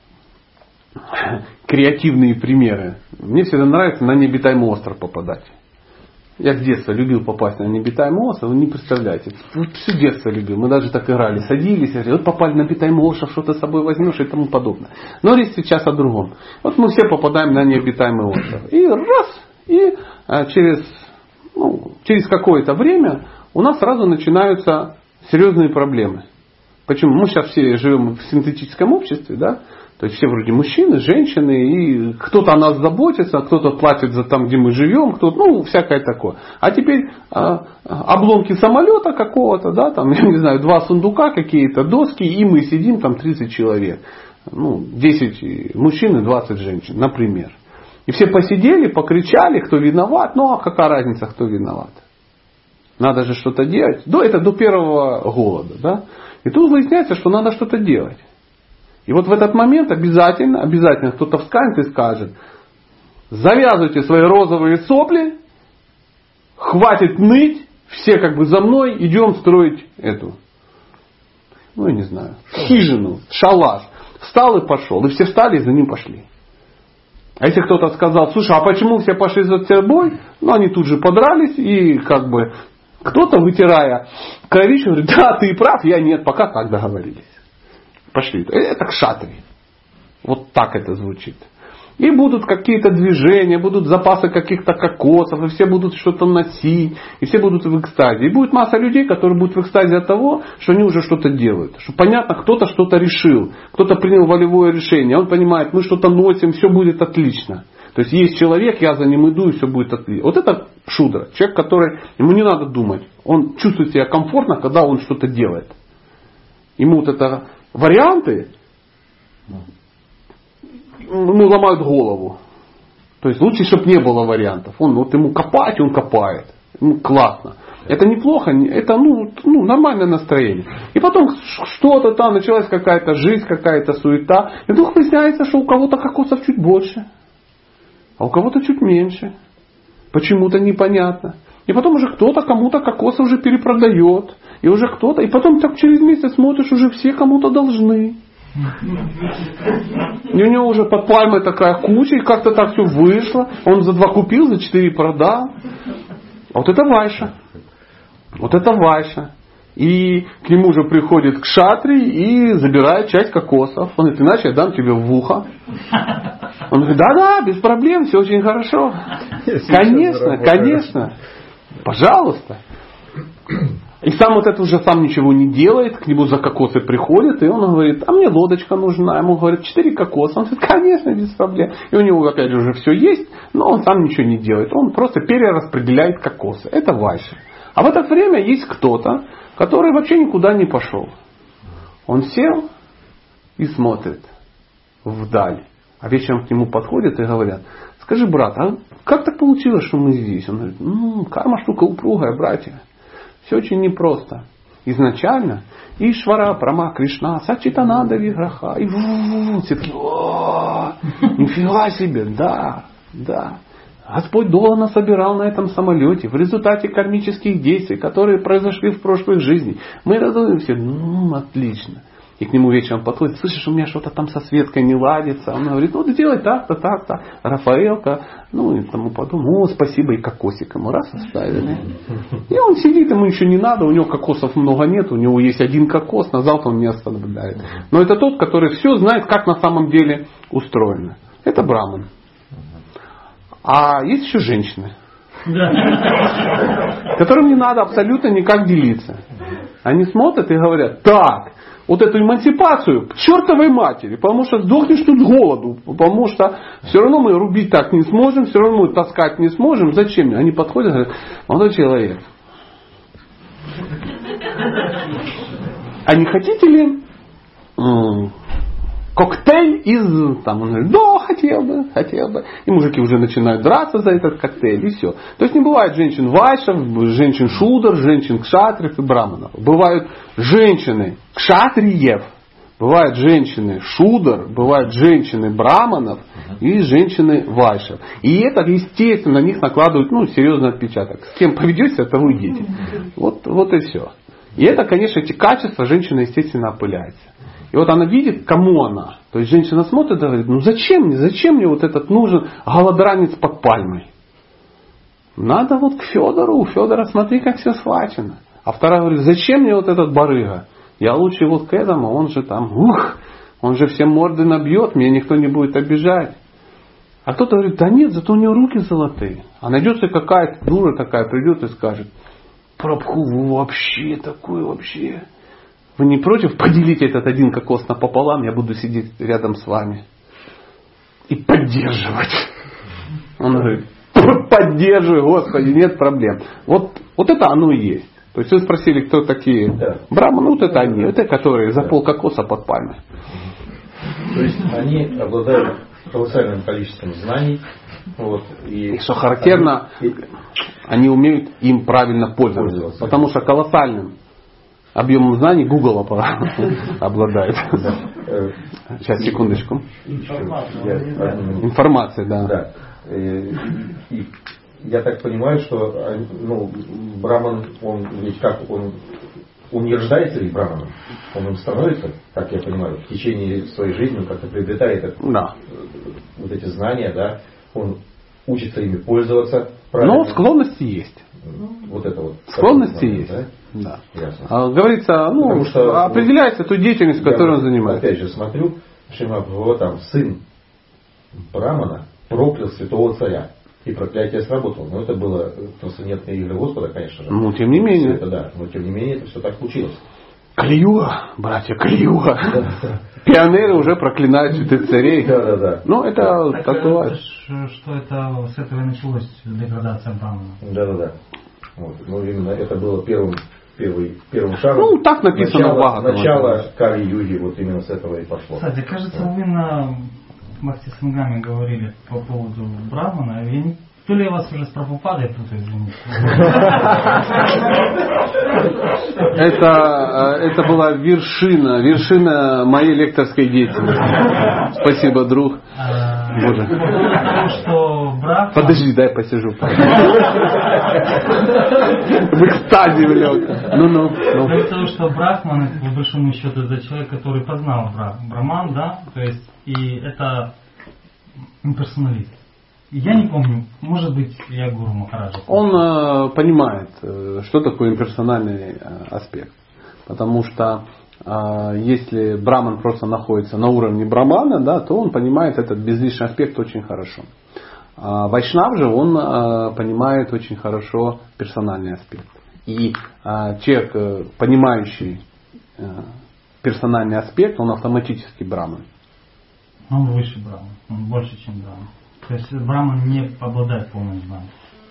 креативные примеры. Мне всегда нравится на необитаемый остров попадать. Я с детства любил попасть на необитаемый остров, вы не представляете. Все детство любил. Мы даже так играли. Садились, попали на необитаемый остров, что-то с собой возьмешь и тому подобное. Но речь сейчас о другом. Мы все попадаем на необитаемый остров. И через какое-то время у нас сразу начинаются серьезные проблемы. Почему? Мы сейчас все живем в синтетическом обществе, да? То есть все вроде мужчины, женщины, и кто-то о нас заботится, кто-то платит за там, где мы живем, кто-то, всякое такое. А теперь обломки самолета какого-то, да, там, я не знаю, 2 сундука какие-то, доски, и мы сидим там 30 человек. 10 мужчин и 20 женщин, например. И все посидели, покричали, кто виноват, какая разница, кто виноват. Надо же что-то делать. Это до первого голода, да. И тут выясняется, что надо что-то делать. И в этот момент обязательно кто-то встанет и скажет: завязывайте свои розовые сопли, хватит ныть, все за мной, идем строить эту, я не знаю, хижину, шалаш. Встал и пошел. И все встали и за ним пошли. А если кто-то сказал: слушай, а почему все пошли за тобой? Они тут же подрались и кто-то, вытирая кровищу, говорит: да, ты прав, я нет, пока так договорились. Пошли. Это кшатри. Вот так это звучит. И будут какие-то движения, будут запасы каких-то кокосов, и все будут что-то носить, и все будут в экстазе. И будет масса людей, которые будут в экстазе от того, что они уже что-то делают. Что понятно, кто-то что-то решил, кто-то принял волевое решение, он понимает, мы что-то носим, все будет отлично. То есть есть человек, я за ним иду, и все будет отлично. Вот это шудра. Человек, который, ему не надо думать. Он чувствует себя комфортно, когда он что-то делает. Ему это варианты ломают голову. То есть лучше, чтобы не было вариантов. Ему копать, он копает. Ему классно. Это неплохо, это нормальное настроение. И потом что-то там, началась какая-то жизнь, какая-то суета. И вдруг выясняется, что у кого-то кокосов чуть больше, а у кого-то чуть меньше. Почему-то непонятно. И потом уже кто-то кому-то кокосы уже перепродает. И уже кто-то. И потом так через месяц смотришь, уже все кому-то должны. И у него уже под пальмой такая куча, и как-то так все вышло. Он за 2 купил, за 4 продал. Вот это вайша. Вот это вайша. И к нему же приходит кшатри и забирает часть кокосов. Он говорит, иначе я дам тебе в ухо. Он говорит, да, без проблем, все очень хорошо. Конечно, конечно. Пожалуйста. И сам вот это уже сам ничего не делает, к нему за кокосы приходит, и он говорит, а мне лодочка нужна. Ему говорят, 4 кокоса. Он говорит, конечно, без проблем. И у него опять же уже все есть, но он сам ничего не делает. Он просто перераспределяет кокосы. Это вайша. А в это время есть кто-то, который вообще никуда не пошел. Он сел и смотрит вдаль. А вечером к нему подходят и говорят, скажи, брат, а как так получилось, что мы здесь? Он говорит, карма штука упругая, братья. Все очень непросто. Изначально Ишвара, Брахма, Кришна, Сачитананда Виграха. И все такие, нифига себе, да. Господь долго насобирал на этом самолете в результате кармических действий, которые произошли в прошлых жизнях. Мы разумеем все, отлично. И к нему вечером подходит, слышишь, у меня что-то там со Светкой не ладится. Он говорит, да делай так-то, так-то. Рафаэлка, и тому подобное. Спасибо, и кокосик ему раз оставили. И он сидит, ему еще не надо, у него кокосов много нет, у него есть 1 кокос, на завтра он не оставляет. Но это тот, который все знает, как на самом деле устроено. Это браман. А есть еще женщины, которым не надо абсолютно никак делиться. Они смотрят и говорят, так, вот эту эмансипацию к чертовой матери, потому что сдохнешь тут с голоду, потому что все равно мы рубить так не сможем, все равно мы таскать не сможем. Зачем? Они подходят и говорят, молодой человек, а не хотите ли коктейль из... Там он говорит, да, хотел бы. И мужики уже начинают драться за этот коктейль, и все. То есть не бывает женщин вайшев, женщин шудр, женщин кшатриев и браманов. Бывают женщины кшатриев, бывают женщины шудр, бывают женщины браманов и женщины вайшев. И это, естественно, на них накладывают серьезный отпечаток. С кем поведешься, того и дети. Вот и все. И это, конечно, эти качества женщина, естественно, опыляется. И вот она видит, кому она. То есть женщина смотрит и говорит, зачем мне вот этот нужен голодранец под пальмой? Надо вот к Федору, у Федора смотри, как все схвачено. А вторая говорит, зачем мне вот этот барыга? Я лучше вот к этому, он же там, он же все морды набьет, меня никто не будет обижать. А кто-то говорит, да нет, зато у него руки золотые. А найдется какая-то дура такая, придет и скажет, Прабху, вы вообще такой вообще... Вы не против поделить этот 1 кокос напополам, я буду сидеть рядом с вами и поддерживать. Он говорит, поддерживаю, Господи, нет проблем. Вот это оно и есть. То есть вы спросили, кто такие браманы, вот это они, это которые за пол кокоса под пальмой. То есть они обладают колоссальным количеством знаний. И что характерно, они умеют им правильно пользоваться. Потому что колоссальным объемом знаний Google обладает. Сейчас, секундочку. Информация, да. И я так понимаю, что браман, он ведь как, он не рождается ведь браманом, он им становится, как я понимаю, в течение своей жизни, он как-то приобретает вот эти знания, да, он учится ими пользоваться. Но склонности есть. Вот это вот. Склонности есть. Да. Говорится, что определяется ту деятельность, которой он занимается. Опять же смотрю, там сын брамана проклял святого царя. И проклятие сработало. Но это было трансцендентные игры Господа, конечно же. Тем не менее. Но тем не менее это все так случилось. Кали-юга, братья, Кали-юга. Пионеры уже проклинают святых царей. Да. Это так бывает. Что это с этого началась деградация брамана. Да. Именно это было первым шагом. Так написано в Бхагаватам. Начало Кали-юги вот именно с этого и пошло. Кстати, кажется, вы на Бхакти Сангаме говорили по поводу брамана. То ли я вас уже с Прабхупадой путаю, извините. Это была вершина моей лекторской деятельности. Спасибо, друг. Боже. Потому что брахман... Подожди, дай посижу. В экстазе влёг. Ну. Потому что брахман, по большому счету, это человек, который познал браман, да, то есть, и это имперсоналист. Я не помню, может быть, я Гуру Махараджа. Он понимает, что такое имперсональный аспект. Потому что если браман просто находится на уровне брамана, да, то он понимает этот безличный аспект очень хорошо. А вайшнав же, он понимает очень хорошо персональный аспект. И человек, понимающий персональный аспект, он автоматически браман. Он выше браман, он больше, чем браман. То есть браман не обладает полным знанием.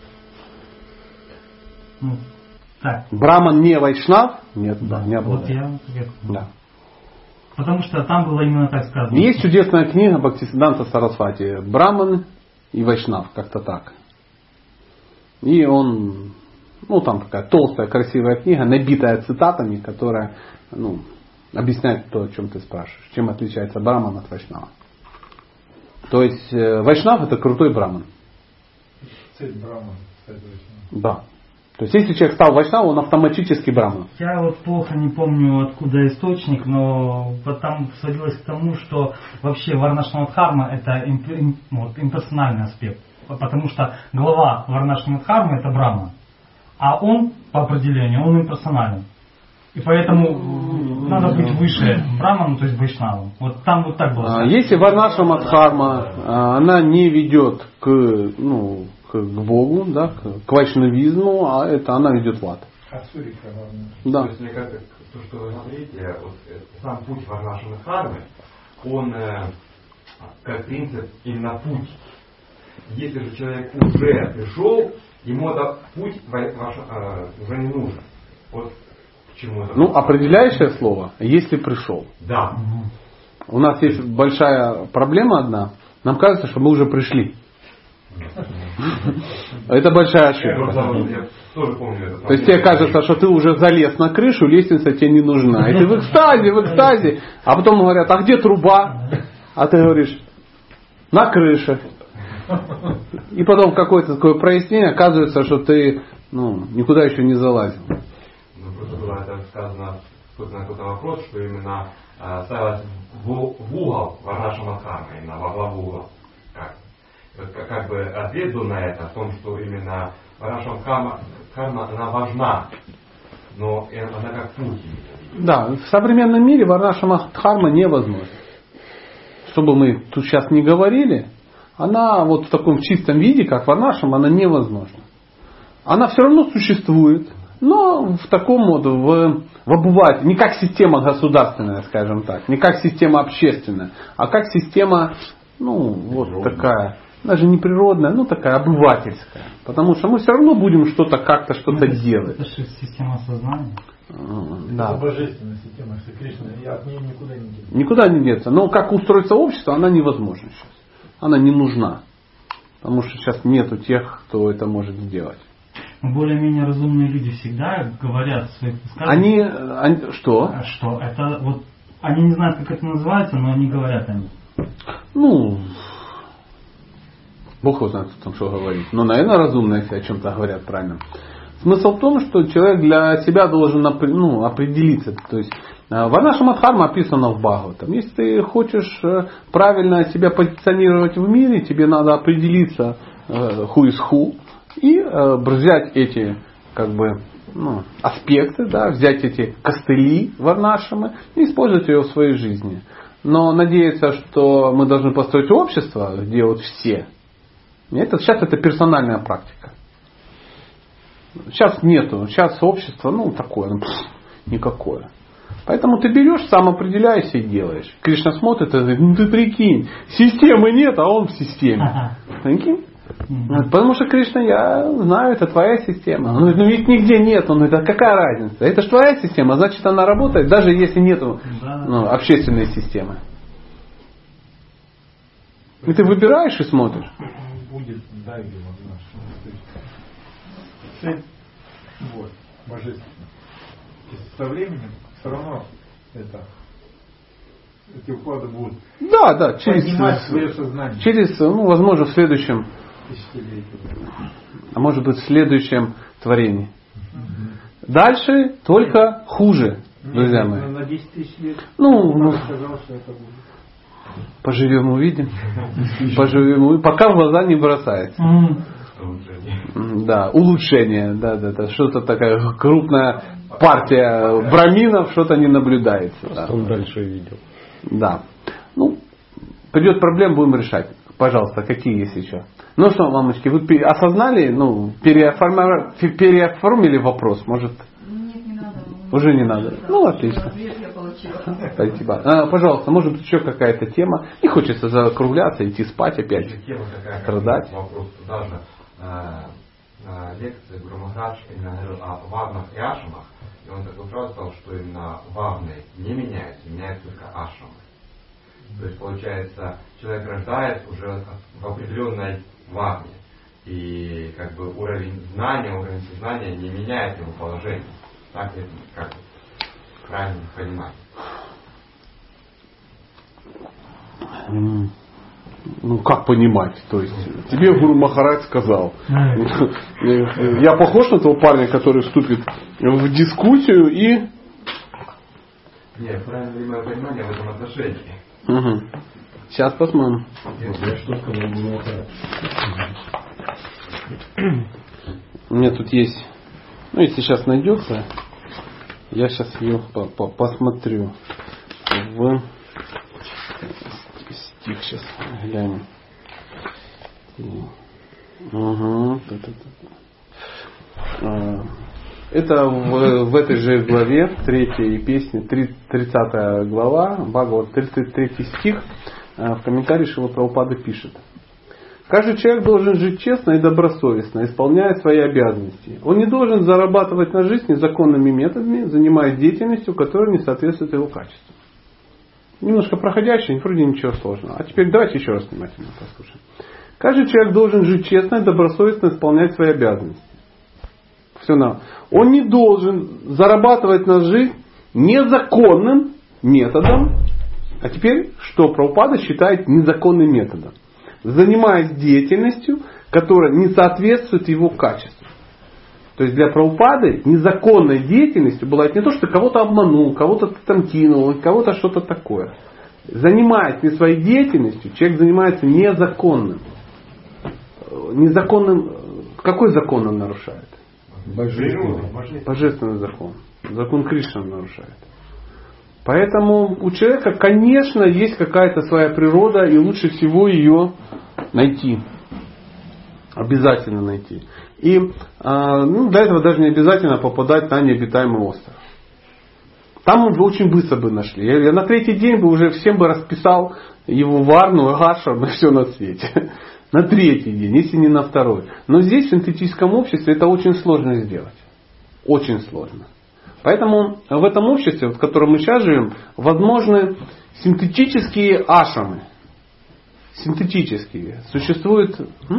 Ну, так. Браман не вайшнав? Нет, Да, не обладает. вот я Да. Потому что там было именно так сказано. Есть чудесная книга Бхактисиданта Сарасвати «Браман и вайшнав», как-то так. И он, там такая толстая, красивая книга, набитая цитатами, которая, объясняет то, о чем ты спрашиваешь. Чем отличается браман от вайшнава. То есть вайшнав это крутой браман. Цель брамана, кстати, вайшнава. Да. То есть если человек стал вайшнавом, он автоматически браман. Я вот плохо не помню, откуда источник, но там сводилось к тому, что вообще Варнашрамадхарма это имперсональный аспект. Потому что глава Варнашрамадхармы это браман. А он, по определению, он имперсонален. И поэтому надо быть выше браману, то есть вайшнавом. Вот там вот так было. Если Варнашрамадхарма, она не ведет к Богу, да, к вайшнавизму, а это она ведет в ад. Асурика, да. То есть, мне кажется, то, что вы говорите, сам путь Варнашрамадхармы, он как принцип именно путь. Если же человек уже пришел, ему этот путь уже не нужен. Вот к чему это. Определяющее слово, если пришел. Да. У нас есть большая проблема одна. Нам кажется, что мы уже пришли. Это большая ошибка. Я тоже помню это. То есть тебе кажется, что ты уже залез на крышу, лестница тебе не нужна. И ты в экстазе. А потом говорят, а где труба? А ты говоришь, на крыше. И потом какое-то такое прояснение, оказывается, что ты никуда еще не залазил. Просто было это сказано на какой-то вопрос, что именно ставилось в угол Варнашрамадхармы, именно во главу угла. Как бы ответ был на это, в том, что именно Варнашрамадхарма она важна, но она как путь. Да, в современном мире Варнашрамадхарма невозможна. Что бы мы тут сейчас не говорили, она вот в таком чистом виде, как Варнашрам, она невозможна. Она все равно существует, но в таком в обывателе, не как система государственная, скажем так, не как система общественная, а как система, такая, даже не природная, такая обывательская. Потому что мы все равно будем что-то делать. Это же система сознания. Да. Это божественная система, что Кришна, и от нее никуда не деться. Никуда не деться. Но как устроиться общество, она невозможна сейчас. Она не нужна. Потому что сейчас нету тех, кто это может сделать. Более-менее разумные люди всегда говорят в своих высказываниях. Они что? Что это вот они не знают, как это называется, но они говорят они. Бог его знает, кто там что говорит. Но, наверное, разумные, если о чем-то говорят правильно. Смысл в том, что человек для себя должен определиться. То есть Варнашрамадхарма описана в Бхагаватам. Если ты хочешь правильно себя позиционировать в мире, тебе надо определиться who is who и взять эти аспекты, да, взять эти костыли Варнашрамы и использовать ее в своей жизни. Но надеяться, что мы должны построить общество, где все. Сейчас это персональная практика. Сейчас нету. Сейчас общество, такое, никакое. Поэтому ты берешь, сам определяешься и делаешь. Кришна смотрит и говорит, ты прикинь, системы нет, а он в системе. Прикинь? Потому что Кришна, я знаю, это твоя система. Он говорит, ведь нигде нет. Он говорит, а какая разница? Это же твоя система, значит она работает, даже если нету общественной системы. И ты выбираешь и смотришь. Будет дайви божественно. Со временем все равно это эти уклады будут Да, поднимать свое сознание. Через, возможно, в следующем, а может быть, в следующем творении. Дальше только хуже, друзья мои. На 10 тысяч лет сказал, что это будет. Поживем, увидим. Поживем, пока в глаза не бросается. Да, улучшение. Да. Что-то такая крупная партия браминов, что-то не наблюдается. Да. Он дальше видел. Да. Придет проблем, будем решать. Пожалуйста, какие есть еще? Ну что, мамочки, вы осознали, переоформили вопрос, может? Нет, не надо. Уже не надо. Отлично. Ответ я получила. Спасибо. Пожалуйста, может еще какая-то тема? Не хочется закругляться, идти спать опять. Тема такая, страдать. Вопрос туда же. На лекции Гуру Махарадж именно говорил о вагнах и ашамах. И он такую фразу сказал, что именно вагны не меняются, меняются только ашамы. То есть получается, человек рождается уже в определенной вагне. И как бы уровень знания, уровень сознания не меняет его положение. Так это как правильно понимать. Как понимать? То есть, тебе Гуру Махарадж сказал. Я похож на того парня, который вступит в дискуссию и... Нет, правильно ли мое понимание в этом отношении? Угу. Сейчас посмотрим. Я что сказал Гуру Махарадж? У меня тут есть... если сейчас найдется, я сейчас ее посмотрю. Стих сейчас глянем. Угу. Это в этой же главе, 3 песни, 30 глава, Бхагават, 33 стих, в комментарии Шрила Прабхупада пишет. Каждый человек должен жить честно и добросовестно, исполняя свои обязанности. Он не должен зарабатывать на жизнь незаконными методами, занимаясь деятельностью, которая не соответствует его качеству. Немножко проходящий, вроде ничего сложного. А теперь давайте еще раз внимательно послушаем. Каждый человек должен жить честно и добросовестно исполнять свои обязанности. Все на. Он не должен зарабатывать на жизнь незаконным методом. А теперь, что Прабхупада считает незаконным методом? Занимаясь деятельностью, которая не соответствует его качеству. То есть для Прабхупады незаконной деятельностью была не то, что ты кого-то обманул, кого-то ты там кинул, кого-то что-то такое. Занимаясь не своей деятельностью, человек занимается незаконным. Незаконным. Какой закон он нарушает? Божественный закон. Закон Кришны он нарушает. Поэтому у человека, конечно, есть какая-то своя природа, и лучше всего ее найти. Обязательно найти. И для этого даже не обязательно попадать на необитаемый остров. Там мы бы очень быстро бы нашли. Я на 3-й день бы уже всем бы расписал его варну, ашрам и все на свете. На 3-й день, если не на 2-й. Но здесь, в синтетическом обществе, это очень сложно сделать. Очень сложно. Поэтому в этом обществе, в котором мы сейчас живем, возможны синтетические ашрамы. Синтетические. Существуют...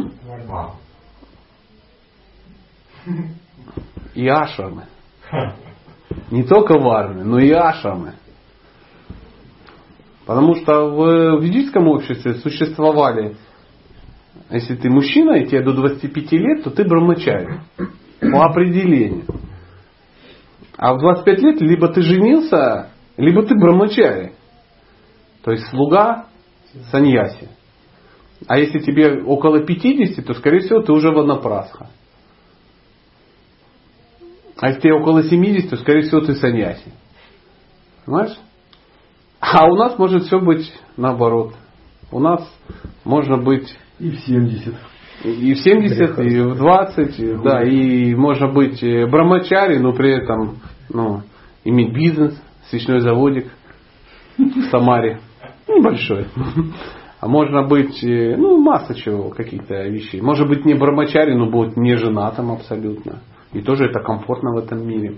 И ашрамы. Не только варны, но и ашрамы. Потому что в ведическом обществе существовали, если ты мужчина и тебе до 25 лет, то ты брахмачари. По определению. А в 25 лет либо ты женился, либо ты брахмачари. То есть слуга саньяси. А если тебе около 50, то скорее всего ты уже ванапрастха. А если тебе около 70, то скорее всего ты саньяси. Понимаешь? А у нас может все быть наоборот. У нас можно быть и в 70. И в 70, и в 20, да, и можно быть брахмачари, но при этом иметь бизнес, свечной заводик в Самаре. Небольшой. А можно быть, масса чего, каких-то вещей. Может быть не брахмачари, но будет не женатым абсолютно. И тоже это комфортно в этом мире.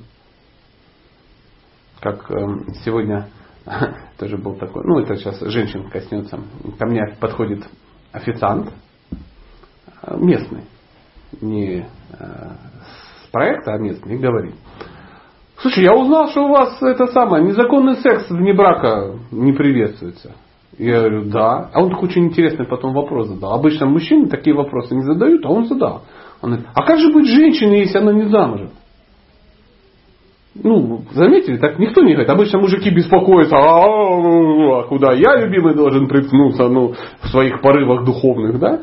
Как сегодня тоже был такой, это сейчас женщин коснется. Ко мне подходит официант, местный, не с проекта, а местный, и говорит: Слушай, я узнал, что у вас это самое, незаконный секс вне брака не приветствуется. Я говорю, да. А он такой очень интересный потом вопрос задал. Обычно мужчины такие вопросы не задают, а он задал. Он говорит, а как же быть женщиной, если она не замужем? Ну, заметили, так никто не говорит. Обычно мужики беспокоятся, а куда я, любимый, должен приткнуться, ну, в своих порывах духовных, да?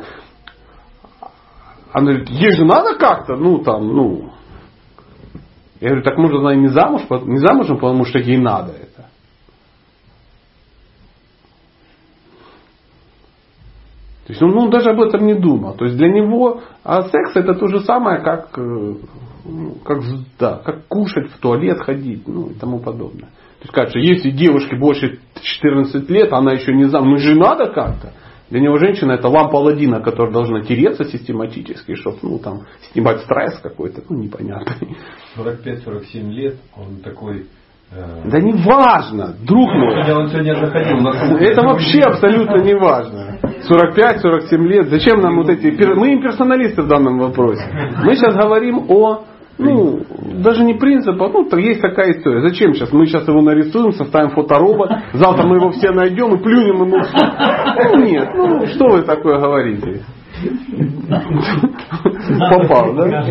Она говорит, ей же надо как-то, ну, там, ну. Я говорю, так может она и не замужем, потому что ей надо это. То есть он даже об этом не думал. То есть для него секс это то же самое, как кушать, в туалет ходить, ну и тому подобное. То есть кажется, если девушке больше 14 лет, она еще не замужем, ну же надо как-то. Для него женщина это лампа Аладдина, которая должна тереться систематически, чтобы ну, там, снимать стресс какой-то, ну непонятный. 45-47 лет, он такой... Да не важно, друг мой. Он сегодня заходил на это вообще абсолютно не важно. 45-47 лет. Зачем нам вот эти... Мы имперсоналисты в данном вопросе. Мы сейчас говорим о... Ну, даже не принципах, ну, есть такая история. Зачем сейчас? Мы сейчас его нарисуем, составим фоторобот, завтра мы его все найдем и плюнем ему в суп. Ну, нет, ну, что вы такое говорите? Попал, да?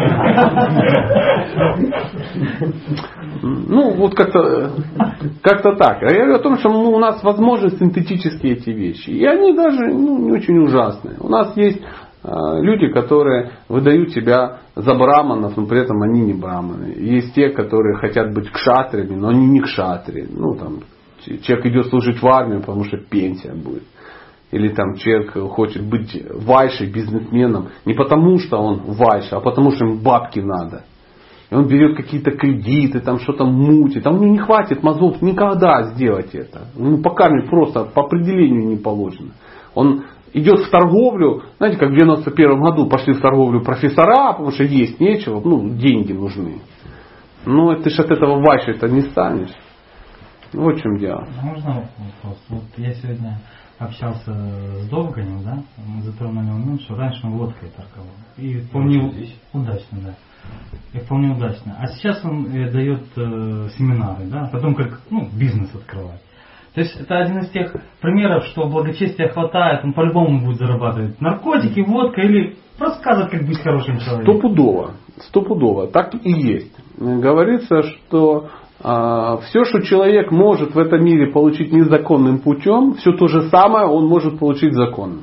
Ну, вот как-то так. Я говорю о том, что у нас возможны синтетические эти вещи. И они даже не очень ужасные. У нас есть люди, которые выдают себя за браманов, но при этом они не браманы. Есть те, которые хотят быть кшатриями, но они не кшатри. Ну, там, человек идет служить в армию, потому что пенсия будет. Или там человек хочет быть вайшей, бизнесменом, не потому что он вайша, а потому что ему бабки надо. И он берет какие-то кредиты, там что-то мутит. А у него не хватит мозгов никогда сделать это. Ну, пока просто по определению не положено. Он идет в торговлю, знаете, как в 91 году пошли в торговлю профессора, потому что есть нечего, ну, деньги нужны. Ну, ты ж от этого вайшей-то не станешь. Вот в чем дело. Можно вопрос? Вот я сегодня общался с Довганем, да, мы затронули момент, что раньше он водкой торговал. И вполне удачно, да. И вполне удачно. А сейчас он дает семинары, да, потом как бизнес открывать. То есть это один из тех примеров, что благочестия хватает, он по-любому будет зарабатывать. Наркотики, водка или просто сказать, как быть хорошим человеком. Стопудово. Так и есть. Говорится, что все, что человек может в этом мире получить незаконным путем, все то же самое он может получить законным.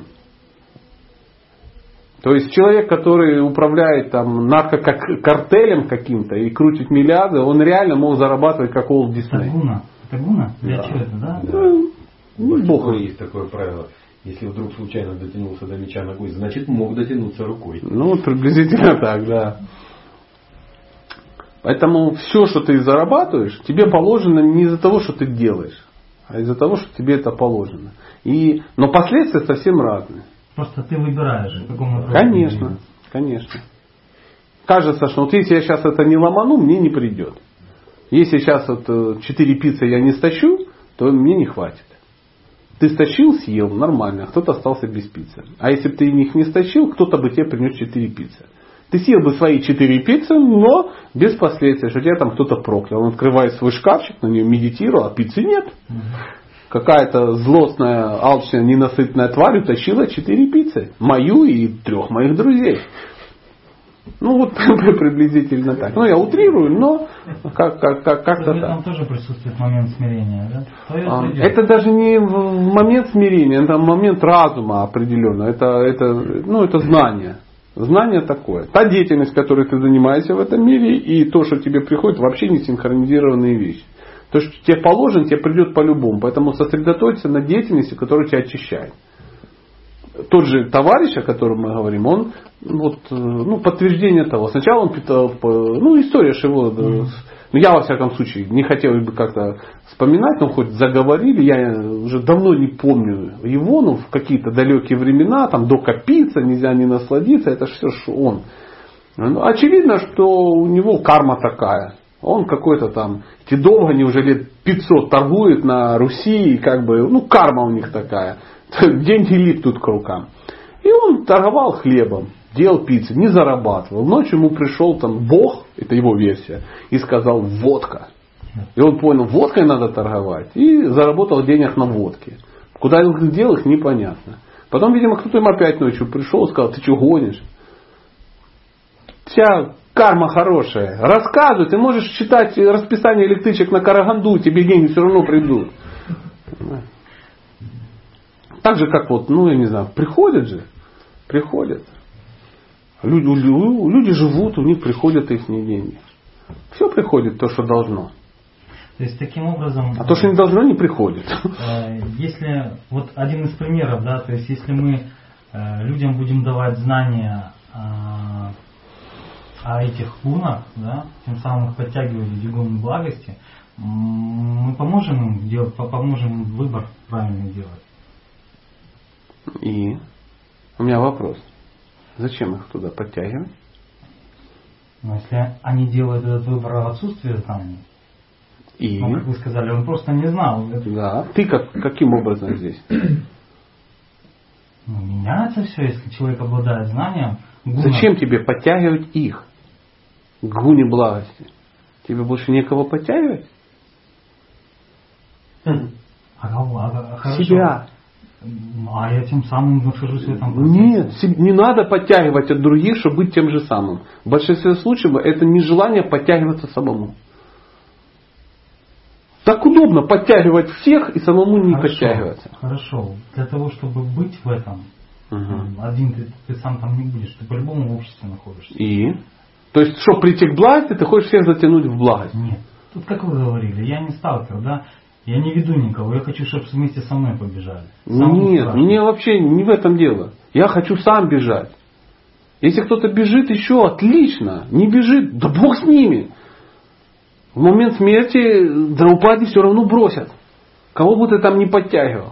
То есть человек, который управляет там наркокартелем каким-то и крутит миллиарды, он реально мог зарабатывать как Уолт Дисней. Это гуна? Для чего это, да? Бог есть такое правило. Если вдруг случайно дотянулся до меча ногой, значит мог дотянуться рукой. Ну, приблизительно так, да. Поэтому все, что ты зарабатываешь, тебе положено не из-за того, что ты делаешь, а из-за того, что тебе это положено. Но последствия совсем разные. Просто ты выбираешь, в каком направлении. Конечно. Кажется, что вот если я сейчас это не ломану, мне не придет. Если сейчас вот 4 пиццы я не стащу, то мне не хватит. Ты стащил, съел, нормально, а кто-то остался без пиццы. А если бы ты их не стащил, кто-то бы тебе принес 4 пиццы. Ты съел бы свои 4 пиццы, но без последствий, что тебя там кто-то проклял. Он открывает свой шкафчик, на нем медитировал, а пиццы нет. Какая-то злостная, алчная, ненасытная тварь утащила 4 пиццы. Мою и 3 моих друзей. Ну вот приблизительно так. Ну я утрирую, но как-то так. Там тоже присутствует момент смирения, да? Это даже не момент смирения, это момент разума определенно. Это знание. Знание такое. Та деятельность, которой ты занимаешься в этом мире, и то, что тебе приходит, вообще не синхронизированные вещи. То, что тебе положено, тебе придет по-любому. Поэтому сосредоточься на деятельности, которая тебя очищает. Тот же товарищ, о котором мы говорим, он подтверждение того. Сначала он питал, история же его, я во всяком случае не хотел бы как-то вспоминать, но хоть заговорили, я уже давно не помню его, в какие-то далекие времена, там до Капица, нельзя не насладиться, это все что он. Очевидно, что у него карма такая. Он какой-то там, эти Довгани уже лет 500 торгует на Руси, и карма у них такая. Деньги липнут к рукам. И он торговал хлебом. делал пиццу, не зарабатывал. Ночью ему пришел там Бог, это его версия, и сказал водка. И он понял, водкой надо торговать. И заработал денег на водке. Куда он дел их, непонятно. Потом, видимо, кто-то ему опять ночью пришел и сказал, ты что гонишь? Вся карма хорошая. Рассказывай, ты можешь читать расписание электричек на Караганду, тебе деньги все равно придут. Так же, как вот, я не знаю, приходят. Люди живут, у них приходят их деньги. Все приходит, то, что должно. То есть таким образом... А то, что не должно, не приходит. Если, вот один из примеров, да, то есть если мы людям будем давать знания о этих гунах, да, тем самым их подтягивать в гуны благости, мы поможем им выбор правильно делать. И у меня вопрос. Зачем их туда подтягивать? Но если они делают этот выбор в отсутствии знаний, и? Как вы сказали, он просто не знал. Да. Ты каким образом здесь? Меняется все, если человек обладает знанием. Зачем тебе подтягивать их к гуне благости? Тебе больше некого подтягивать? Хорошо. Себя. А я тем самым нахожусь в этом процессе. Нет, не надо подтягивать от других, чтобы быть тем же самым. В большинстве случаев это нежелание подтягиваться самому. Так удобно подтягивать всех и самому не подтягиваться. Хорошо. Для того, чтобы быть в этом, один ты сам там не будешь. Ты по-любому в обществе находишься. И? То есть, чтобы прийти к благости, ты хочешь всех затянуть в благость? Нет. Тут, как вы говорили, я не сталкер, да? Я не веду никого. Я хочу, чтобы вместе со мной побежали. Нет, мне вообще не в этом дело. Я хочу сам бежать. Если кто-то бежит, еще отлично. Не бежит, да Бог с ними. В момент смерти Драупади все равно бросят. Кого бы ты там ни подтягивал.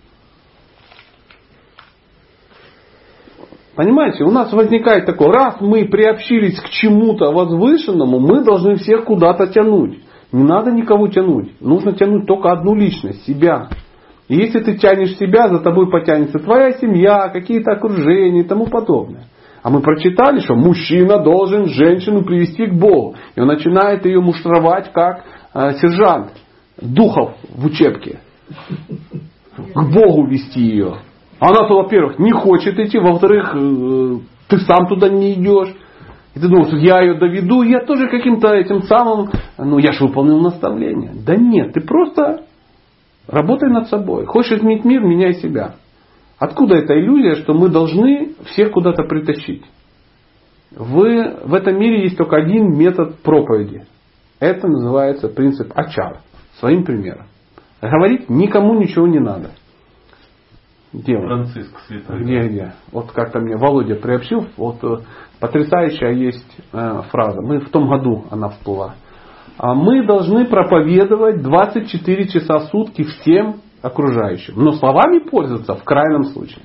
Понимаете, у нас возникает такое, раз мы приобщились к чему-то возвышенному, мы должны всех куда-то тянуть. Не надо никого тянуть. Нужно тянуть только одну личность, себя. И если ты тянешь себя, за тобой потянется твоя семья, какие-то окружения и тому подобное. А мы прочитали, что мужчина должен женщину привести к Богу. И он начинает ее муштровать как сержант духов в учебке. К Богу вести ее. Она-то, во-первых, не хочет идти, во-вторых, ты сам туда не идешь. И ты думаешь, я ее доведу, я тоже каким-то этим самым, я же выполнил наставление. Да нет, ты просто работай над собой. Хочешь изменить мир, меняй себя. Откуда эта иллюзия, что мы должны всех куда-то притащить? В этом мире есть только один метод проповеди. Это называется принцип ачар. Своим примером. Говорить никому ничего не надо. Где Франциск Святой. Где? Вот как-то мне Володя приобщил. Вот потрясающая есть фраза. В том году она всплыла. Мы должны проповедовать 24 часа в сутки всем окружающим. Но словами пользоваться в крайнем случае.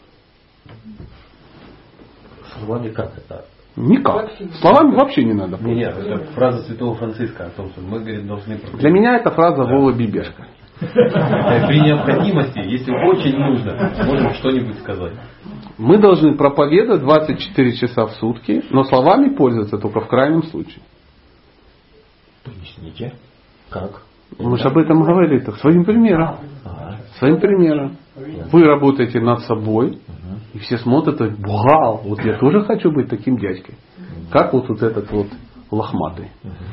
Словами как это? Никак. Словами вообще не надо. Нет, это фраза святого Франциска о том, что мы, говорит, должны проповедовать. Для меня это фраза Вова Бибешка. При необходимости, если очень нужно, можем что-нибудь сказать. Мы должны проповедовать 24 часа в сутки, но словами пользоваться только в крайнем случае. Поясните. Как? Мы же об этом говорили. Своим примером. Своим примером. Вы работаете над собой, и все смотрят, и вау, вот я тоже хочу быть таким дядькой. Как вот этот вот лохматый.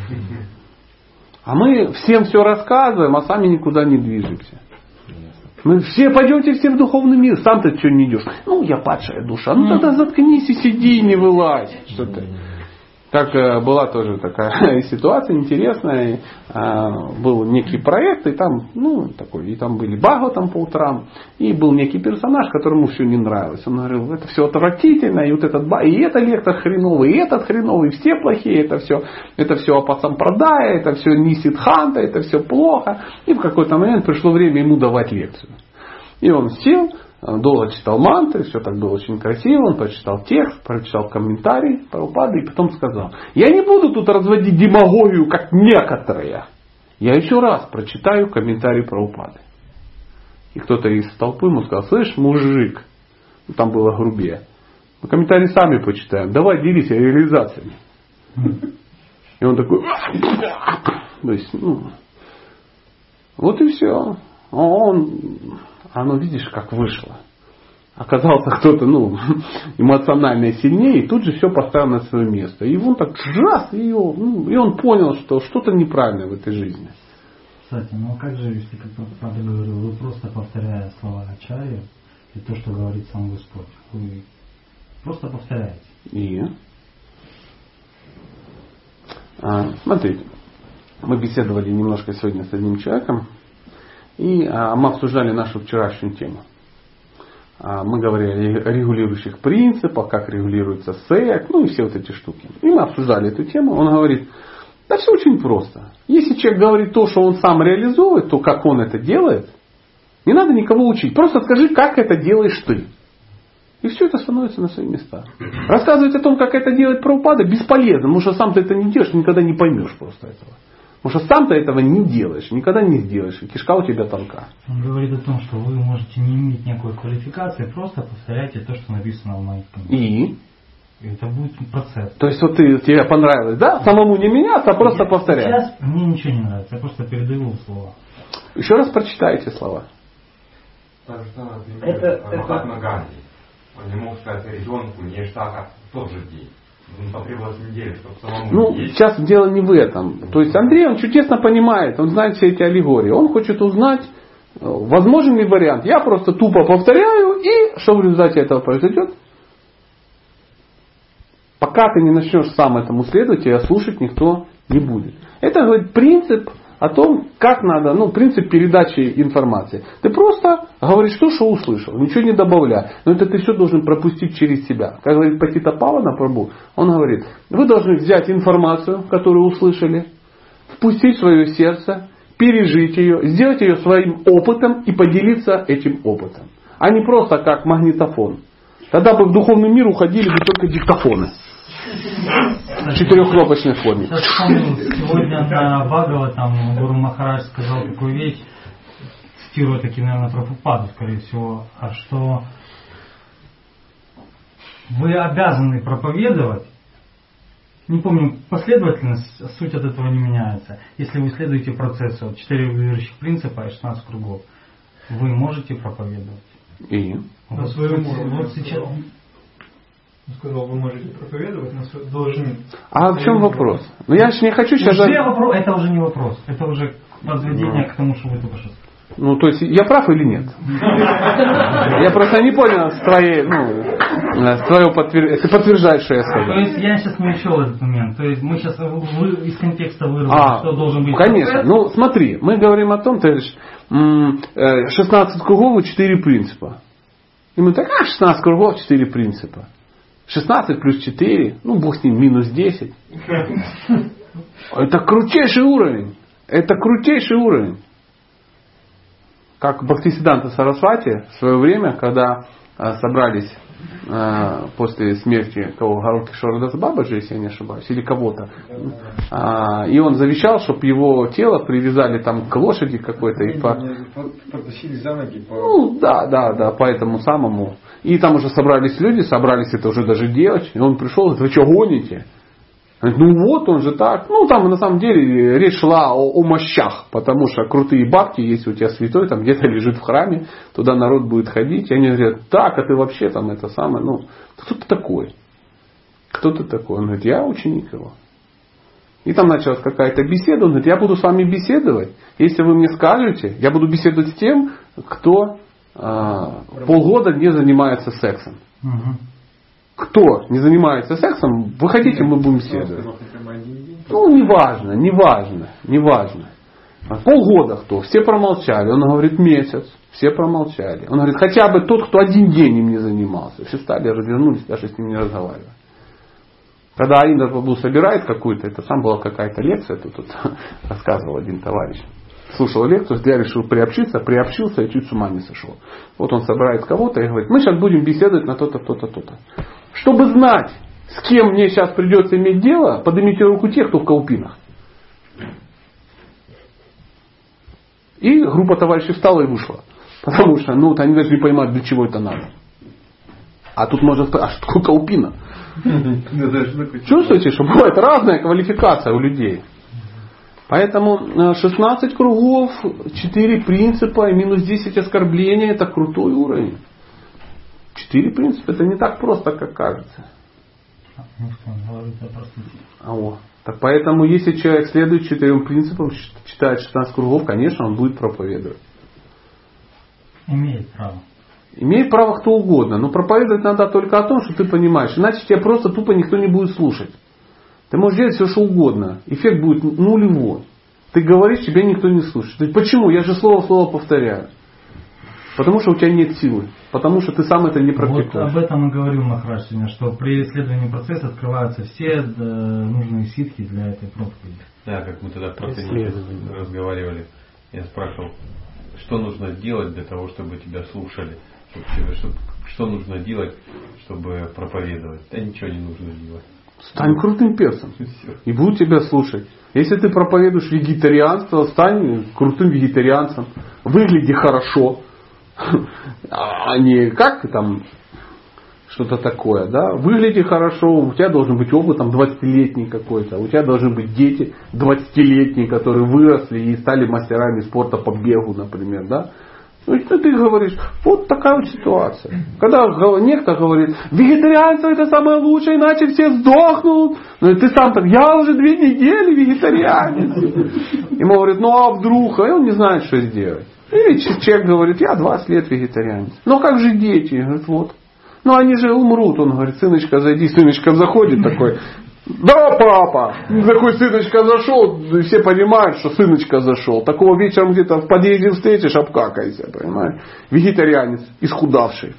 А мы всем все рассказываем, а сами никуда не движемся. Мы все пойдемте все в духовный мир, сам-то что не идешь? Я падшая душа. Тогда заткнись и сиди, не вылазь. Что ты? Как была тоже такая ситуация интересная. Был некий проект, и там, и там были Бхагаватам по утрам, и был некий персонаж, которому все не нравилось. Он говорил, это все отвратительно, и вот этот и этот лектор хреновый, и этот хреновый, и все плохие, это все апасампрадая, это все не сиддханта, это все плохо. И в какой-то момент пришло время ему давать лекцию. И он сел, долго читал мантры, все так было очень красиво, он прочитал текст, прочитал комментарий Прабхупады и потом сказал, я не буду тут разводить демагогию, как некоторые. Я еще раз прочитаю комментарий Прабхупады. И кто-то из толпы ему сказал, слышь, мужик, там было грубее, Мы комментарии сами почитаем. Давай делись реализациями. И он такой, то есть, вот и все. Оно видишь, как вышло. Оказался кто-то, эмоционально сильнее, и тут же все поставил на свое место. И он так раз, и он понял, что что-то неправильно в этой жизни. Кстати, как же, если, как правда говорил, вы просто повторяя слова Ачарьи и то, что говорит сам Господь, вы просто повторяете. И? Смотрите, мы беседовали немножко сегодня с одним человеком, и мы обсуждали нашу вчерашнюю тему. Мы говорили о регулирующих принципах, как регулируется секс, и все вот эти штуки. И мы обсуждали эту тему. Он говорит, да все очень просто. Если человек говорит то, что он сам реализует, то как он это делает, не надо никого учить. Просто скажи, как это делаешь ты. И все это становится на свои места. Рассказывать о том, как это делает Прабхупада, бесполезно, потому что сам ты это не делаешь, никогда не поймешь просто этого. Потому что сам ты этого не делаешь, никогда не сделаешь, и кишка у тебя тонка. Он говорит о том, что вы можете не иметь никакой квалификации, просто повторяйте то, что написано в моих книгах. И это будет процесс. То есть вот тебе понравилось, да? Самому не меняться, а просто повторять. Сейчас мне ничего не нравится, я просто передаю слова. Еще раз прочитайте слова. Так что, например, Махатма Ганди. Он не мог сказать ребенку, не ешь сахар в тот же день. Потребовалась неделя, чтобы самому есть. Сейчас дело не в этом. То есть Андрей, он чудесно понимает, он знает все эти аллегории. Он хочет узнать, возможен ли вариант. Я просто тупо повторяю, и что в результате этого произойдет? Пока ты не начнешь сам этому следовать, тебя слушать никто не будет. Это, говорит, принцип о том, как надо, принцип передачи информации. Ты просто говоришь то, что услышал, ничего не добавляя. Но это ты все должен пропустить через себя. Как говорит Патита Павана Прабху, он говорит, вы должны взять информацию, которую услышали, впустить в свое сердце, пережить ее, сделать ее своим опытом и поделиться этим опытом. А не просто как магнитофон. Тогда бы в духовный мир уходили бы только диктофоны. В четырехкнопочной форме. Сегодня на Бхагаватам Гуру Махарадж сказал такую вещь, цитируя таки, наверное, Прабхупаду, скорее всего, что вы обязаны проповедовать, не помню последовательность, суть от этого не меняется. Если вы следуете процессу 4 регулирующих принципа и 16 кругов, вы можете проповедовать. И? Вот сейчас... Он сказал, вы можете проповедовать, но должны... А в чем вопрос? Я же не хочу сейчас... Это уже не вопрос. Это уже подведение к тому, что вы только что сказали. То есть я прав или нет? Я просто не понял твоего подтверждения. Ты подтверждаешь, что я сказал. То есть я сейчас не учел этот момент. То есть мы сейчас из контекста вырвали, что должен быть. Конечно. Смотри, мы говорим о том, ты говоришь, 16 кругов и 4 принципа. И мы так, 16 кругов, 4 принципа. 16 плюс 4, бог с ним, минус 10. Это крутейший уровень. Это крутейший уровень. Как Бхактисиданта Сарасвати в свое время, когда собрались после смерти Гауракишора Дас Бабаджи, если я не ошибаюсь, или кого-то. И он завещал, чтобы его тело привязали там к лошади какой-то. И потащили за ноги. Да, по этому самому. И там уже собрались люди, собрались это уже даже делать. И он пришел и говорит, вы что гоните? Говорит, он же так. Там на самом деле речь шла о мощах, потому что крутые бабки, если у тебя святой, там где-то лежит в храме, туда народ будет ходить. И они говорят, так, а ты вообще там это самое, кто ты такой? Кто ты такой? Он говорит, я ученик его. И там началась какая-то беседа, он говорит, я буду с вами беседовать, если вы мне скажете, я буду беседовать с тем, кто полгода не занимается сексом. Кто не занимается сексом, выходите, мы будем беседовать. Неважно. Полгода кто? Все промолчали. Он говорит, месяц. Все промолчали. Он говорит, хотя бы тот, кто один день им не занимался. Все стали, развернулись, даже с ним не разговаривали. Когда Аиндра Прабху собирает какую-то, это сам была какая-то лекция, тут рассказывал один товарищ. Слушал лекцию, я решил приобщился и чуть с ума не сошел. Вот он собирает кого-то и говорит, мы сейчас будем беседовать на то-то, то-то, то-то. Чтобы знать, с кем мне сейчас придется иметь дело, поднимите руку тех, кто в Каупинах. И группа товарищей встала и вышла. Потому что они даже не понимают, для чего это надо. А тут можно сказать, а что такое каупина? Чувствуете, что бывает разная квалификация у людей. Поэтому 16 кругов, 4 принципа и минус 10 оскорблений — это крутой уровень. 4 принципа — это не так просто, как кажется. Так поэтому, если человек следует 4 принципам, читает 16 кругов, конечно, он будет проповедовать. Имеет право. Имеет право кто угодно, но проповедовать надо только о том, что ты понимаешь. Иначе тебя просто тупо никто не будет слушать. Ты можешь делать все, что угодно. Эффект будет нулевой. Ты говоришь, тебя никто не слушает. Почему? Я же слово в слово повторяю. Потому что у тебя нет силы. Потому что ты сам это не практикуешь. Вот об этом и говорил Махарадж сегодня, что при исследовании процесса открываются все нужные ситхи для этой проповеди. Да, как мы тогда про это разговаривали. Я спрашивал, что нужно делать для того, чтобы тебя слушали? Что нужно делать, чтобы проповедовать? Да ничего не нужно делать. Стань крутым перцем. И будут тебя слушать. Если ты проповедуешь вегетарианство, стань крутым вегетарианцем. Выгляди хорошо. А не как там что-то такое. Да? Выгляди хорошо. У тебя должен быть опыт там 20-летний какой-то. У тебя должны быть дети 20-летние, которые выросли и стали мастерами спорта по бегу, например. Да? Ну, ты говоришь, вот такая вот ситуация. Когда некто говорит, вегетарианство это самое лучшее, иначе все сдохнут. Ну и ты сам так, я уже 2 недели вегетарианец. Ему говорят, ну а вдруг? А он не знает, что сделать. Или человек говорит, я 20 лет вегетарианец. Ну как же дети? Говорит, вот. Ну они же умрут. Он говорит, сыночка, зайди. Сыночка заходит такой. Да, папа! Такой сыночка зашел, все понимают, что сыночка зашел. Такого вечером где-то в подъезде встретишь, обкакайся, понимаешь? Вегетарианец, исхудавший.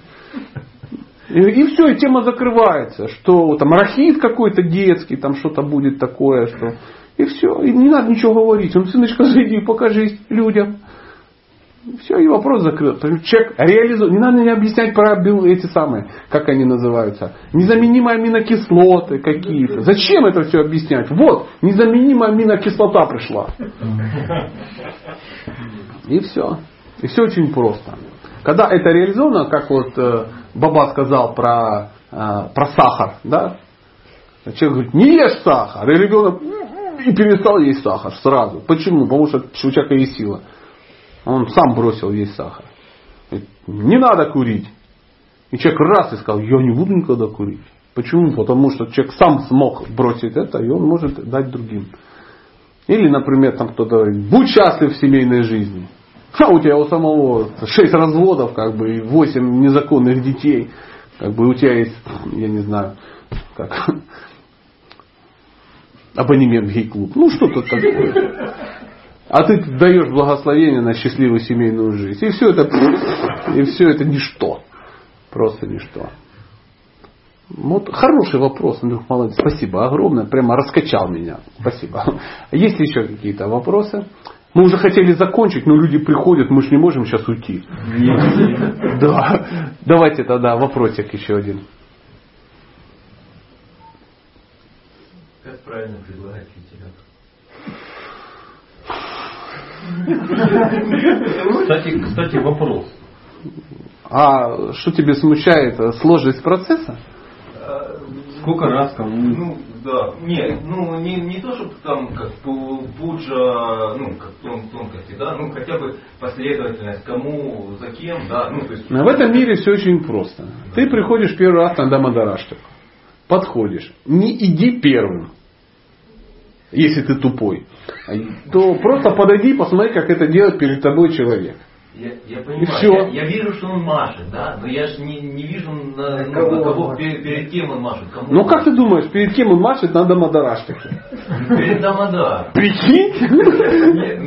И все, и тема закрывается, что там рахит какой-то детский, там что-то будет такое, что... И все, и не надо ничего говорить. Он, сыночка, зайди, покажись людям. Все, и вопрос закрыт. Человек реализует. Не надо мне объяснять про эти самые, как они называются, незаменимые аминокислоты какие-то. Зачем это все объяснять? Вот, незаменимая аминокислота пришла. И все. И все очень просто. Когда это реализовано, как вот Баба сказал про сахар, да? Человек говорит, не ешь сахар. И ребенок и перестал есть сахар сразу. Почему? Потому что у человека есть сила. Он сам бросил есть сахар. Не надо курить. И человек раз и сказал, я не буду никогда курить. Почему? Потому что человек сам смог бросить это, и он может дать другим. Или, например, там кто-то говорит, будь счастлив в семейной жизни. А у тебя у самого 6 разводов, как бы, и 8 незаконных детей. Как бы у тебя есть, я не знаю, как абонемент в гей-клуб. Ну, что-то такое. А ты даешь благословение на счастливую семейную жизнь. И все это ничто. Просто ничто. Вот хороший вопрос, Андрюх, молодец. Спасибо огромное. Прямо раскачал меня. Спасибо. Есть ли еще какие-то вопросы? Мы уже хотели закончить, но люди приходят, мы же не можем сейчас уйти. Да. Давайте тогда вопросик еще один. Как правильно предлагать литературу? Кстати, вопрос. А что тебе смущает? Сложность процесса? Сколько раз кому? Ну, да. Не то, чтобы там как пуджа, как тонкости, да, хотя бы последовательность, кому, за кем, да. То есть... В этом мире все очень просто. Ты приходишь первый раз на Дамадараштаку. Подходишь. Не иди первым. Если ты тупой. То просто подойди и посмотри, как это делает перед тобой человек. Я понимаю, я вижу, что он машет, да, но я же не вижу, на кого, перед кем он машет. Кому ну как ты думаешь, перед кем он машет на Дамадараштаке? Перед Дамадар. Прикинь?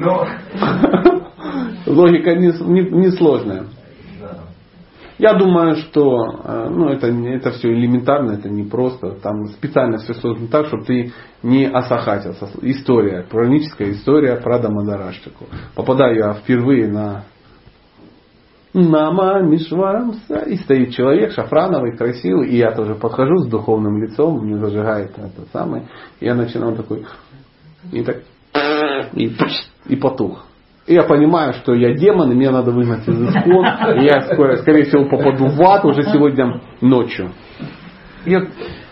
Логика не сложная. Я думаю, что это все элементарно, это не просто. Там специально все создано так, чтобы ты не осахатился. История, хроническая история про Дамадараштаку. Попадаю я впервые на Намамишварамса, и стоит человек шафрановый, красивый, и я тоже подхожу с духовным лицом, мне зажигает этот самый, и я начинаю такой, и потух. И я понимаю, что я демон, и мне надо выгнать из Искон. И я, скорее всего, попаду в ад уже сегодня ночью. И я...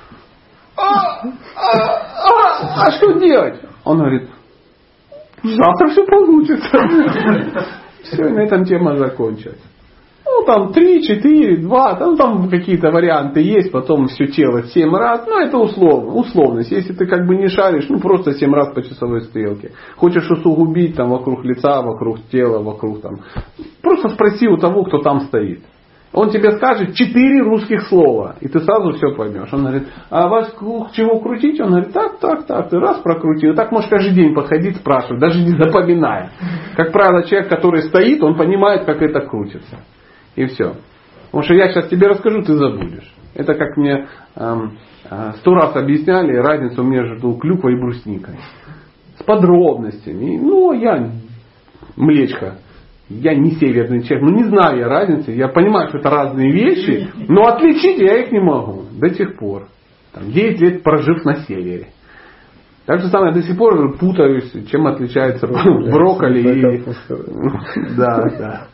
А что делать? Он говорит, завтра все получится. Все, и на этом тема закончилась. Ну, там 3, 4, 2, там какие-то варианты есть, потом все тело 7 раз. Ну, это условность. Если ты как бы не шаришь, ну, просто 7 раз по часовой стрелке. Хочешь усугубить там вокруг лица, вокруг тела, вокруг там. Просто спроси у того, кто там стоит. Он тебе скажет 4 русских слова, и ты сразу все поймешь. Он говорит, а вас чего крутить? Он говорит, так. Ты раз прокрутил. Так можешь каждый день подходить, спрашивать, даже не запоминая. Как правило, человек, который стоит, он понимает, как это крутится. И все. Потому что я сейчас тебе расскажу, ты забудешь. Это как мне 100 раз объясняли разницу между клюквой и брусникой. С подробностями. Ну, я млечка. Я не северный человек, не знаю я разницы. Я понимаю, что это разные вещи, но отличить я их не могу до сих пор. 9 лет прожив на севере. Так же самое, я до сих пор путаюсь, чем отличается брокколи и... Да.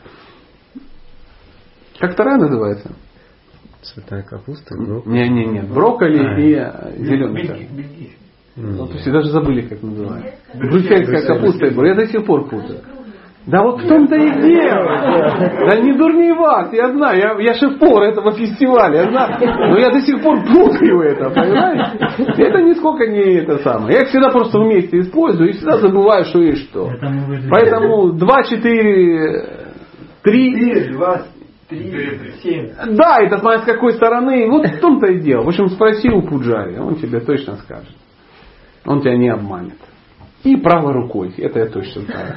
Как вторая называется? Цветная капуста? Нет. Брокколи и зеленый. Все даже забыли, как называется. Брюссельская капуста. Я до сих пор путаю. Да вот в том-то и дело. Да не дурней вас, я знаю. Я шеф-повар этого фестиваля, я знаю. Но я до сих пор путаю это, понимаете? Это нисколько не это самое. Я их всегда просто вместе использую и всегда забываю, что и что. Поэтому 2, 4, 3... 4, 2, 3, 7. Да, это смотря с какой стороны. Вот в том-то и дело. В общем, спроси у Пуджари, он тебе точно скажет. Он тебя не обманет. И правой рукой, это я точно знаю.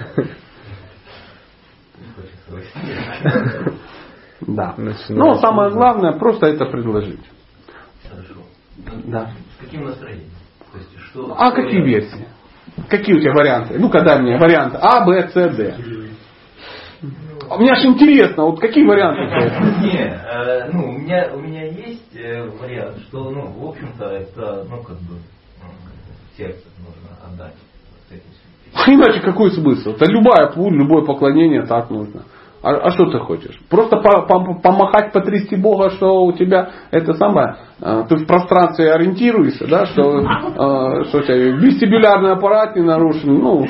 Да. Но самое главное просто это предложить. Хорошо. Да. С каким настроением? То есть, что, а какие версии? Какие у тебя варианты? Ну-ка дай мне варианты. А, Б, С, Д. Мне аж интересно, вот какие варианты? Не, у меня есть вариант, что, в общем-то, это, сердце нужно отдать. Иначе какой смысл? Это любая пуль, любое поклонение так нужно. А что ты хочешь? Просто помахать, потрясти Бога, что у тебя это самое, ты в пространстве ориентируешься, да, что у тебя вестибулярный аппарат не нарушен,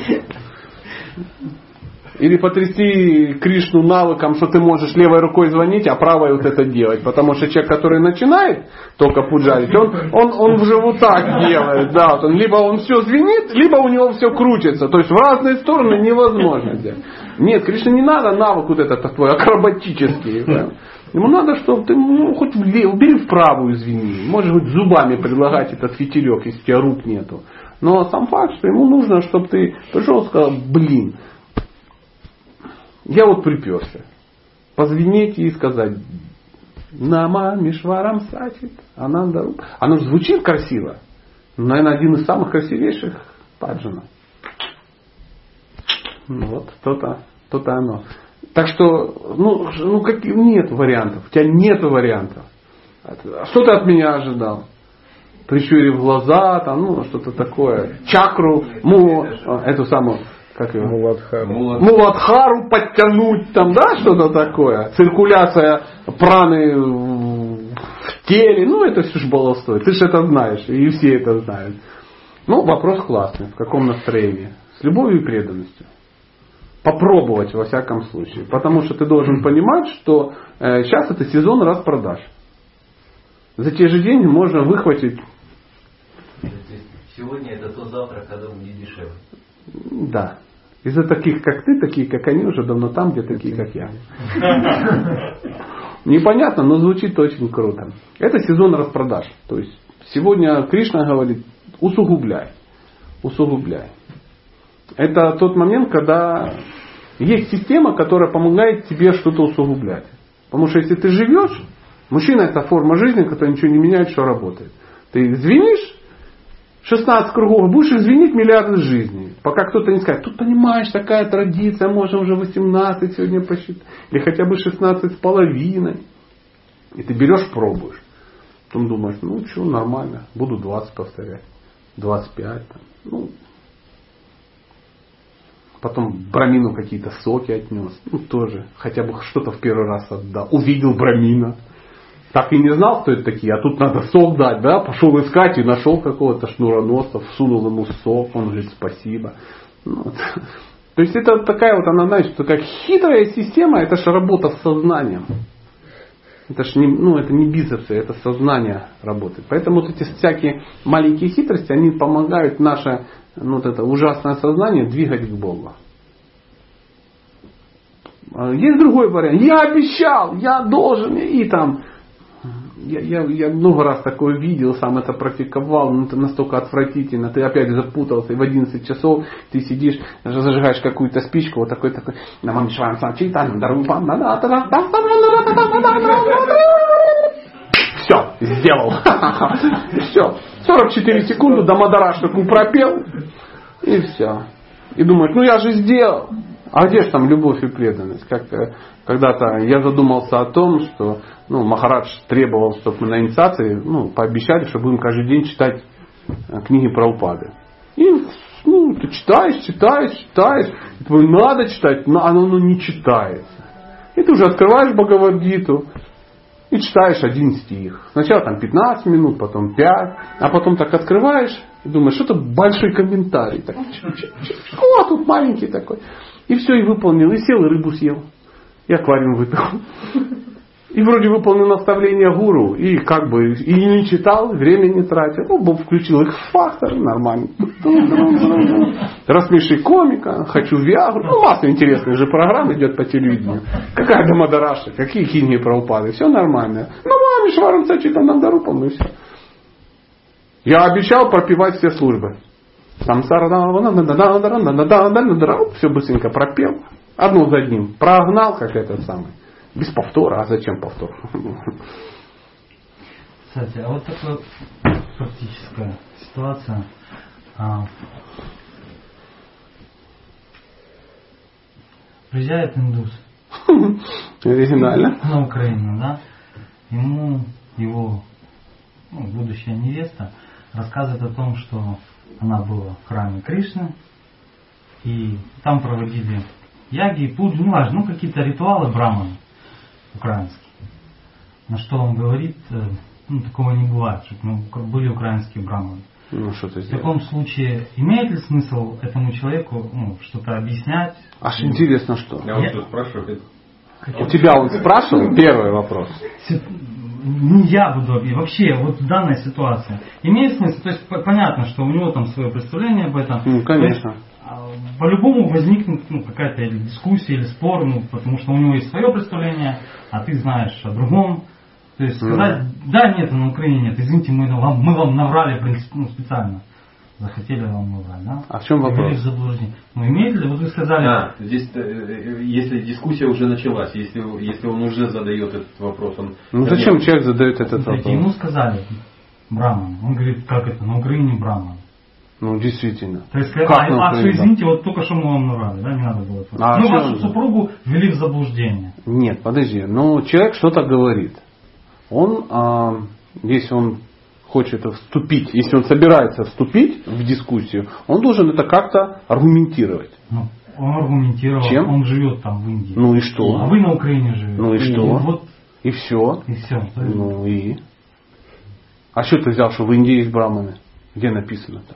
или потрясти Кришну навыком, что ты можешь левой рукой звонить, а правой вот это делать. Потому что человек, который начинает только пуджарить, он уже вот так делает. Да, либо он все звенит, либо у него все крутится. То есть в разные стороны невозможно делать. Нет, Кришне не надо навык вот этот твой акробатический. Да. Ему надо, чтобы ты хоть убери в правую звени. Можешь хоть зубами предлагать этот фитилек, если у тебя рук нету. Но сам факт, что ему нужно, чтобы ты пришел и сказал, я вот приперся. Позвенеть и сказать Нама Мишварам Сачит Анандару. Оно же звучит красиво. Наверное, один из самых красивейших Паджана. Вот, то-то оно. Так что, нет вариантов. У тебя нет вариантов. Что ты от меня ожидал? Прищурив глаза, что-то такое. Чакру, эту самую, как ее? Муладхару подтянуть, что-то такое. Циркуляция праны в теле. Это все ж баловство. Ты же это знаешь, и все это знают. Вопрос классный. В каком настроении? С любовью и преданностью. Попробовать во всяком случае. Потому что ты должен понимать, что сейчас это сезон распродаж. За те же деньги можно выхватить. Сегодня это то завтра, когда будет дешевле. Да. Из-за таких, как ты, такие, как они, уже давно там, где такие, как я. Непонятно, но звучит очень круто. Это сезон распродаж. То есть сегодня Кришна говорит, усугубляй. Усугубляй. Это тот момент, когда есть система, которая помогает тебе что-то усугублять. Потому что если ты живешь, мужчина это форма жизни, которая ничего не меняет, что работает. Ты звенишь 16 кругов, будешь их звенить миллиарды жизней. Пока кто-то не скажет, тут понимаешь, такая традиция, можно уже 18 сегодня посчитать. Или хотя бы 16,5. И ты берешь, пробуешь. Потом думаешь, нормально, буду 20 повторять. 25. Потом брамину какие-то соки отнес. Ну, тоже. Хотя бы что-то в первый раз отдал. Увидел брамина. Так и не знал, кто это такие. А тут надо сок дать, да? Пошел искать и нашел какого-то шнуроносца. Всунул ему сок. Он говорит, спасибо. Вот. То есть это такая вот, она, знаешь, такая хитрая система. Это же работа с сознанием. Это ж не, это не бицепсы, это сознание работает. Поэтому вот эти всякие маленькие хитрости, они помогают наше вот это ужасное сознание двигать к Богу. Есть другой вариант. Я обещал, я должен, и там. Я много раз такое видел, сам это практиковал, но это настолько отвратительно. Ты опять запутался, и в 11 часов ты сидишь, зажигаешь какую-то спичку, вот такой, все, сделал. Все. 44 секунды до Мадарашку пропел, и все. И думаешь, я же сделал. А где же там любовь и преданность? Как когда-то я задумался о том, что Махарадж требовал, чтобы мы на инициации пообещали, что будем каждый день читать книги Прабхупады. И ты читаешь. И твой надо читать, но оно не читается. И ты уже открываешь Бхагавад-гиту и читаешь один стих. Сначала там 15 минут, потом 5, а потом так открываешь и думаешь, что-то большой комментарий. Так, тут маленький такой. И все, и выполнил. И сел, и рыбу съел. И аквариум выпил. И вроде выполнил наставление гуру. И и не читал, время не тратил. Бог включил X-фактор, нормально. Рассмеши комика, хочу Виагру. Масса интересных же программ идет по телевидению. Какая Дамадараша, какие книги Прабхупады. Все нормально. Мишварам Сачитананда Дарупам, и все. Я обещал пропевать все службы. Там все быстренько пропел. Одно за одним. Прогнал, как этот самый. Без повтора. А зачем повтор? Кстати, а вот такая практическая ситуация. Приезжает индус. Оригинально. На Украину, да? Ему его будущая невеста рассказывает о том, что она была в храме Кришны. И там проводили яги, пуджи, неважно, какие-то ритуалы браманы украинские. На что он говорит, такого не бывает, чтобы были украинские браманы. В таком случае, имеет ли смысл этому человеку что-то объяснять? Аж интересно, что. Я вот тут спрашиваю. У тебя он спрашивал? Первый вопрос. Не я буду объяснять. Вообще, вот данная ситуация. Имеет смысл? То есть понятно, что у него там свое представление об этом. Конечно. По-любому возникнет какая-то или дискуссия, или спор, потому что у него есть свое представление, а ты знаешь о другом. То есть сказать, да, нет, на Украине нет, извините, мы вам наврали специально. Захотели вам наврать, да? А в чем вопрос? Имеет ли, вот вы сказали... Здесь, если дискуссия уже началась, если он уже задает этот вопрос, он... зачем человек задает этот вопрос? Ему сказали, браман. Он говорит, как это, на Украине браман. Действительно. То есть, что извините, вот только что мы вам наврали, да, не надо было это. Вашу супругу ввели в заблуждение. Нет, подожди, человек что-то говорит. Он, если он хочет вступить, если он собирается вступить в дискуссию, он должен это как-то аргументировать. Он аргументировал, чем? Он живет там в Индии. И что? А вы на Украине живете. И что? И все. И все. А что ты взял, что в Индии есть браманы? Где написано-то?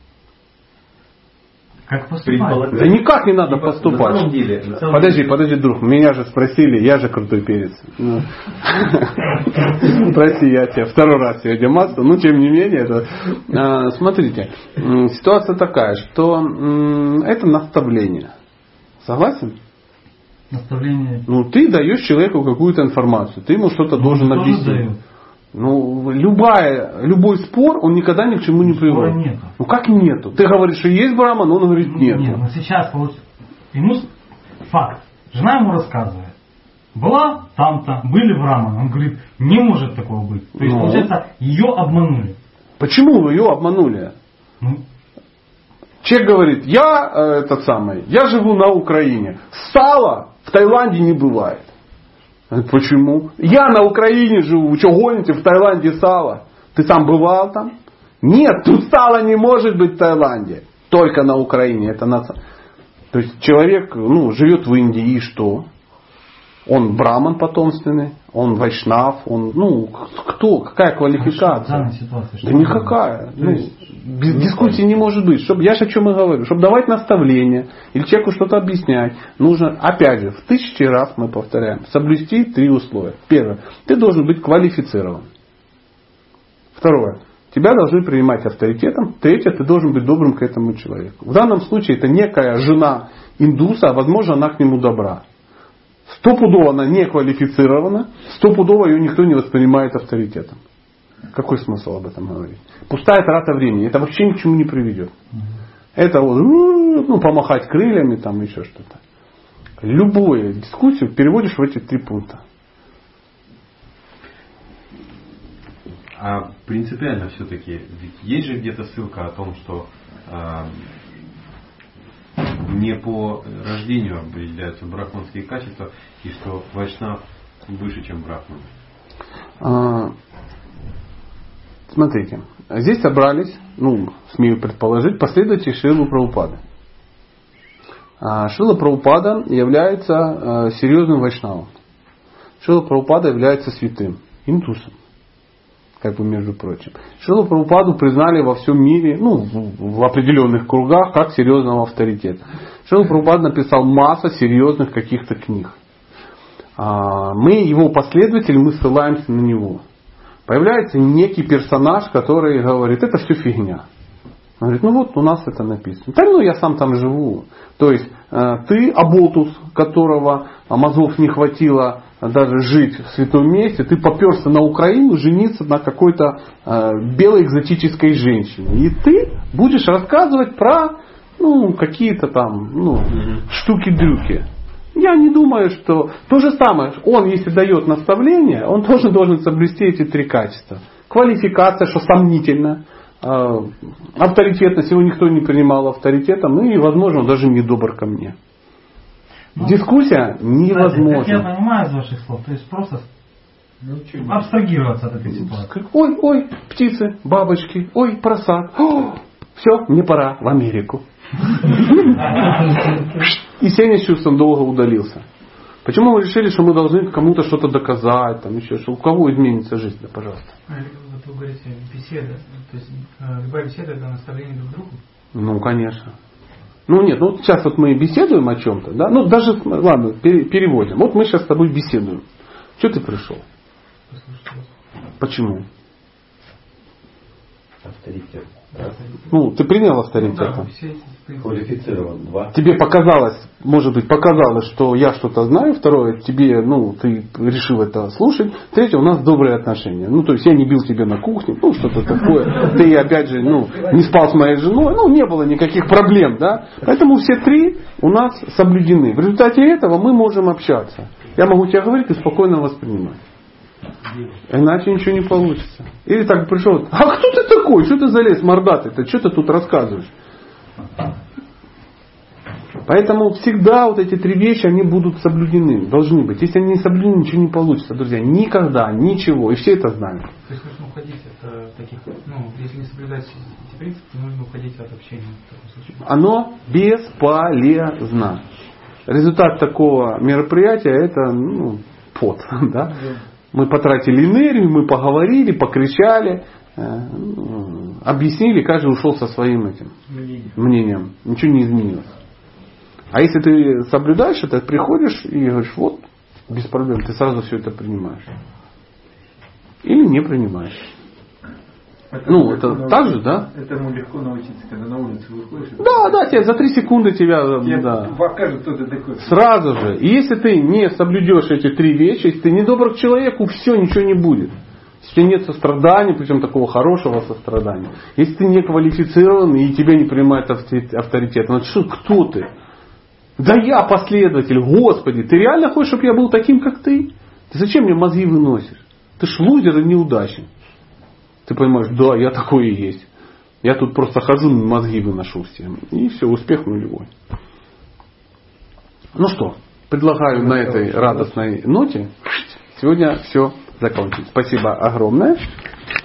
Как поступать? Да никак не надо поступать. На самом деле, подожди, друг. Меня же спросили, я же крутой перец. Прости, я тебе второй раз сегодня масло. Тем не менее, смотрите, ситуация такая, что это наставление. Согласен? Наставление. Ты даешь человеку какую-то информацию, ты ему что-то должен объяснить. Любой спор, он никогда ни к чему не приводит. Нету. Как нету? Ты говоришь, что есть браман, он говорит нет. Нет, сейчас ему факт. Жена ему рассказывает. Была там-то, были браманы. Он говорит, не может такого быть. То есть, получается, ее обманули. Почему ее обманули? Человек говорит, я живу на Украине. Сала в Таиланде не бывает. Почему? Я на Украине живу. Вы что гоните в Таиланде сало? Ты сам бывал там? Нет, тут сало не может быть в Таиланде. Только на Украине. Это То есть человек живет в Индии, и что? Он браман потомственный, он вайшнав, он, кто, какая квалификация? Да никакая. Без дискуссии не может быть. Я же о чем и говорю. Чтобы давать наставления или человеку что-то объяснять, нужно, опять же, в 1000 раз мы повторяем, соблюсти 3 условия. Первое. Ты должен быть квалифицирован. Второе. Тебя должны принимать авторитетом. Третье. Ты должен быть добрым к этому человеку. В данном случае это некая жена индуса, а возможно она к нему добра. Стопудово она не квалифицирована, стопудово ее никто не воспринимает авторитетом. Какой смысл об этом говорить? Пустая трата времени. Это вообще ни к чему не приведет. Это помахать крыльями, там еще что-то. Любую дискуссию переводишь в эти 3 пункта. А принципиально все-таки, ведь есть же где-то ссылка о том, что не по рождению определяются брахманские качества, и что вайшнав выше, чем брахман. Смотрите, здесь собрались, смею предположить, последователи Шрилы Прабхупады. Шрила Прабхупада является серьезным вайшнавом. Шрила Прабхупада является святым, индусом. Между прочим. Шрилу Прабхупаду признали во всем мире, в определенных кругах, как серьезного авторитета. Шрила Прабхупада написал массу серьезных каких-то книг. Мы, его последователи, мы ссылаемся на него. Появляется некий персонаж, который говорит, это все фигня. Он говорит, у нас это написано. Да я сам там живу. То есть ты аболтус, которого мозгов не хватило даже жить в святом месте, ты поперся на Украину жениться на какой-то белой экзотической женщине. И ты будешь рассказывать про какие-то там штуки-дрюки. Я не думаю, что то же самое, он если дает наставление, он тоже должен соблюсти эти 3 качества. Квалификация, что сомнительно. Авторитетность, его никто не принимал авторитетом, и, возможно, он даже не добр ко мне. Дискуссия невозможна. Как я понимаю из ваших слов, то есть просто абстрагироваться от этой ситуации. Ой, птицы, бабочки, ой, просад. Все, мне пора в Америку. И Сеня с чувством долго удалился. Почему мы решили, что мы должны кому-то что-то доказать, там еще что? У кого изменится жизнь, да, пожалуйста. Вы говорите, беседа, то есть любая беседа это наставление друг другу? Конечно. Нет, сейчас мы беседуем о чем-то, да? Даже, ладно, переводим. Мы сейчас с тобой беседуем. Что ты пришел? Почему? Авторитет. Ты принял авторитет. Квалифицирован. 2. Тебе может быть, показалось, что я что-то знаю. Второе, тебе, ты решил это слушать. Третье, у нас добрые отношения. То есть я не бил тебя на кухне, что-то такое. Ты, опять же, не спал с моей женой. Не было никаких проблем, да. Поэтому все 3 у нас соблюдены. В результате этого мы можем общаться. Я могу тебе говорить, ты спокойно воспринимать. Иначе ничего не получится. Или так пришел, а кто ты такой? Что ты залез мордатый-то? Что ты тут рассказываешь? Поэтому всегда эти 3 вещи, они будут соблюдены. Должны быть. Если они не соблюдены, ничего не получится, друзья. Никогда, ничего. И все это знают. То есть нужно уходить от таких, если не соблюдать эти принципы, то нужно уходить от общения. В таком случае. Оно бесполезно. Результат такого мероприятия это пот. Да? Мы потратили энергию, мы поговорили, покричали, объяснили, каждый ушел со своим этим мнением. Ничего не изменилось. А если ты соблюдаешь это, приходишь и говоришь, без проблем, ты сразу все это принимаешь. Или не принимаешь. Это так же, да? Этому легко научиться, когда на улице выходишь. Да, тебе за 3 секунды тебя покажут, кто ты такой. Сразу же. И если ты не соблюдешь эти 3 вещи, если ты не добр к человеку, все, ничего не будет. Если у тебя нет сострадания, причем такого хорошего сострадания. Если ты не квалифицирован и тебя не принимает авторитет, кто ты? Да я последователь, Господи, ты реально хочешь, чтобы я был таким, как ты? Ты зачем мне мозги выносишь? Ты ж лузер и неудачник. Ты понимаешь, да, я такой и есть. Я тут просто хожу, мозги выношу всем. И все, успех нулевой. Предлагаю на этой радостной ноте сегодня все закончить. Спасибо огромное.